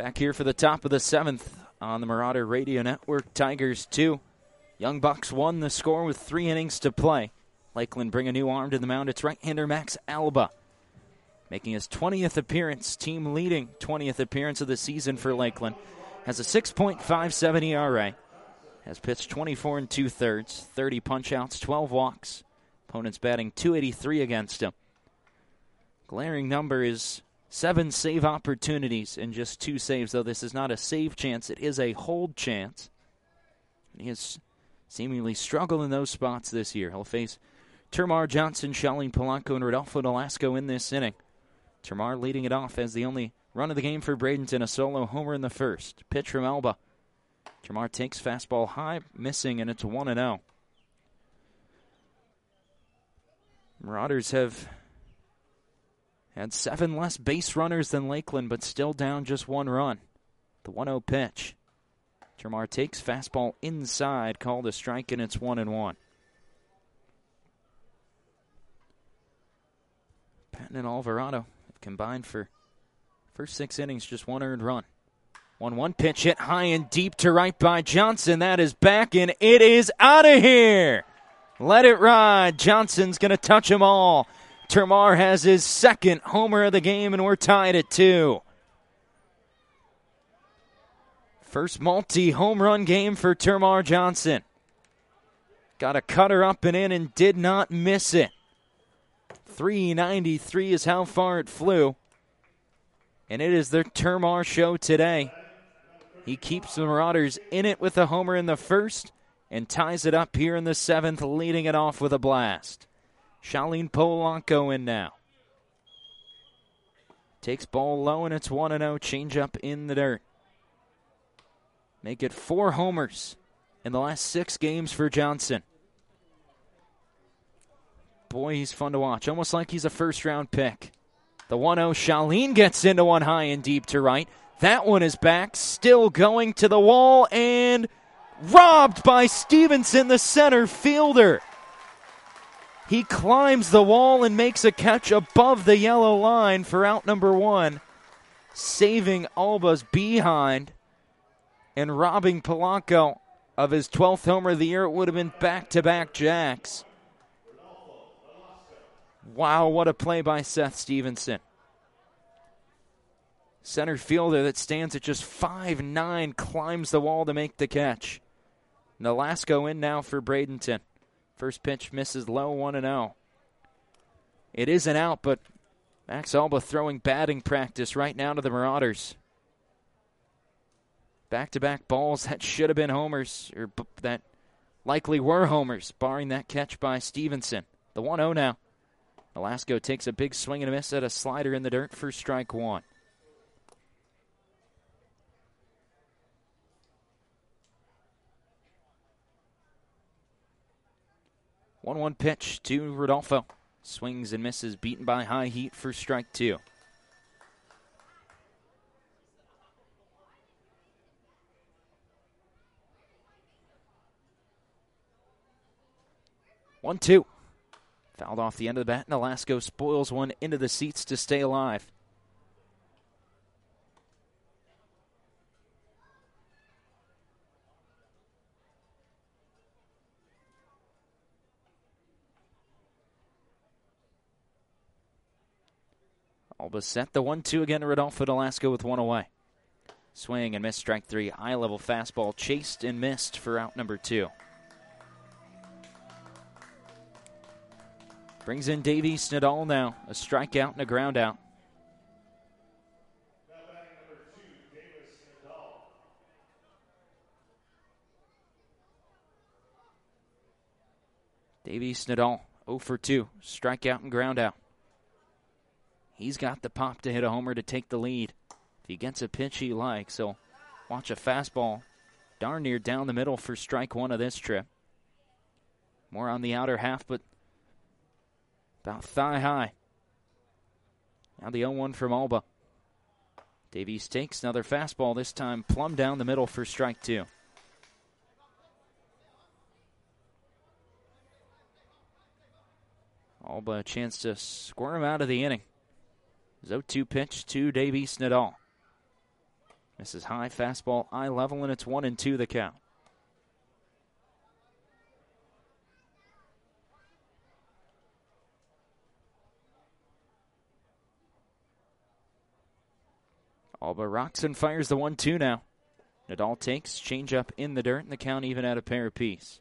Back here for the top of the 7th on the Marauder Radio Network. Tigers 2, Young Bucks 1. The score with 3 innings to play. Lakeland bring a new arm to the mound. It's right-hander Max Alba, making his 20th appearance, team-leading 20th appearance of the season for Lakeland. Has a 6.57 ERA. Has pitched 24 2/3, 30 punch-outs, 12 walks. Opponents batting .283 against him. Glaring number is 7 save opportunities and just 2 saves, though this is not a save chance. It is a hold chance. He has seemingly struggled in those spots this year. He'll face Termar Johnson, Shaleen Polanco, and Rodolfo Nolasco in this inning. Termar leading it off as the only run of the game for Bradenton, a solo homer in the first. Pitch from Alba. Termar takes fastball high, missing, and it's 1-0. Marauders have had 7 less base runners than Lakeland, but still down just 1 run. The 1-0 pitch. Termar takes fastball inside, called a strike, and it's 1-1. Patton and Alvarado have combined for first 6 innings, just 1 earned run. 1-1 pitch hit high and deep to right by Johnson. That is back, and it is out of here. Let it ride. Johnson's going to touch them all. Termar has his 2nd homer of the game, and we're tied at 2. First multi-home run game for Termar Johnson. Got a cutter up and in and did not miss it. 393 is how far it flew. And it is their Termar show today. He keeps the Marauders in it with a homer in the first and ties it up here in the 7th, leading it off with a blast. Shaleen Polanco in now. Takes ball low, and it's 1-0. Changeup in the dirt. Make it 4 homers in the last 6 games for Johnson. Boy, he's fun to watch. Almost like he's a first-round pick. The 1-0, Shaleen gets into one high and deep to right. That one is back, still going to the wall, and robbed by Stevenson, the center fielder. He climbs the wall and makes a catch above the yellow line for out number 1, saving Alba's behind and robbing Polanco of his 12th homer of the year. It would have been back-to-back jacks. Wow, what a play by Seth Stevenson. Center fielder that stands at just 5'9", climbs the wall to make the catch. Nolasco in now for Bradenton. First pitch misses low, 1-0. It is an out, but Max Alba throwing batting practice right now to the Marauders. Back-to-back balls that should have been homers, or that likely were homers, barring that catch by Stevenson. The 1-0 now. Nolasco takes a big swing and a miss at a slider in the dirt for strike 1. One pitch to Rodolfo. Swings and misses, beaten by high heat for strike 2. One, two. Fouled off the end of the bat. Nolasco spoils one into the seats to stay alive. Alba set the 1-2 again to Rodolfo Nolasco with 1 away. Swing and miss, strike 3. High-level fastball chased and missed for out number 2. Brings in Davey Snedall now. A strikeout and a ground out. Davey Snedall, 0 for 2. Strikeout and ground out. He's got the pop to hit a homer to take the lead. If he gets a pitch he likes, he'll watch a fastball darn near down the middle for strike 1 of this trip. More on the outer half, but about thigh high. Now the 0-1 from Alba. Davies takes another fastball, this time plumb down the middle for strike 2. Alba a chance to squirm out of the inning. 0-2 pitch to Davey Snedall. Misses high, fastball eye level, and it's 1-2 the count. Alba rocks and fires the 1-2 now. Nadal takes, changeup in the dirt, and the count even at a pair apiece.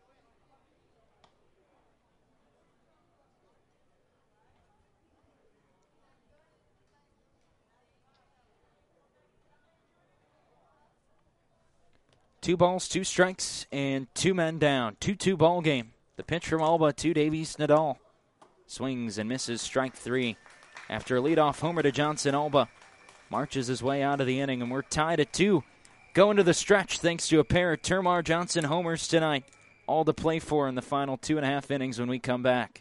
Two balls, two strikes, and two men down. 2-2 ball game. The pitch from Alba to Davies Nadal. Swings and misses strike three. After a leadoff homer to Johnson, Alba marches his way out of the inning, and we're tied at 2. Going to the stretch thanks to a pair of Termar Johnson homers tonight. All to play for in the final 2.5 innings when we come back.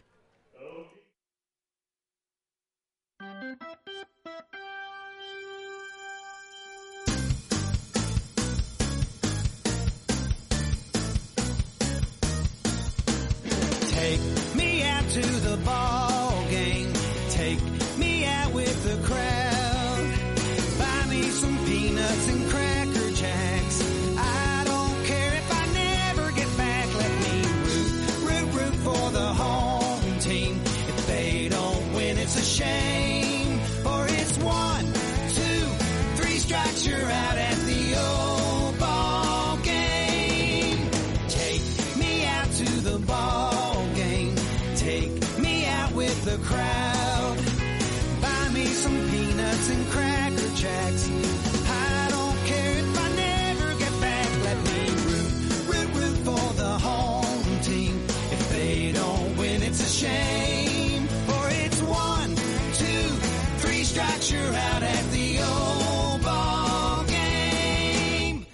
Take me out to the ball game. Take me out with the crowd. Buy me some peanuts and Cracker Jacks. I don't care if I never get back. Let me root for the home team. If they don't win, it's a shame. For it's 1, 2, 3 strikes, you're out at the old ball game. Take me out to the ball game. Take me out with the crowd. Buy me some peanuts and Cracker Jacks. I don't care if I never get back. Let me root for the home team. If they don't win, it's a shame. For it's 1, 2, 3 strikes, you're out at the old ball game.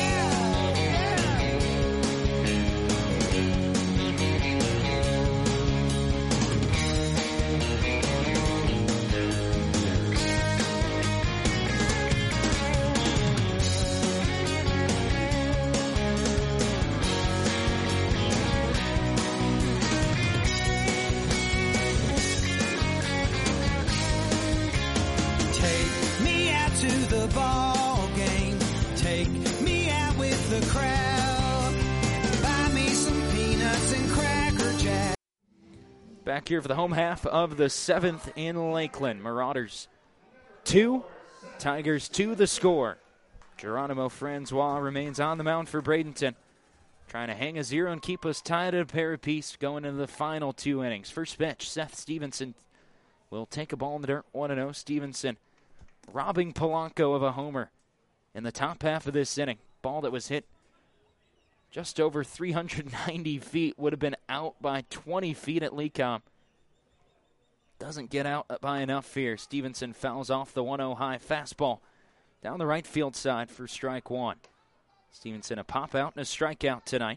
Take me out to the ball game. Take me out with the crowd. Buy me some peanuts and Cracker Jacks. Back here for the home half of the 7th in Lakeland. Marauders 2, Tigers 2 the score. Geronimo Francois remains on the mound for Bradenton, trying to hang a 0 and keep us tied at a pair apiece going into the final 2 innings. First pitch, Seth Stevenson will take a ball in the dirt, 1-0. Stevenson robbing Polanco of a homer in the top half of this inning. Ball that was hit just over 390 feet, would have been out by 20 feet at Lecom. Doesn't get out by enough here. Stevenson fouls off the 1-0 high fastball down the right field side for strike 1. Stevenson a pop out and a strikeout tonight.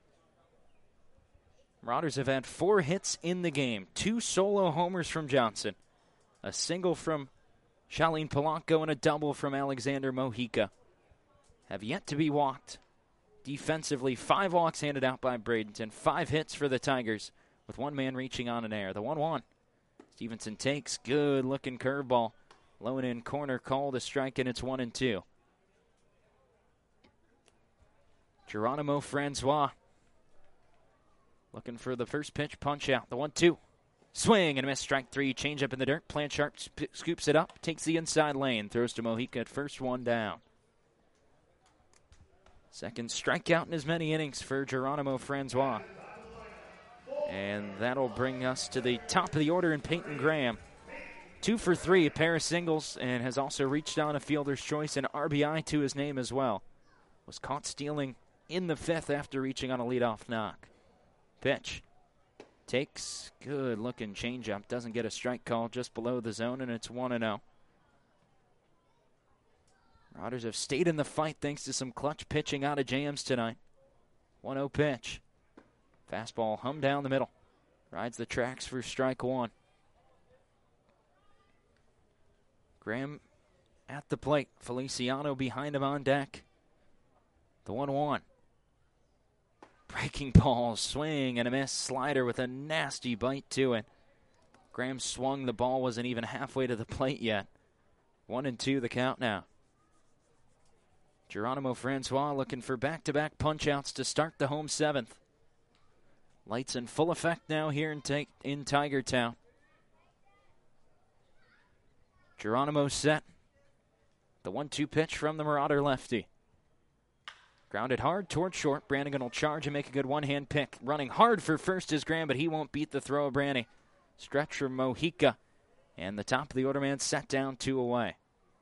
Marauders have had 4 hits in the game. 2 solo homers from Johnson, a single from Shaleen Polanco, and a double from Alexander Mojica. Have yet to be walked. Defensively, 5 walks handed out by Bradenton. 5 hits for the Tigers, with 1 man reaching on an error. The 1-1. Stevenson takes, good looking curveball. Low and in corner called a strike, and it's 1-2. Geronimo Francois looking for the first pitch, punch out. The 1-2. Swing and a miss, strike 3. Change up in the dirt. Blanchard scoops it up, takes the inside lane, throws to Mojica at first, 1 down. Second strikeout in as many innings for Geronimo Francois. And that'll bring us to the top of the order in Peyton Graham. 2 for 3, a pair of singles, and has also reached on a fielder's choice and RBI to his name as well. Was caught stealing in the 5th after reaching on a leadoff knock. Pitch. Takes, good looking changeup. Doesn't get a strike call, just below the zone, and it's 1-0. Marauders have stayed in the fight thanks to some clutch pitching out of Jams tonight. 1-0 pitch. Fastball hummed down the middle. Rides the tracks for strike 1. Graham at the plate. Feliciano behind him on deck. The 1-1. Breaking ball, swing and a miss. Slider with a nasty bite to it. Graham swung. The ball wasn't even halfway to the plate yet. 1-2 the count now. Geronimo Francois looking for back-to-back punch-outs to start the home seventh. Lights in full effect now here in Tiger Town. Geronimo set. The 1-2 pitch from the Marauder lefty. Grounded hard toward short. Brannigan will charge and make a good one-hand pick. Running hard for first is Graham, but he won't beat the throw of Branny. Stretch from Mojica. And the top of the order man set down 2 away.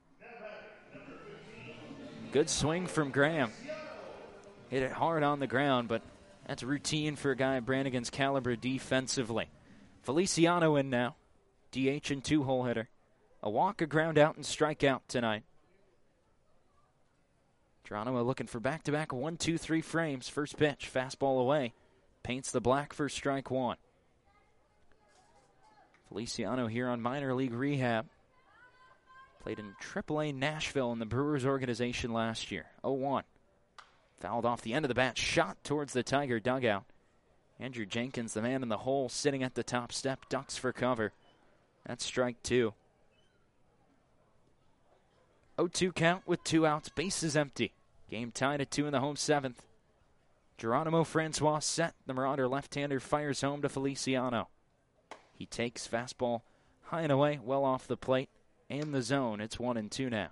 Good swing from Graham. Hit it hard on the ground, but that's routine for a guy of Brannigan's caliber defensively. Feliciano in now. DH and 2-hole hitter. A walk, a ground out, and strikeout tonight. Geronimo looking for back-to-back 1-2-3 frames. First pitch, fastball away. Paints the black for strike 1. Feliciano here on minor league rehab. Played in AAA Nashville in the Brewers organization last year. 0-1. Fouled off the end of the bat, shot towards the Tiger dugout. Andrew Jenkins, the man in the hole, sitting at the top step, ducks for cover. That's strike 2. 0-2 count with 2 outs, bases empty. Game tied at 2 in the home seventh. Geronimo Francois set. The Marauder left-hander fires home to Feliciano. He takes fastball high and away, well off the plate. And the zone, it's 1-2 now.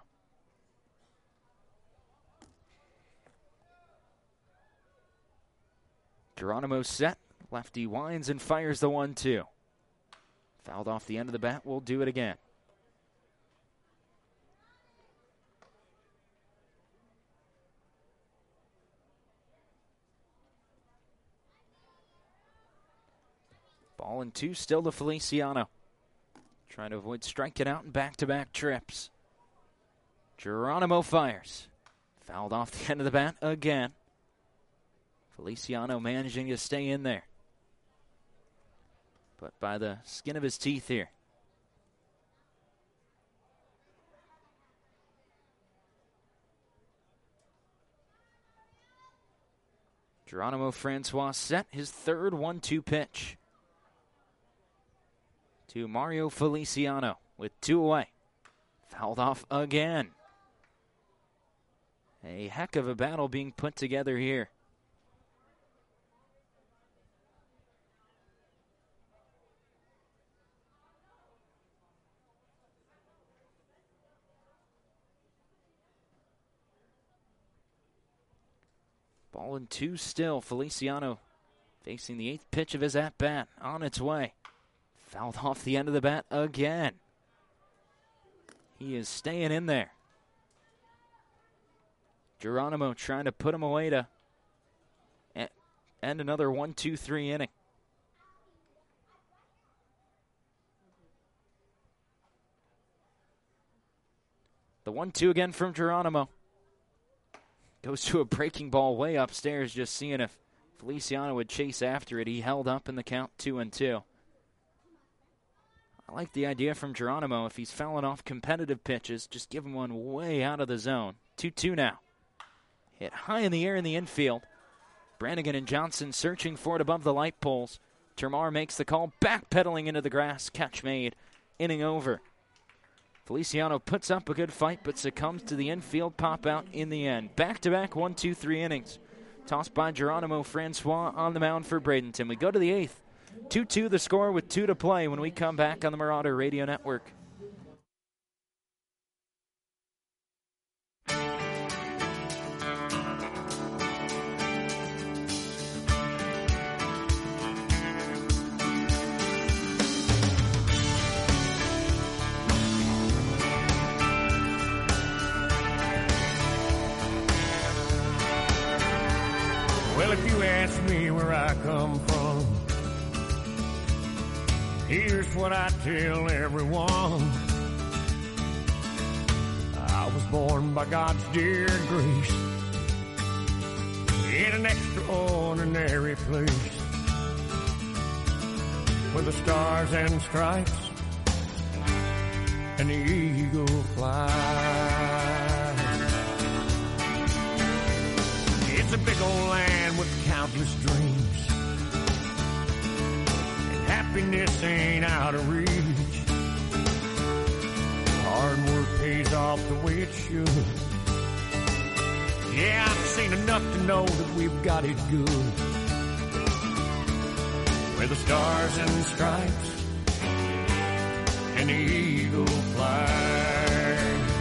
Geronimo set. Lefty winds and fires the 1-2. Fouled off the end of the bat. We'll do it again. Ball and 2 still to Feliciano. Trying to avoid striking out in back-to-back trips. Geronimo fires. Fouled off the end of the bat again. Feliciano managing to stay in there. But by the skin of his teeth here. Geronimo Francois set his third 1-2 pitch to Mario Feliciano with 2 away. Fouled off again. A heck of a battle being put together here. Ball and 2 still. Feliciano facing the 8th pitch of his at-bat on its way. Fouled off the end of the bat again. He is staying in there. Geronimo trying to put him away to end another 1-2-3 inning. The 1-2 again from Geronimo. Goes to a breaking ball way upstairs, just seeing if Feliciano would chase after it. He held up in the count 2-2. I like the idea from Geronimo. If he's fouling off competitive pitches, just give him one way out of the zone. 2-2 now. Hit high in the air in the infield. Brannigan and Johnson searching for it above the light poles. Termar makes the call, backpedaling into the grass. Catch made. Inning over. Feliciano puts up a good fight, but succumbs to the infield pop-out in the end. Back-to-back 1-2-3 innings. Tossed by Geronimo Francois on the mound for Bradenton. We go to the 8th. 2-2 the score with 2 to play when we come back on the Marauder Radio Network. Well, if you ask me where I come from, here's what I tell everyone. I was born by God's dear grace in an extraordinary place where the stars and stripes and the eagle flies. It's a big old land with countless dreams, and happiness ain't out of reach. Hard work pays off the way it should, Yeah, I've seen enough to know that we've got it good. Where the stars and stripes and the eagle fly.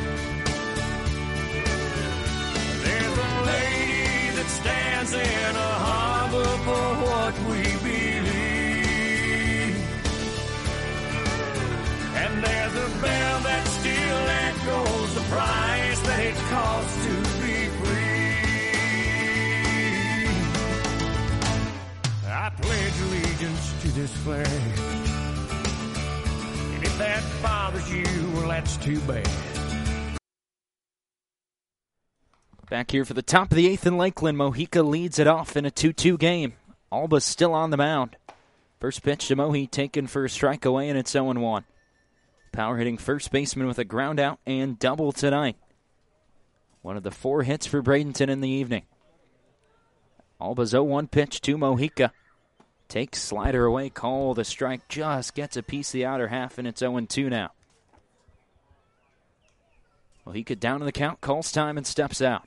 There's a lady that stands in a harbor for what we believe. And there's a bell that still echoes the price that it costs to be free. I pledge allegiance to this flag. And if that bothers you, well, that's too bad. Back here for the top of the 8th in Lakeland, Mojica leads it off in a 2-2 game. Alba's still on the mound. First pitch to Mohi taken for a strike away, and it's 0-1. Power hitting first baseman with a ground out and double tonight. One of the 4 hits for Bradenton in the evening. Alba's 0-1 pitch to Mojica. Takes slider away, call the strike, just gets a piece of the outer half, and it's 0-2 now. Mojica down in the count, calls time, and steps out.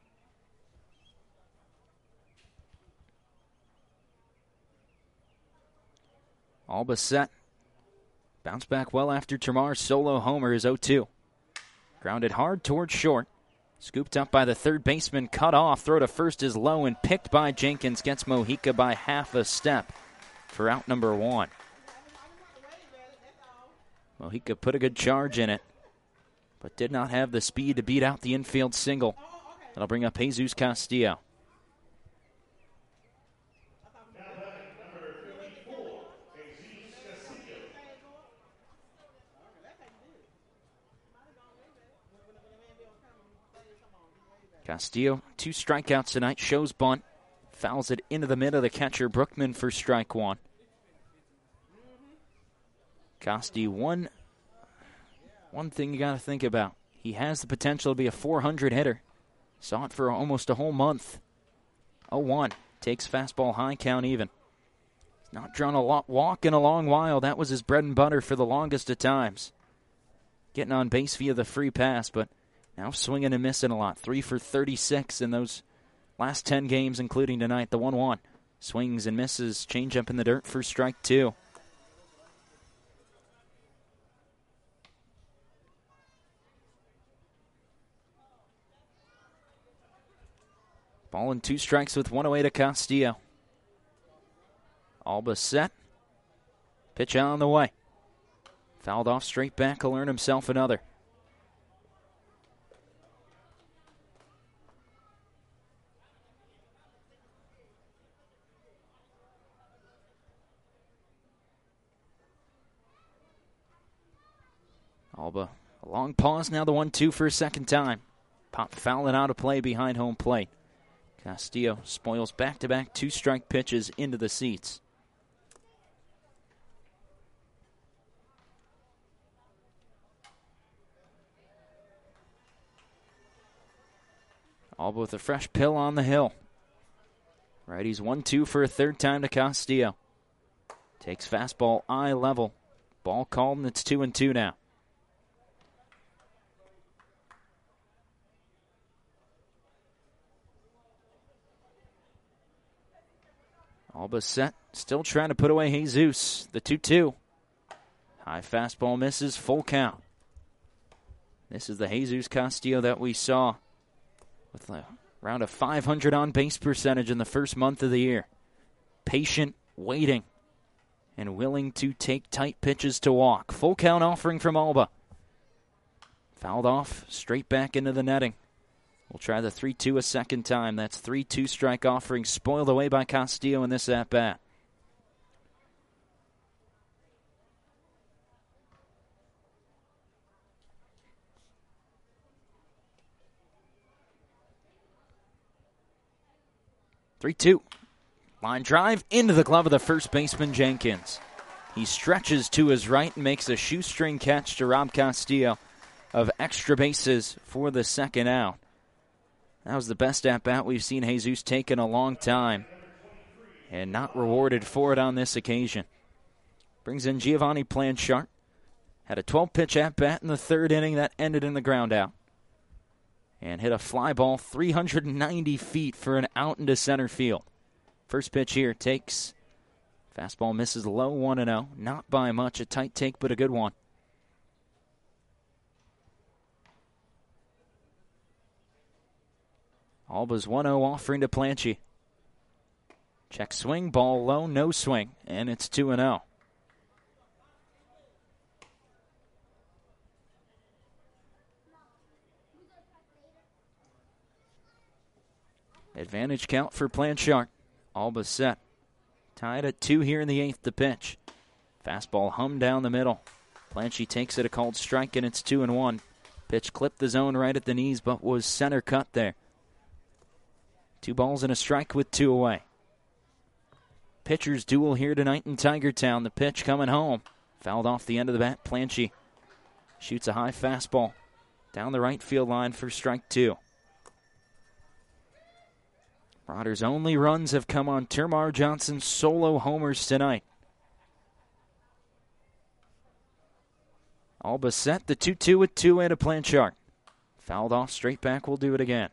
Alba set. Bounce back well after Termar's solo homer is 0-2. Grounded hard towards short. Scooped up by the third baseman, cut off. Throw to first is low and picked by Jenkins. Gets Mojica by half a step for out number 1. Mojica put a good charge in it, but did not have the speed to beat out the infield single. That'll bring up Jesus Castillo. Castillo, 2 strikeouts tonight, shows bunt, fouls it into the mid of the catcher, Brookman, for strike 1. Castillo, one thing you got to think about. He has the potential to be a 400 hitter. Saw it for almost a whole month. 0-1, takes fastball high, count even. He's not drawn a walk in a long while. That was his bread and butter for the longest of times. Getting on base via the free pass, but now swinging and missing a lot. 3 for 36 in those last 10 games, including tonight. The 1-1. Swings and misses. Change up in the dirt for strike 2. Ball and 2 strikes with 1 away to Castillo. Alba set. Pitch on the way. Fouled off straight back. He'll earn himself another. Alba, a long pause, now the 1-2 for a second time. Pop fouling out of play behind home plate. Castillo spoils back-to-back 2-strike pitches into the seats. Alba with a fresh pill on the hill. Righties 1-2 for a third time to Castillo. Takes fastball eye level. Ball called, and it's 2-2 now. Alba set, still trying to put away Jesus. The 2-2. High fastball misses, full count. This is the Jesus Castillo that we saw with around a .500 on-base percentage in the first month of the year. Patient, waiting, and willing to take tight pitches to walk. Full count offering from Alba. Fouled off, straight back into the netting. We'll try the 3-2 a second time. That's 3 2-strike offerings spoiled away by Castillo in this at-bat. (3-2). Line drive into the glove of the first baseman, Jenkins. He stretches to his right and makes a shoestring catch to rob Castillo of extra bases for the second out. That was the best at-bat we've seen Jesus take in a long time, and not rewarded for it on this occasion. Brings in Giovanni Blanchard. Had a 12-pitch at-bat in the third inning that ended in the ground out. and hit a fly ball 390 feet for an out into center field. First pitch here takes. Fastball misses low, 1-0. Not by much, a tight take, but a good one. Alba's 1-0 offering to Planche. Check swing, ball low, no swing, and it's 2-0. Advantage count for Blanchard. Alba set. Tied at 2 here in the 8th to pitch. Fastball hummed down the middle. Planche takes it, a called strike, and it's 2-1. Pitch clipped the zone right at the knees, but was center cut there. 2 balls and a strike with 2 away. Pitchers duel here tonight in Tigertown. The pitch coming home. Fouled off the end of the bat. Planche shoots a high fastball down the right field line for strike 2. Marauders' only runs have come on Termarr Johnson's solo homers tonight. Alba set the 2-2 with 2 into Blanchard. Fouled off straight back, will do it again.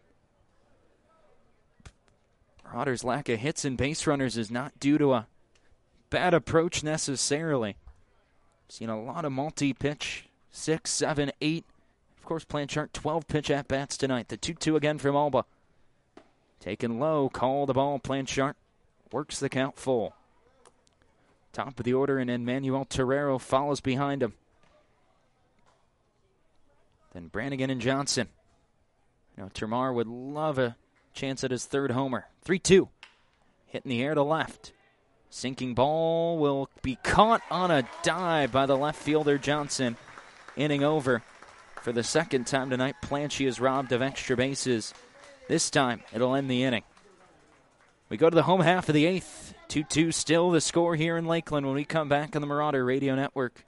Marauders' lack of hits and base runners is not due to a bad approach necessarily. Seen a lot of multi-pitch, 6, 7, 8. Of course, Blanchard 12 pitch at-bats tonight. The 2-2 again from Alba. Taken low, call the ball. Blanchard works the count full. Top of the order, and then Manuel Terrero follows behind him. Then Brannigan and Johnson. Termarr would love a chance at his 3rd homer. 3-2. Hit in the air to left. Sinking ball will be caught on a dive by the left fielder Johnson. Inning over. For the 2nd time tonight, Planche is robbed of extra bases. This time, it'll end the inning. We go to the home half of the 8th. 2-2 still the score here in Lakeland when we come back on the Marauder Radio Network.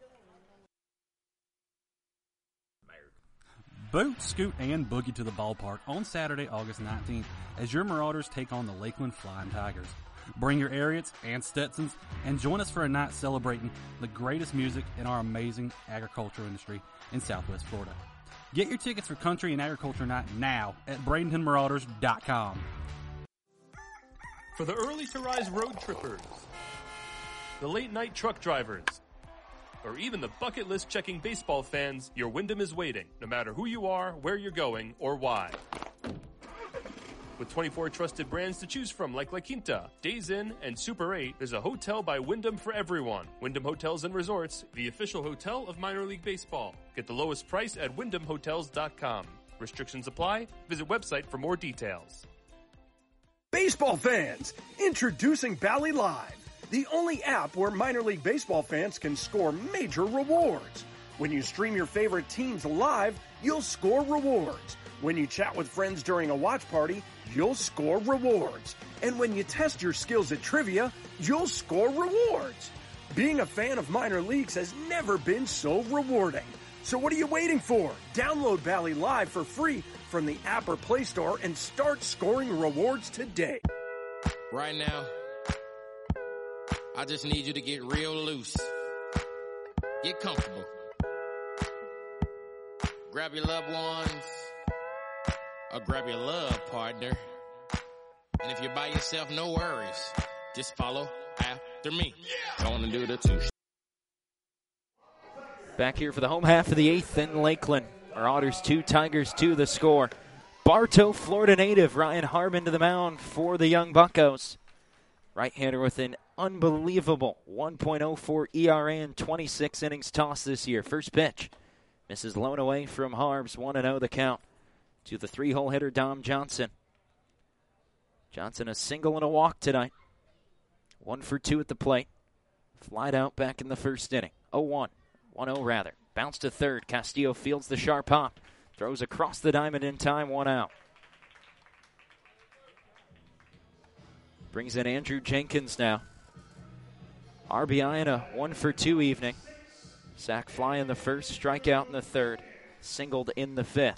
Boat, scoot, and boogie to the ballpark on Saturday, August 19th as your Marauders take on the Lakeland Flying Tigers. Bring your Ariats and Stetsons and join us for a night celebrating the greatest music in our amazing agriculture industry in Southwest Florida. Get your tickets for Country and Agriculture Night now at BradentonMarauders.com. For the early to rise road trippers, the late night truck drivers, or even the bucket list checking baseball fans, your Wyndham is waiting, no matter who you are, where you're going, or why. With 24 trusted brands to choose from like La Quinta, Days Inn, and Super 8, there's a hotel by Wyndham for everyone. Wyndham Hotels and Resorts, the official hotel of minor league baseball. Get the lowest price at WyndhamHotels.com. Restrictions apply. Visit website for more details. Baseball fans, introducing Bally Live, the only app where minor league baseball fans can score major rewards. When you stream your favorite teams live, you'll score rewards. When you chat with friends during a watch party, you'll score rewards. And when you test your skills at trivia, you'll score rewards. Being a fan of minor leagues has never been so rewarding. So what are you waiting for? Download Bally Live for free from the app or Play Store and start scoring rewards today. Right now, I just need you to get real loose. Get comfortable. Grab your loved ones. Or grab your love partner. And if you're by yourself, no worries. Just follow after me. Gonna do the 2. Back here for the home half of the 8th in Lakeland. Marauders 2, Tigers 2 the score. Bartow, Florida native, Ryan Harbin to the mound for the Young Buccos. Right-hander with an unbelievable 1.04 ERA in 26 innings tossed this year. First pitch. Misses low and away from Harbs. 1-0 the count to the 3-hole hitter, Dom Johnson. Johnson a single and a walk tonight. 1 for 2 at the plate. Flied out back in the first inning. 0-1. 1-0 rather. Bounce to third. Castillo fields the sharp hop. Throws across the diamond in time. 1 out. Brings in Andrew Jenkins now. RBI in a 1 for 2 evening. Sack fly in the first. Strikeout in the third. Singled in the 5th.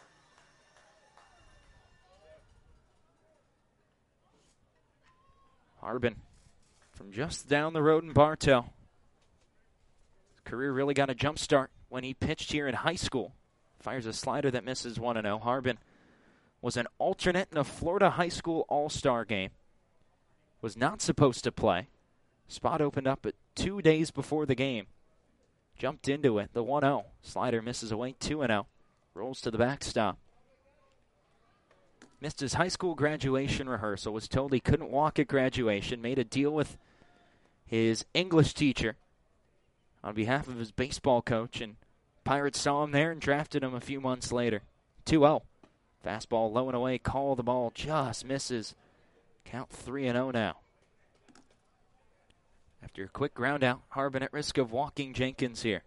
Harbin from just down the road in Bartow. His career really got a jump start when he pitched here in high school Fires a slider that misses 1-0. Harbin was an alternate in a Florida high school all-star game. Was not supposed to play. Spot opened up at 2 days before the game. Jumped into it. The 1-0. Slider misses away. 2-0. Rolls to the backstop. Missed his high school graduation rehearsal. Was told he couldn't walk at graduation. Made a deal with his English teacher on behalf of his baseball coach. And Pirates saw him there and drafted him a few months later. 2-0. Fastball low and away. Call the ball. Just misses. Count 3-0 now. After a quick ground out, Harbin at risk of walking Jenkins here.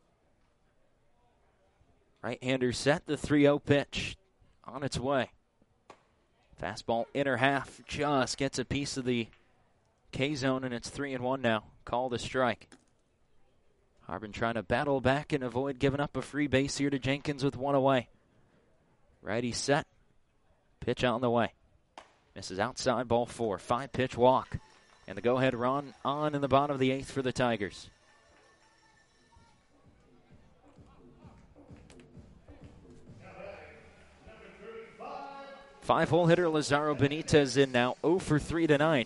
Right-hander set, the 3-0 pitch on its way. Fastball inner half, just gets a piece of the K-zone, and it's 3-1 now. Call the strike. Harbin trying to battle back and avoid giving up a free base here to Jenkins with one away. Righty set, pitch on the way. Misses outside, ball 4, 5-pitch walk. And the go-ahead run on in the bottom of the 8th for the Tigers. Five-hole hitter Lazaro Benitez in now, 0 for 3 tonight.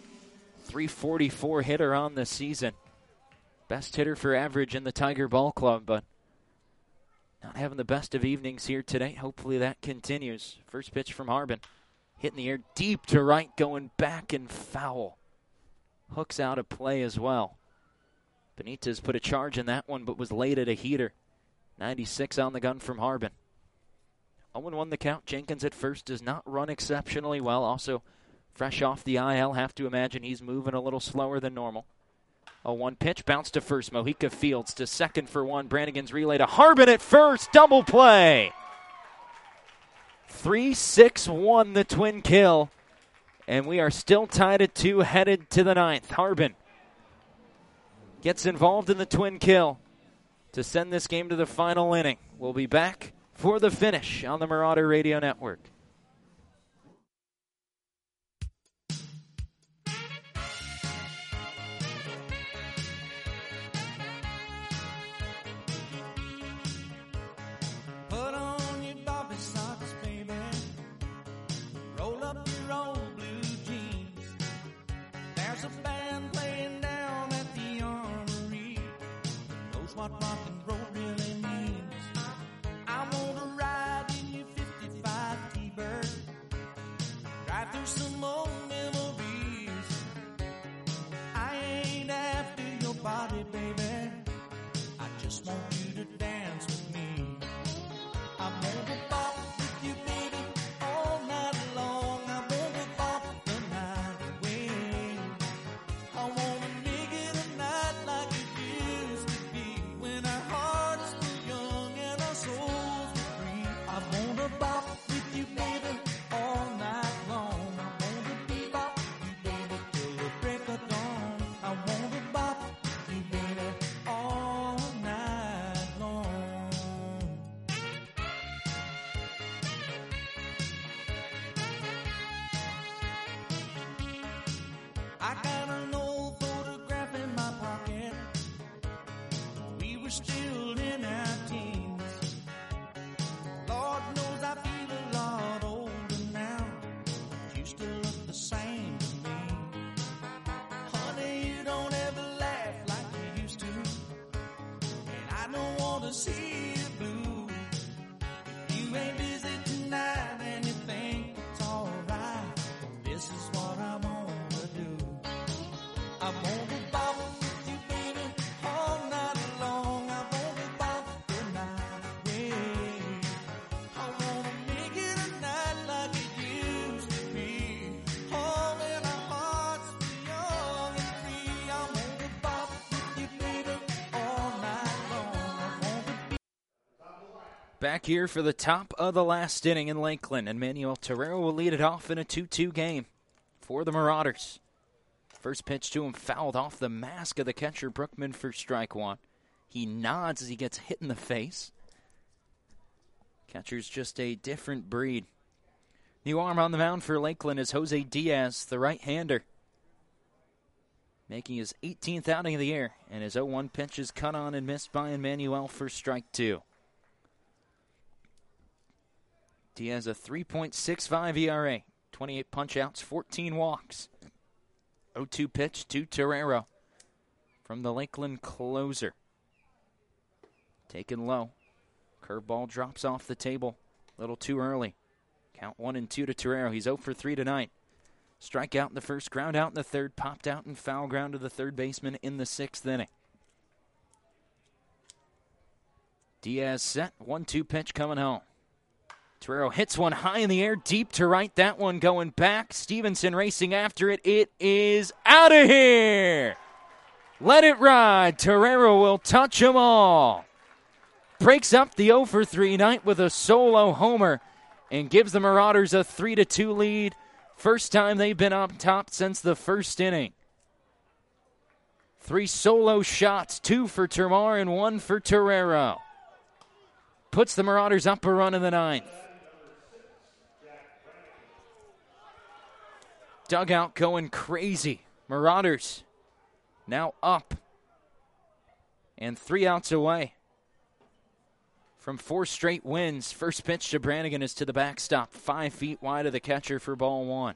344 hitter on the season. Best hitter for average in the Tiger Ball Club, but not having the best of evenings here today. Hopefully that continues. First pitch from Harbin. Hit in the air deep to right, going back and foul. Hooks out of play as well. Benitez put a charge in that one, but was late at a heater. 96 on the gun from Harbin. 0-1 the count. Jenkins at first does not run exceptionally well. Also, fresh off the IL, have to imagine he's moving a little slower than normal. 0-1 pitch, bounce to first. Mojica fields to second for one. Brannigan's relay to Harbin at first. Double play. 3-6-1 the twin kill. And we are still tied at 2, headed to the 9th. Harbin gets involved in the twin kill to send this game to the final inning. We'll be back for the finish on the Marauder Radio Network. Put on your Bobby socks, baby. Roll up your old blue jeans. There's a band playing down at the Armory. Knows what rock and roll really means. I want to ride in your 55 T-Bird. Drive through some old memories. I ain't after your body, baby. I just want you to dance with me. I'm gonna bop with you, baby, all night long. I'm gonna bop the night away. I wanna make it a night like it used to be, when our hearts were young and our souls were free. I wanna bop with you, baby, all night long. I wanna bop you, baby, till the break of dawn. I wanna bop you, baby, all night long. I got an old photograph in my pocket. We were still in our teens. Lord knows I feel a lot older now. You still look the same to me. Honey, you don't ever laugh like you used to. And I don't want to see you blue. If you ain't busy tonight and you think it's alright, this is what I want to do. I want to bop with you, baby, all night long. I want to bop the night away. I want to make it a night like it used to be. All in our hearts, we young and free. I want to bop with you, baby, all night long. I want to be. Back here for the top of the last inning in Lakeland, and Manuel Terrero will lead it off in a 2-2 game for the Marauders. First pitch to him fouled off the mask of the catcher, Brookman, for strike one. He nods as he gets hit in the face. Catcher's just a different breed. New arm on the mound for Lakeland is Jose Diaz, the right-hander, making his 18th outing of the year, and his 0-1 pitch is cut on and missed by Emmanuel for strike two. Diaz a 3.65 ERA, 28 punch-outs, 14 walks. 0-2 pitch to Torero from the Lakeland closer. Taken low. Curveball drops off the table. A little too early. Count 1-2 to Torero. He's 0 for 3 tonight. Strikeout in the first, ground out in the third, popped out and foul ground to the third baseman in the 6th inning. Diaz set, 1-2 pitch coming home. Torero hits one high in the air, deep to right. That one going back. Stevenson racing after it. It is out of here. Let it ride. Torero will touch them all. Breaks up the 0 for 3 night with a solo homer and gives the Marauders a 3-2 lead. First time they've been up top since the first inning. 3 solo shots, 2 for Termar and 1 for Torero. Puts the Marauders up a run in the 9th. Dugout going crazy. Marauders now up and 3 outs away from 4 straight wins. First pitch to Brannigan is to the backstop, 5 feet wide of the catcher for ball 1.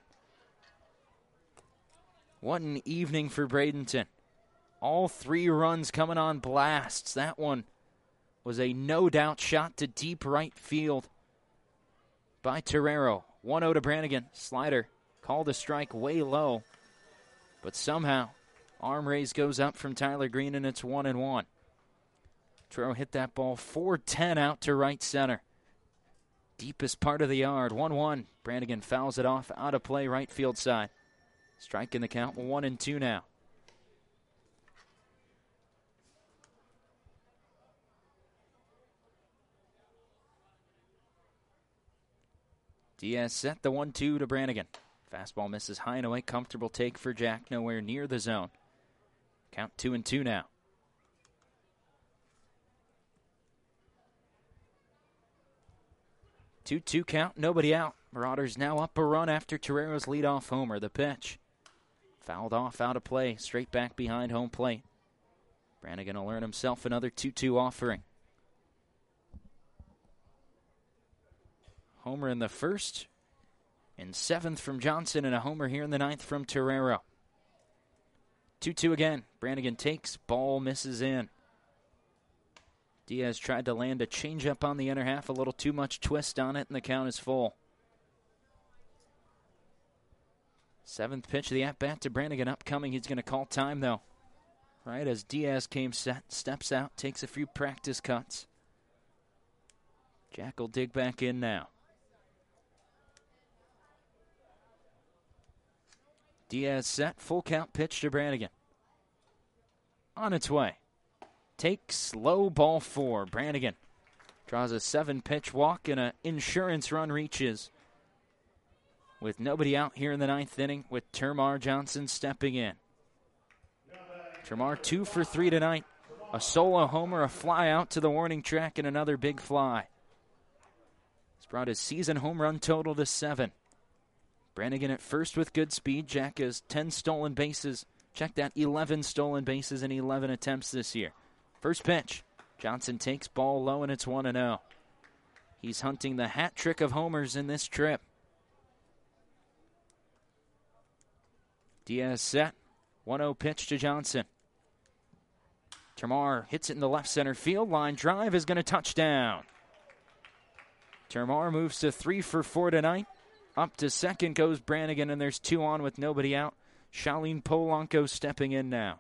What an evening for Bradenton. All 3 runs coming on blasts. That one was a no-doubt shot to deep right field by Torero. 1-0 to Brannigan. Slider called a strike way low, but somehow arm raise goes up from Tyler Green, and it's 1-1. Torero hit that ball 410 out to right center. Deepest part of the yard. 1-1. Brannigan fouls it off out of play right field side. Strike in the count. 1-2 now. Diaz set the 1-2 to Brannigan. Fastball misses high and away. Comfortable take for Jack. Nowhere near the zone. Count 2-2 now. 2-2 count. Nobody out. Marauders now up a run after Torero's leadoff homer. The pitch. Fouled off out of play. Straight back behind home plate. Brannigan will earn himself another 2-2 offering. Homer in the first. And 7th from Johnson, and a homer here in the 9th from Torero. 2-2 again. Brannigan takes. Ball misses in. Diaz tried to land a changeup on the inner half. A little too much twist on it, and the count is full. 7th pitch of the at-bat to Brannigan upcoming. He's going to call time, though. Right as Diaz came set, steps out, takes a few practice cuts. Jack will dig back in now. Diaz set, full count pitch to Brannigan. On its way. Takes low, ball 4. Brannigan draws a 7-pitch walk, and an insurance run reaches. With nobody out here in the 9th inning, with Termar Johnson stepping in. Termar 2 for 3 tonight. A solo homer, a fly out to the warning track, and another big fly. He's brought his season home run total to 7. Brannigan at first with good speed. Jack has 10 stolen bases. Check that, 11 stolen bases in 11 attempts this year. First pitch. Johnson takes ball low, and it's 1-0. He's hunting the hat trick of homers in this trip. Diaz set. 1-0 pitch to Johnson. Termar hits it in the left center field. Line drive is going to touch down. Termar moves to 3 for 4 tonight. Up to second goes Brannigan, and there's 2 on with nobody out. Shaleen Polanco stepping in now.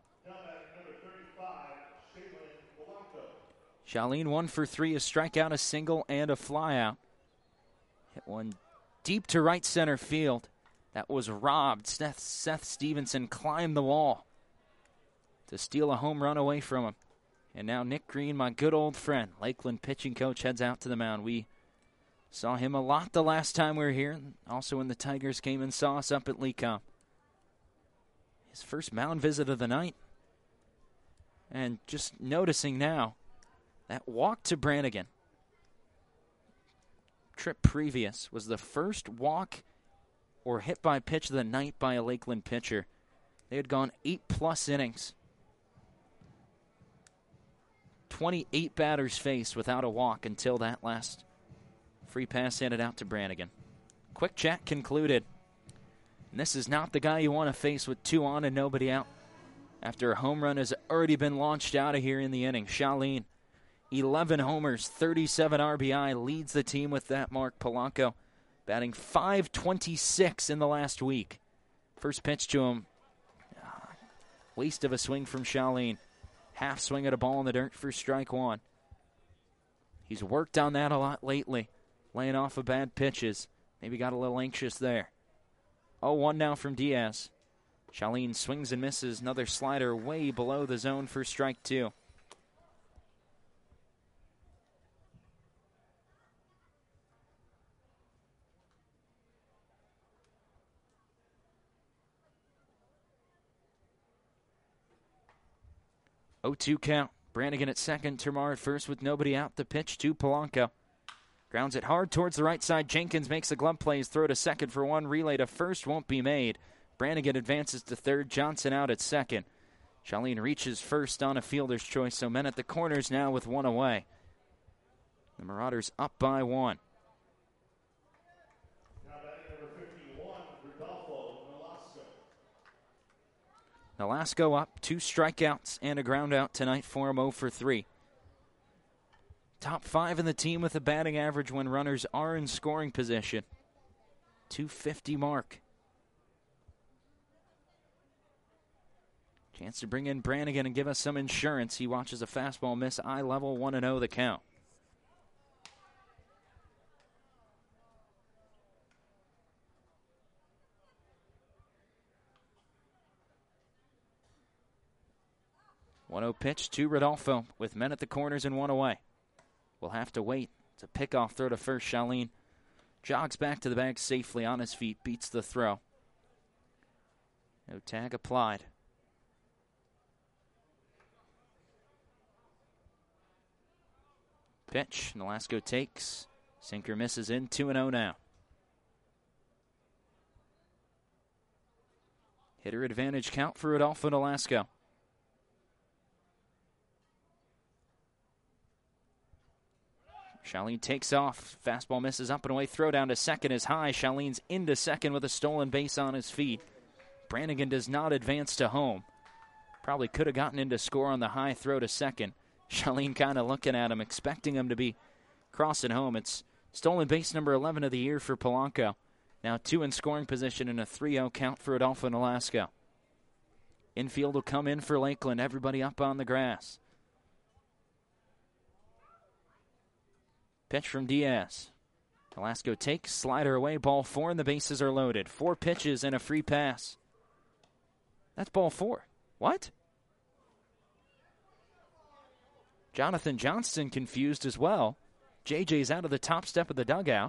Shaleen 1 for 3, a strikeout, a single, and a flyout. Hit one deep to right center field. That was robbed. Seth Stevenson climbed the wall to steal a home run away from him. And now Nick Green, my good old friend, Lakeland pitching coach, heads out to the mound. We saw him a lot the last time we were here. Also when the Tigers came and saw us up at Lecom. His first mound visit of the night. And just noticing now, that walk to Brannigan, trip previous, was the first walk or hit by pitch of the night by a Lakeland pitcher. They had gone 8+ innings. 28 batters faced without a walk until that last Free pass handed out to Brannigan. Quick chat concluded. And this is not the guy you want to face with 2 on and nobody out. After a home run has already been launched out of here in the inning. Shaleen, 11 homers, 37 RBI, leads the team with that mark. Polanco batting .526 in the last week. First pitch to him. Waste of a swing from Shaleen. Half swing at a ball in the dirt for strike 1. He's worked on that a lot lately, laying off of bad pitches. Maybe got a little anxious there. 0-1 now from Diaz. Shaleen swings and misses. Another slider way below the zone for strike 2. Oh-2 count. Brannigan at second. Termarr at first with nobody out. The pitch to Polanco. Grounds it hard towards the right side. Jenkins makes a glove play. His throw to second for 1. Relay to first won't be made. Brannigan advances to third. Johnson out at second. Shaleen reaches first on a fielder's choice. So men at the corners now with 1 away. The Marauders up by 1. Nolasco up, 2 strikeouts and a ground out tonight for him, 0 for 3. Top 5 in the team with a batting average when runners are in scoring position. .250 mark. Chance to bring in Brannigan and give us some insurance. He watches a fastball miss, eye level, 1-0 the count. Pitch to Rodolfo with men at the corners and 1 away. We'll have to wait. It's a pickoff throw to first. Shaleen jogs back to the bag safely on his feet, beats the throw. No tag applied. Pitch, Nolasco takes. Sinker misses in, 2-0 now. Hitter advantage count for Rodolfo Nolasco. Shaleen takes off. Fastball misses up and away. Throw down to second is high. Shaleen's into second with a stolen base on his feet. Brannigan does not advance to home. Probably could have gotten into score on the high throw to second. Shaleen kind of looking at him, expecting him to be crossing home. It's stolen base number 11 of the year for Polanco. Now 2 in scoring position and a 3-0 count for Rodolfo Nolasco. Infield will come in for Lakeland. Everybody up on the grass. Pitch from Diaz. Nolasco takes, slider away, ball 4, and the bases are loaded. 4 pitches and a free pass. That's ball 4. What? Jonathan Johnston confused as well. JJ's out of the top step of the dugout.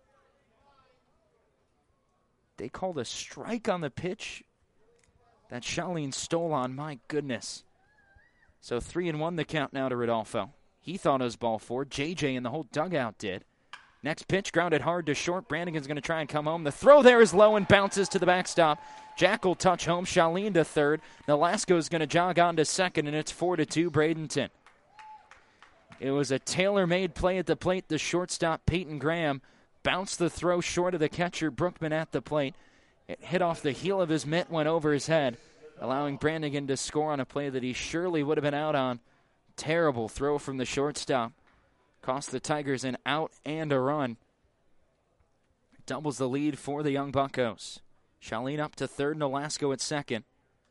They called a strike on the pitch that Shaleen stole on. My goodness. So 3-1 the count now to Rodolfo. He thought it was ball 4. JJ and the whole dugout did. Next pitch, grounded hard to short. Brannigan's going to try and come home. The throw there is low and bounces to the backstop. Jack will touch home. Shaleen to third. Nolasco's going to jog on to second, and it's 4-2 Bradenton. It was a tailor-made play at the plate. The shortstop, Peyton Graham, bounced the throw short of the catcher, Brookman, at the plate. It hit off the heel of his mitt, went over his head, allowing Brannigan to score on a play that he surely would have been out on. Terrible throw from the shortstop. Cost the Tigers an out and a run. Doubles the lead for the Young Buccos. Shaleen up to third, Nolasco at second.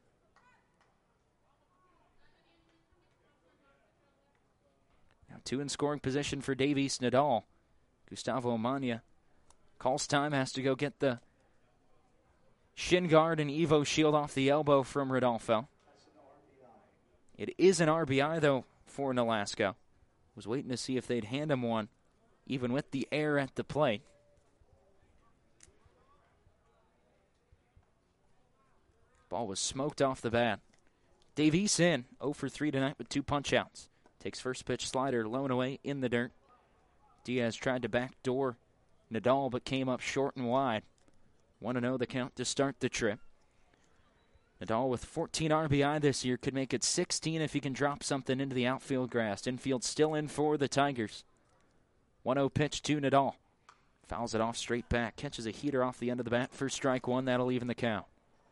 Now 2 in scoring position for Dave East Nadal. Gustavo Amanya calls time, has to go get the shin guard and Evo shield off the elbow from Rodolfo. It is an RBI, though, for Nolasco. Was waiting to see if they'd hand him one, even with the air at the plate. Ball was smoked off the bat. Dave East in, 0 for 3 tonight with 2 punch-outs. Takes first pitch slider, low and away in the dirt. Diaz tried to backdoor Nadal, but came up short and wide. 1-0 the count to start the trip. Nadal with 14 RBI this year could make it 16 if he can drop something into the outfield grass. Infield still in for the Tigers. 1-0 pitch to Nadal. Fouls it off straight back. Catches a heater off the end of the bat for strike one. That'll even the count.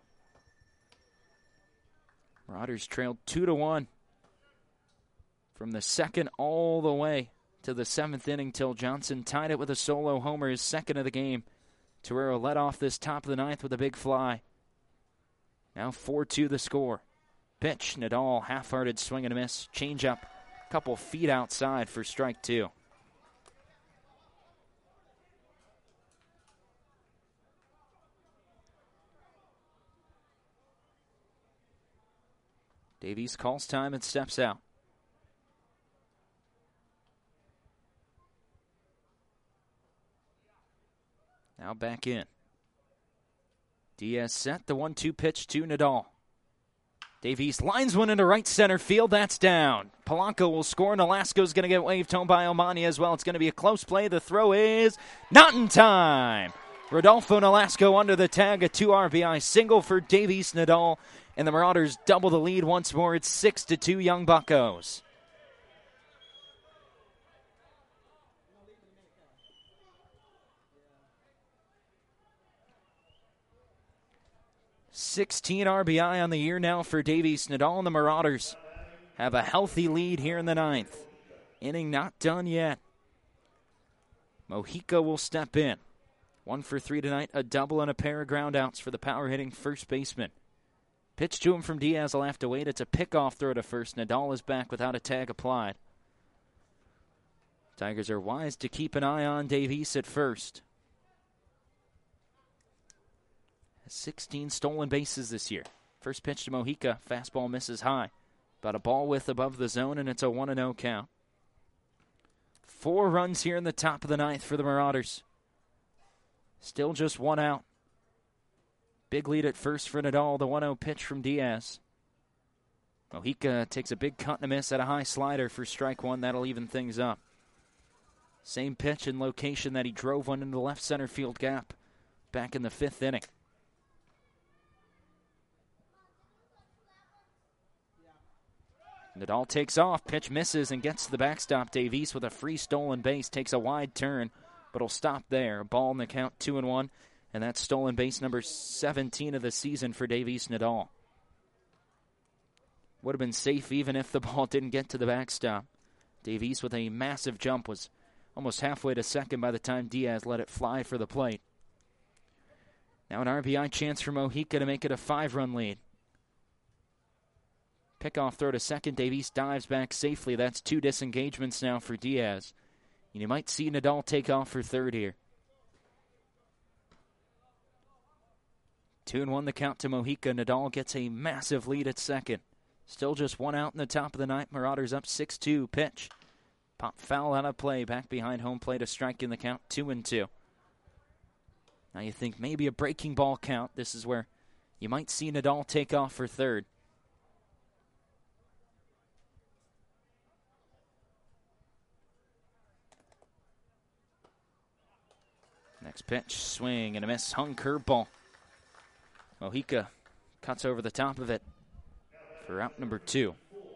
Marauders trailed 2-1 from the second all the way to the 7th inning till Johnson tied it with a solo homer, his second of the game. Torero led off this top of the 9th with a big fly. Now 4-2 the score. Pitch, Nadal, half-hearted swing and a miss. Change up, couple feet outside for strike two. Davies calls time and steps out. Now back in. Diaz set the 1-2 pitch to Nadal. Davies lines one into right center field. That's down. Polanco will score, and Nolasco's going to get waved home by Omani as well. It's going to be a close play. The throw is not in time. Rodolfo Nolasco under the tag, a 2 RBI single for Davies Nadal, and the Marauders double the lead once more. It's 6-2 Young Buccos. $16 RBI on the year now for Davies Nadal, and the Marauders have a healthy lead here in the 9th. Inning not done yet. Mojica will step in. 1 for 3 tonight, a double and a pair of groundouts for the power-hitting first baseman. Pitch to him from Diaz will have to wait. It's a pickoff throw to first. Nadal is back without a tag applied. Tigers are wise to keep an eye on Davies at first. 16 stolen bases this year. First pitch to Mojica. Fastball misses high. About a ball width above the zone, and it's a 1-0 count. 4 runs here in the top of the 9th for the Marauders. Still just 1 out. Big lead at first for Nadal. The 1-0 pitch from Diaz. Mojica takes a big cut and a miss at a high slider for strike one. That'll even things up. Same pitch and location that he drove one into the left center field gap back in the 5th inning. Nadal takes off, pitch misses and gets to the backstop. Davies with a free stolen base takes a wide turn, but will stop there. Ball in the count, 2-1, and that's stolen base number 17 of the season for Davies Nadal. Would have been safe even if the ball didn't get to the backstop. Davies with a massive jump was almost halfway to second by the time Diaz let it fly for the plate. Now an RBI chance for Mojica to make it a 5-run lead. Pickoff throw to second. Davies dives back safely. That's 2 disengagements now for Diaz. And you might see Nadal take off for third here. 2-1 the count to Mojica. Nadal gets a massive lead at second. Still just 1 out in the top of the 9th. Marauders up 6-2. Pitch. Pop foul out of play. Back behind home plate. A strike in the count. 2-2. Now you think maybe a breaking ball count. This is where you might see Nadal take off for third. Next pitch, swing and a miss, hung curveball. Mojica cuts over the top of it for out number 2.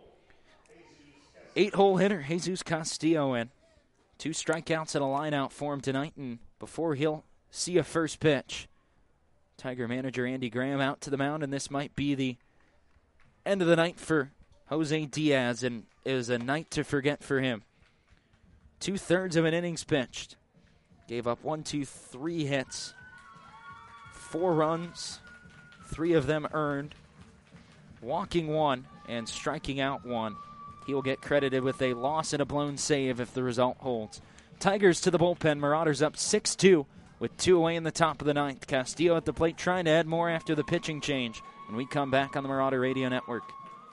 8-hole hitter, Jesus Castillo in. 2 strikeouts and a line out for him tonight, and before he'll see a first pitch, Tiger manager Andy Graham out to the mound, and this might be the end of the night for Jose Diaz, and it was a night to forget for him. 2/3 of an innings pitched. Gave up 3 hits, 4 runs, 3 of them earned, walking 1 and striking out 1. He will get credited with a loss and a blown save if the result holds. Tigers to the bullpen. Marauders up 6-2 with 2 away in the top of the 9th. Castillo at the plate trying to add more after the pitching change. When we come back on the Marauder Radio Network.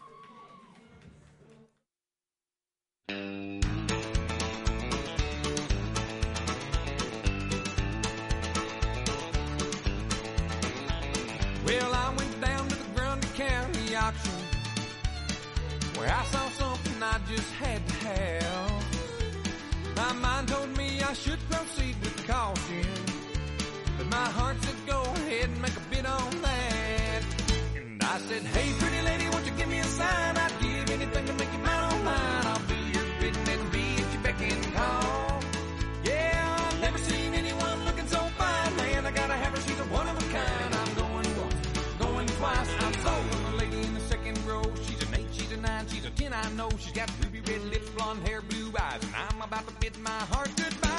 Well, I went down to the Grundy County auction where I saw something I just had to have. My mind told me I should proceed with caution, but my heart said go ahead and make a bid on that. And I said, hey, pretty lady, won't you give me a sign? I'd give anything to make you mine on mine. I'll be your bidding and be at your beck and call. Yeah, I've never seen anyone She's got ruby red lips, blonde hair, blue eyes, and I'm about to bid my heart goodbye.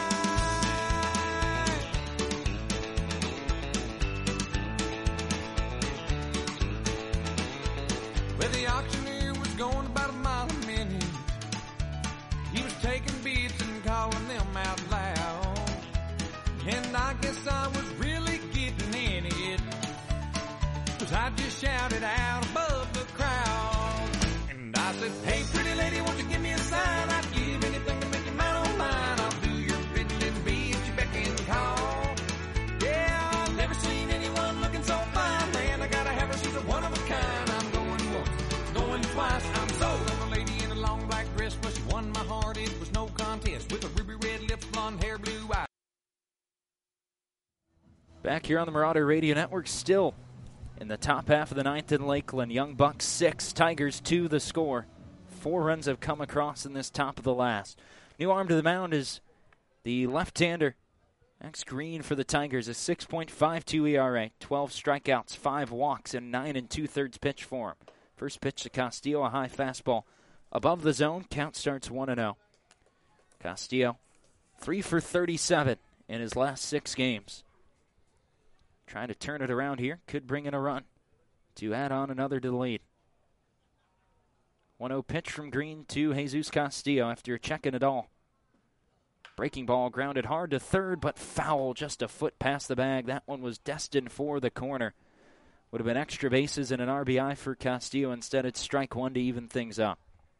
Well, the auctioneer was going about a mile a minute. He was taking bids and calling them out loud. And I guess I was really getting in it, 'cause I just shouted out above the crowd. And I said, hey, pretty lady, won't you give me a sign? I'd give anything to make you mine, oh mine. I'll do your bidding and be at your beck and call. Yeah, I've never seen anyone looking so fine. Man, I gotta have her, she's a one of a kind. I'm going once, going twice. I'm sold on a lady in a long black dress. Well, she won my heart, it was no contest. With a ruby red lips, blonde hair, blue eyes. Back here on the Marauder Radio Network, still in the top half of the ninth in Lakeland. Young Bucks 6, Tigers 2 the score. 4 runs have come across in this top of the last. New arm to the mound is the left-hander, Max Green for the Tigers, a 6.52 ERA, 12 strikeouts, 5 walks, and 9 2/3 pitch for him. First pitch to Castillo, a high fastball above the zone. Count starts 1-0. Castillo, 3 for 37 in his last 6 games. Trying to turn it around here. Could bring in a run to add on another to the lead. 1-0 pitch from Green to Jesus Castillo after checking it all. Breaking ball grounded hard to third, but foul just a foot past the bag. That one was destined for the corner. Would have been extra bases and an RBI for Castillo. Instead, it's strike one to even things up.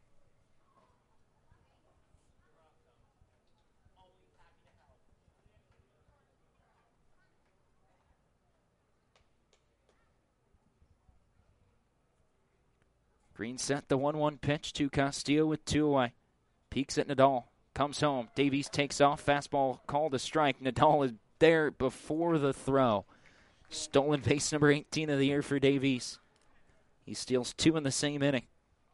Green set the 1-1 pitch to Castillo with 2 away. Peeks at Nadal. Comes home. Davies takes off. Fastball called a strike. Nadal is there before the throw. Stolen base number 18 of the year for Davies. He steals 2 in the same inning.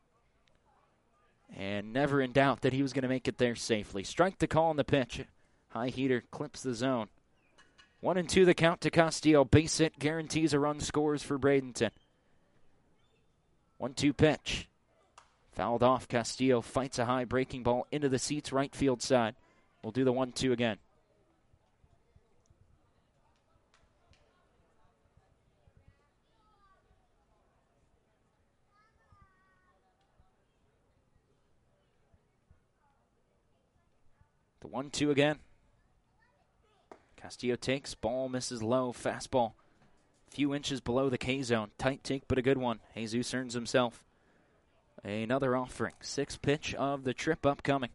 And never in doubt that he was going to make it there safely. Strike the call on the pitch. High heater clips the zone. 1-2 the count to Castillo. Base hit guarantees a run, scores for Bradenton. 1-2 pitch. Fouled off. Castillo fights a high breaking ball into the seats right field side. We'll do the 1-2 again. The 1-2 again. Castillo takes. Ball misses low. Fastball. Few inches below the K zone. Tight take, but a good one. Jesus earns himself another offering. 6th pitch of the trip upcoming.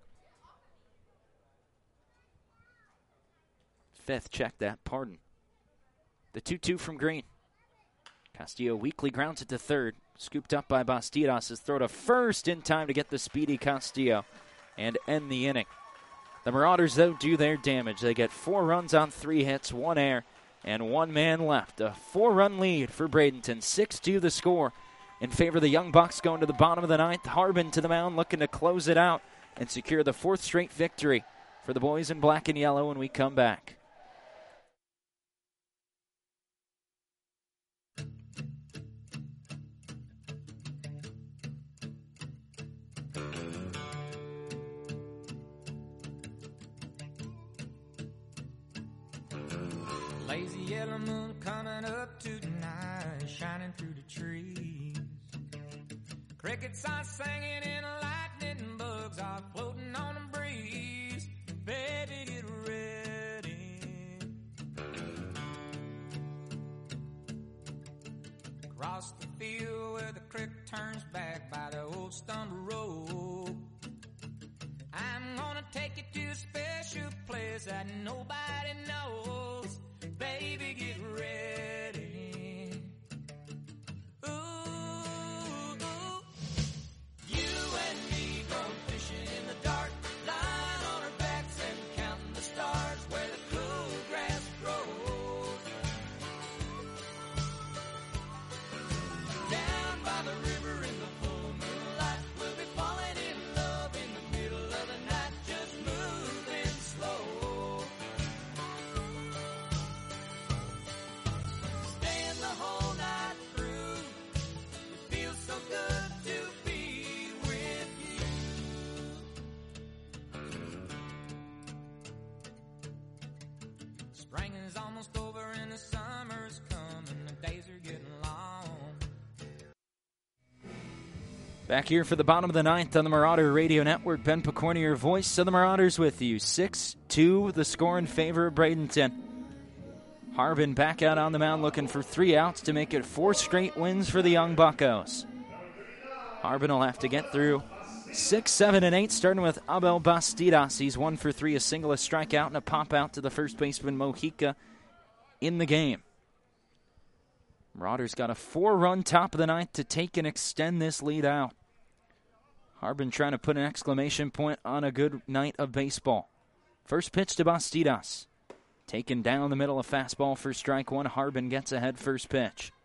5th, check that, pardon. The 2-2 from Green. Castillo weakly grounds it to third. Scooped up by Bastidas. His throw to first in time to get the speedy Castillo and end the inning. The Marauders, though, do their damage. They get 4 runs on 3 hits, 1 error, and 1 man left. A 4-run lead for Bradenton. 6-2 the score in favor of the Young Bucks going to the bottom of the 9th. Harbin to the mound looking to close it out and secure the 4th straight victory for the boys in black and yellow when we come back. Lazy yellow moon coming up tonight, shining through the trees. Crickets are singing and lightning bugs are floating on the breeze. Baby, get ready. Across the field where the creek turns back by the old stumble road, I'm gonna take you to a special place that nobody knows. Baby, get ready. Ooh, ooh. You and me go fishing in the dark, lying on our backs and counting the stars where the cool grass grows. Down by the river in the full moonlight, we'll be falling in love in the middle of the night, just moving slow. Spring is almost over and the summer's coming. The days are getting long. Back here for the bottom of the ninth on the Marauder Radio Network. Ben Picorni, your voice of the Marauders with you. 6-2, the score in favor of Bradenton. Harbin back out on the mound looking for 3 outs to make it 4 straight wins for the Young Buccos. Harbin will have to get through 6, 7, and 8, starting with Abel Bastidas. He's 1 for 3, a single, a strikeout, and a pop out to the first baseman Mojica in the game. Marauders got a 4-run top of the ninth to take and extend this lead out. Harbin trying to put an exclamation point on a good night of baseball. First pitch to Bastidas. Taken down the middle, a fastball for strike one. Harbin gets ahead first pitch.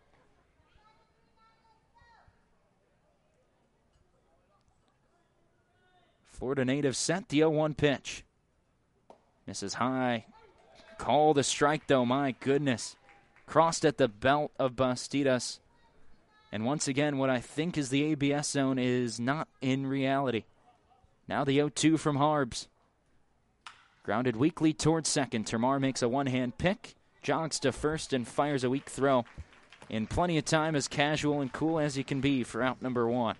Florida native set the 0-1 pitch. Misses high. Called a strike, though. My goodness. Crossed at the belt of Bastidas. And once again, what I think is the ABS zone is not in reality. Now the 0-2 from Harbs. Grounded weakly towards second. Termar makes a one-hand pick, jogs to first, and fires a weak throw. In plenty of time, as casual and cool as you can be for out number 1.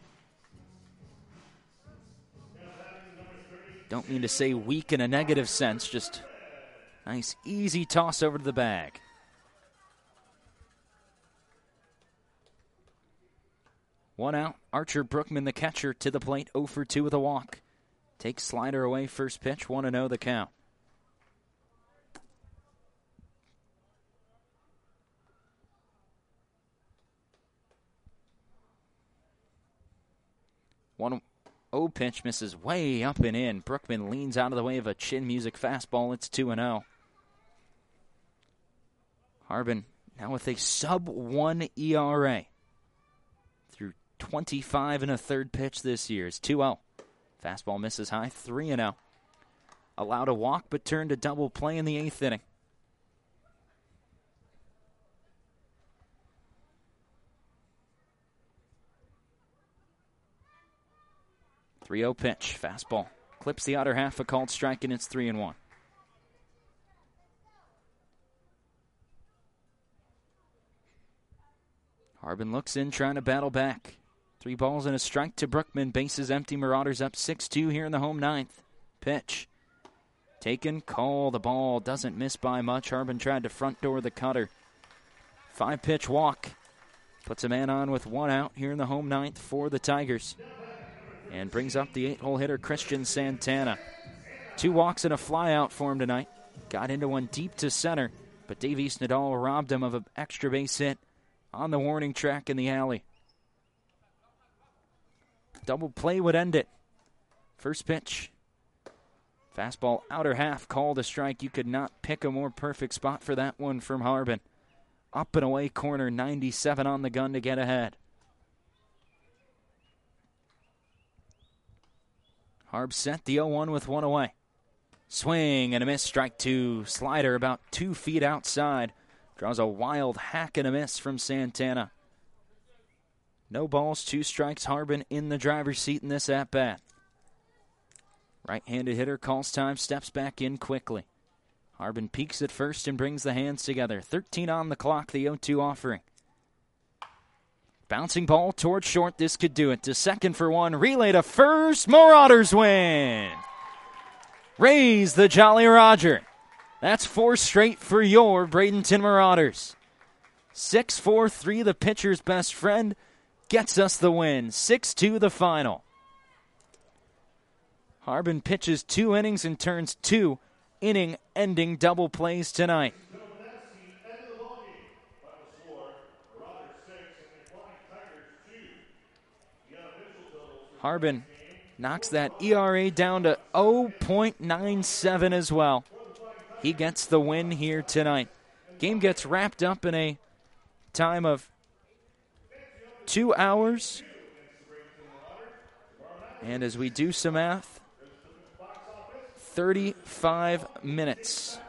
Don't mean to say weak in a negative sense, just nice, easy toss over to the bag. One out. Archer Brookman, the catcher, to the plate, 0 for 2 with a walk. Takes slider away, first pitch, 1-0 the count. One 0 pitch misses way up and in. Brookman leans out of the way of a chin music fastball. It's 2-0. Harbin now with a sub-1 ERA. Through 25 and a third pitch this year. It's 2-0. Fastball misses high, 3-0. Allowed a walk, but turned a double play in the 8th inning. .30 pitch, fastball. Clips the outer half, a called strike, and it's 3-1. Harbin looks in, trying to battle back. 3 balls and a strike to Brookman. Bases empty. Marauders up 6-2 here in the home ninth. Pitch. Taken. Call. The ball doesn't miss by much. Harbin tried to front door the cutter. 5-pitch walk. Puts a man on with 1 out here in the home ninth for the Tigers. And brings up the 8-hole hitter Christian Santana. 2 walks and a fly out for him tonight. Got into one deep to center, but Davies Nadal robbed him of an extra base hit on the warning track in the alley. Double play would end it. First pitch. Fastball outer half, called a strike. You could not pick a more perfect spot for that one from Harbin. Up and away corner, 97 on the gun to get ahead. Harbs set the 0-1 with 1 away. Swing and a miss, strike 2. Slider about 2 feet outside. Draws a wild hack and a miss from Santana. No balls, 2 strikes. Harbin in the driver's seat in this at-bat. Right-handed hitter calls time, steps back in quickly. Harbin peeks at first and brings the hands together. 13 on the clock, the 0-2 offering. Bouncing ball towards short. This could do it. To second for 1. Relay to first. Marauders win. Raise the Jolly Roger. That's 4 straight for your Bradenton Marauders. 6-4-3, the pitcher's best friend, gets us the win. 6-2 the final. Harbin pitches 2 innings and turns 2 inning-ending double plays tonight. Harbin knocks that ERA down to 0.97 as well. He gets the win here tonight. Game gets wrapped up in a time of 2 hours. And as we do some math, 35 minutes.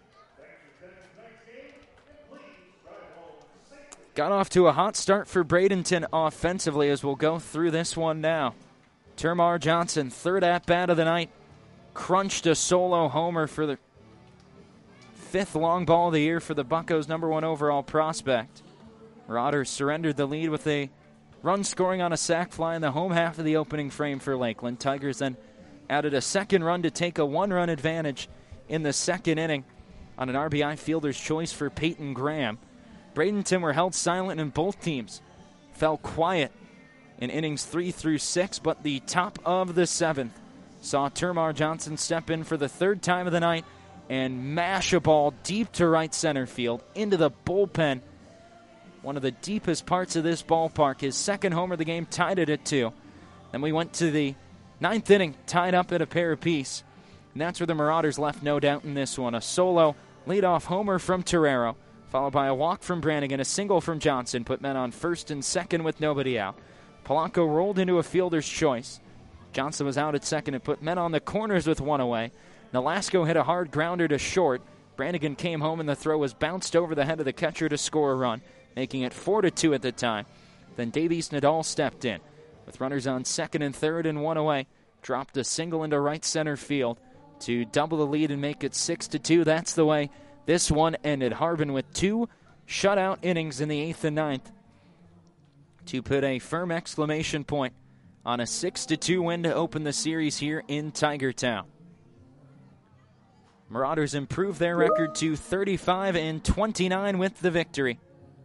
Got off to a hot start for Bradenton offensively as we'll go through this one now. Termar Johnson, 3rd at-bat of the night, crunched a solo homer for the fifth long ball of the year for the Buccos' number 1 overall prospect. Marauders surrendered the lead with a run scoring on a sac fly in the home half of the opening frame for Lakeland. Tigers then added a second run to take a 1-run advantage in the second inning on an RBI fielder's choice for Peyton Graham. Bradenton were held silent and both teams fell quiet in innings 3 through 6, but the top of the 7th saw Termar Johnson step in for the third time of the night and mash a ball deep to right center field into the bullpen. One of the deepest parts of this ballpark. His second homer of the game tied it at 2. Then we went to the 9th inning, tied up at a pair apiece. And that's where the Marauders left no doubt in this one. A solo leadoff homer from Torero, followed by a walk from Brannigan, a single from Johnson, put men on first and second with nobody out. Polanco rolled into a fielder's choice. Johnson was out at second and put men on the corners with 1 away. Nolasco hit a hard grounder to short. Brannigan came home and the throw was bounced over the head of the catcher to score a run, making it 4-2 at the time. Then Davies Nadal stepped in with runners on second and third and 1 away. Dropped a single into right center field to double the lead and make it 6-2. That's the way this one ended. Harbin with 2 shutout innings in the 8th and 9th to put a firm exclamation point on a 6-2 win to open the series here in Tigertown. Marauders improved their record to 35-29 with the victory.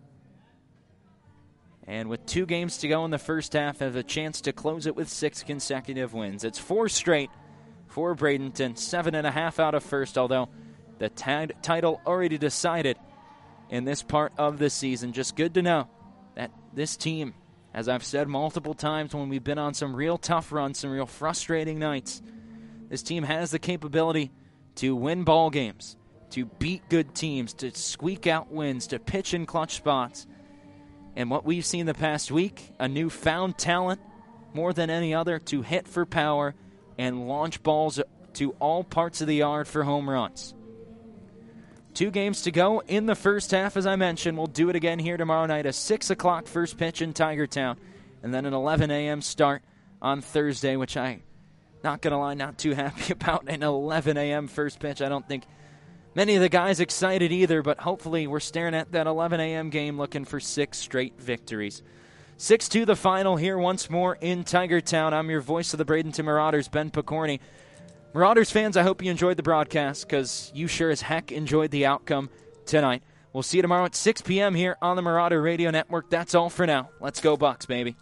And with 2 games to go in the first half, have a chance to close it with 6 consecutive wins. It's 4 straight for Bradenton, 7.5 out of first, although the title already decided in this part of the season. Just good to know that this team, as I've said multiple times when we've been on some real tough runs, some real frustrating nights, this team has the capability to win ball games, to beat good teams, to squeak out wins, to pitch in clutch spots. And what we've seen the past week, a newfound talent more than any other to hit for power and launch balls to all parts of the yard for home runs. 2 games to go in the first half, as I mentioned. We'll do it again here tomorrow night. A 6 o'clock first pitch in Tigertown, and then an 11 a.m. start on Thursday, which I, not going to lie, not too happy about an 11 a.m. first pitch. I don't think many of the guys excited either, but hopefully we're staring at that 11 a.m. game looking for 6 straight victories. 6-2 the final here once more in Tigertown. I'm your voice of the Bradenton Marauders, Ben Picorni. Marauders fans, I hope you enjoyed the broadcast, because you sure as heck enjoyed the outcome tonight. We'll see you tomorrow at 6 p.m. here on the Marauder Radio Network. That's all for now. Let's go Bucks, baby.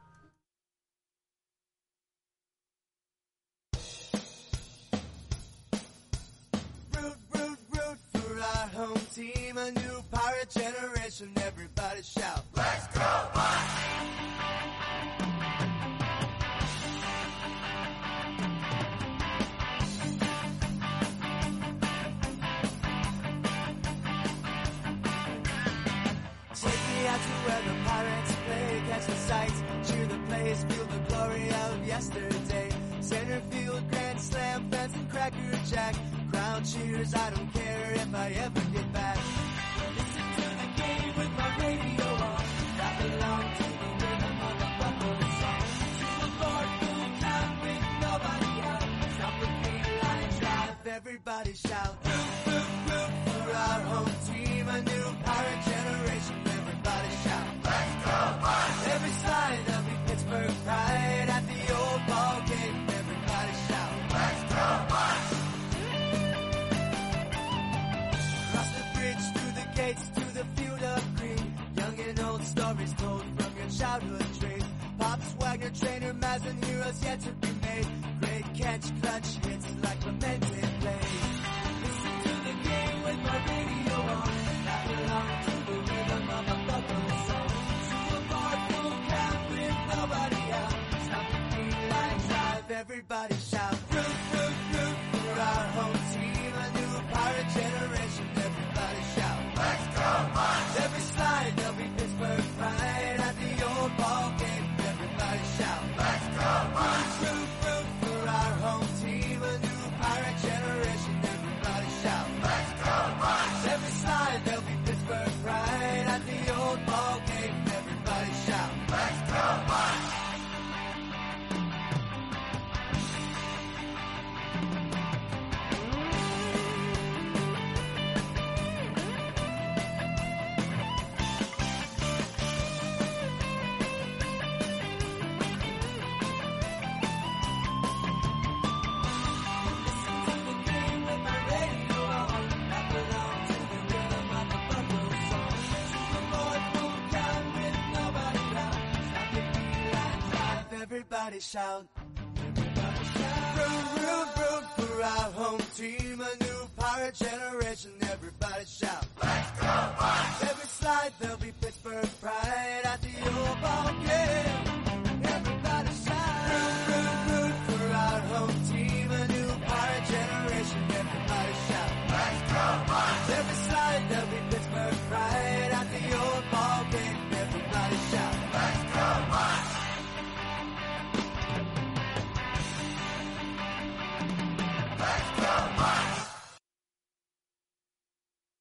Root for our home team, a new pirate generation. Everybody shout, let's go Bucks! Out to where the pirates play, catch the sights, cheer the plays, feel the glory of yesterday. Center field, grand slam, fence and cracker jack. Crowd cheers, I don't care if I ever get back. Listen to the game with my radio on. I belong to the rhythm of the Buffalo song. To the Lord, full count with nobody out. Stop the green line drive, everybody shout. Root, root, root for our home team, a new pirate generation. Every slide there'll be Pittsburgh pride at the old ball game. Everybody shout, let's go Bucks! Across the bridge, through the gates, to the field of green. Young and old stories told from your childhood dreams. Pops, Wagner, Trainer, Mazin, heroes yet to be made. Great catch, clutch hits like lamented plays. Listen to the game with my radio on. I belong to the rhythm of a Buffalo song. Everybody shout, root, root, root for our home team, a new pirate generation. Everybody shout, let's go Bucks! Every slide there'll be Pittsburgh pride at the old ball game. Everybody shout, let's go Bucks! Root, root for our home team, a new pirate generation. Everybody shout, let's go Bucks! Every slide there'll be Pittsburgh pride at the old ball game. Everybody shout, let's go Bucks! everybody shout. Root, root, root for our home team, a new pirate generation, everybody shout. Let's go, Bucks! Every slide there'll be Pittsburgh pride, at the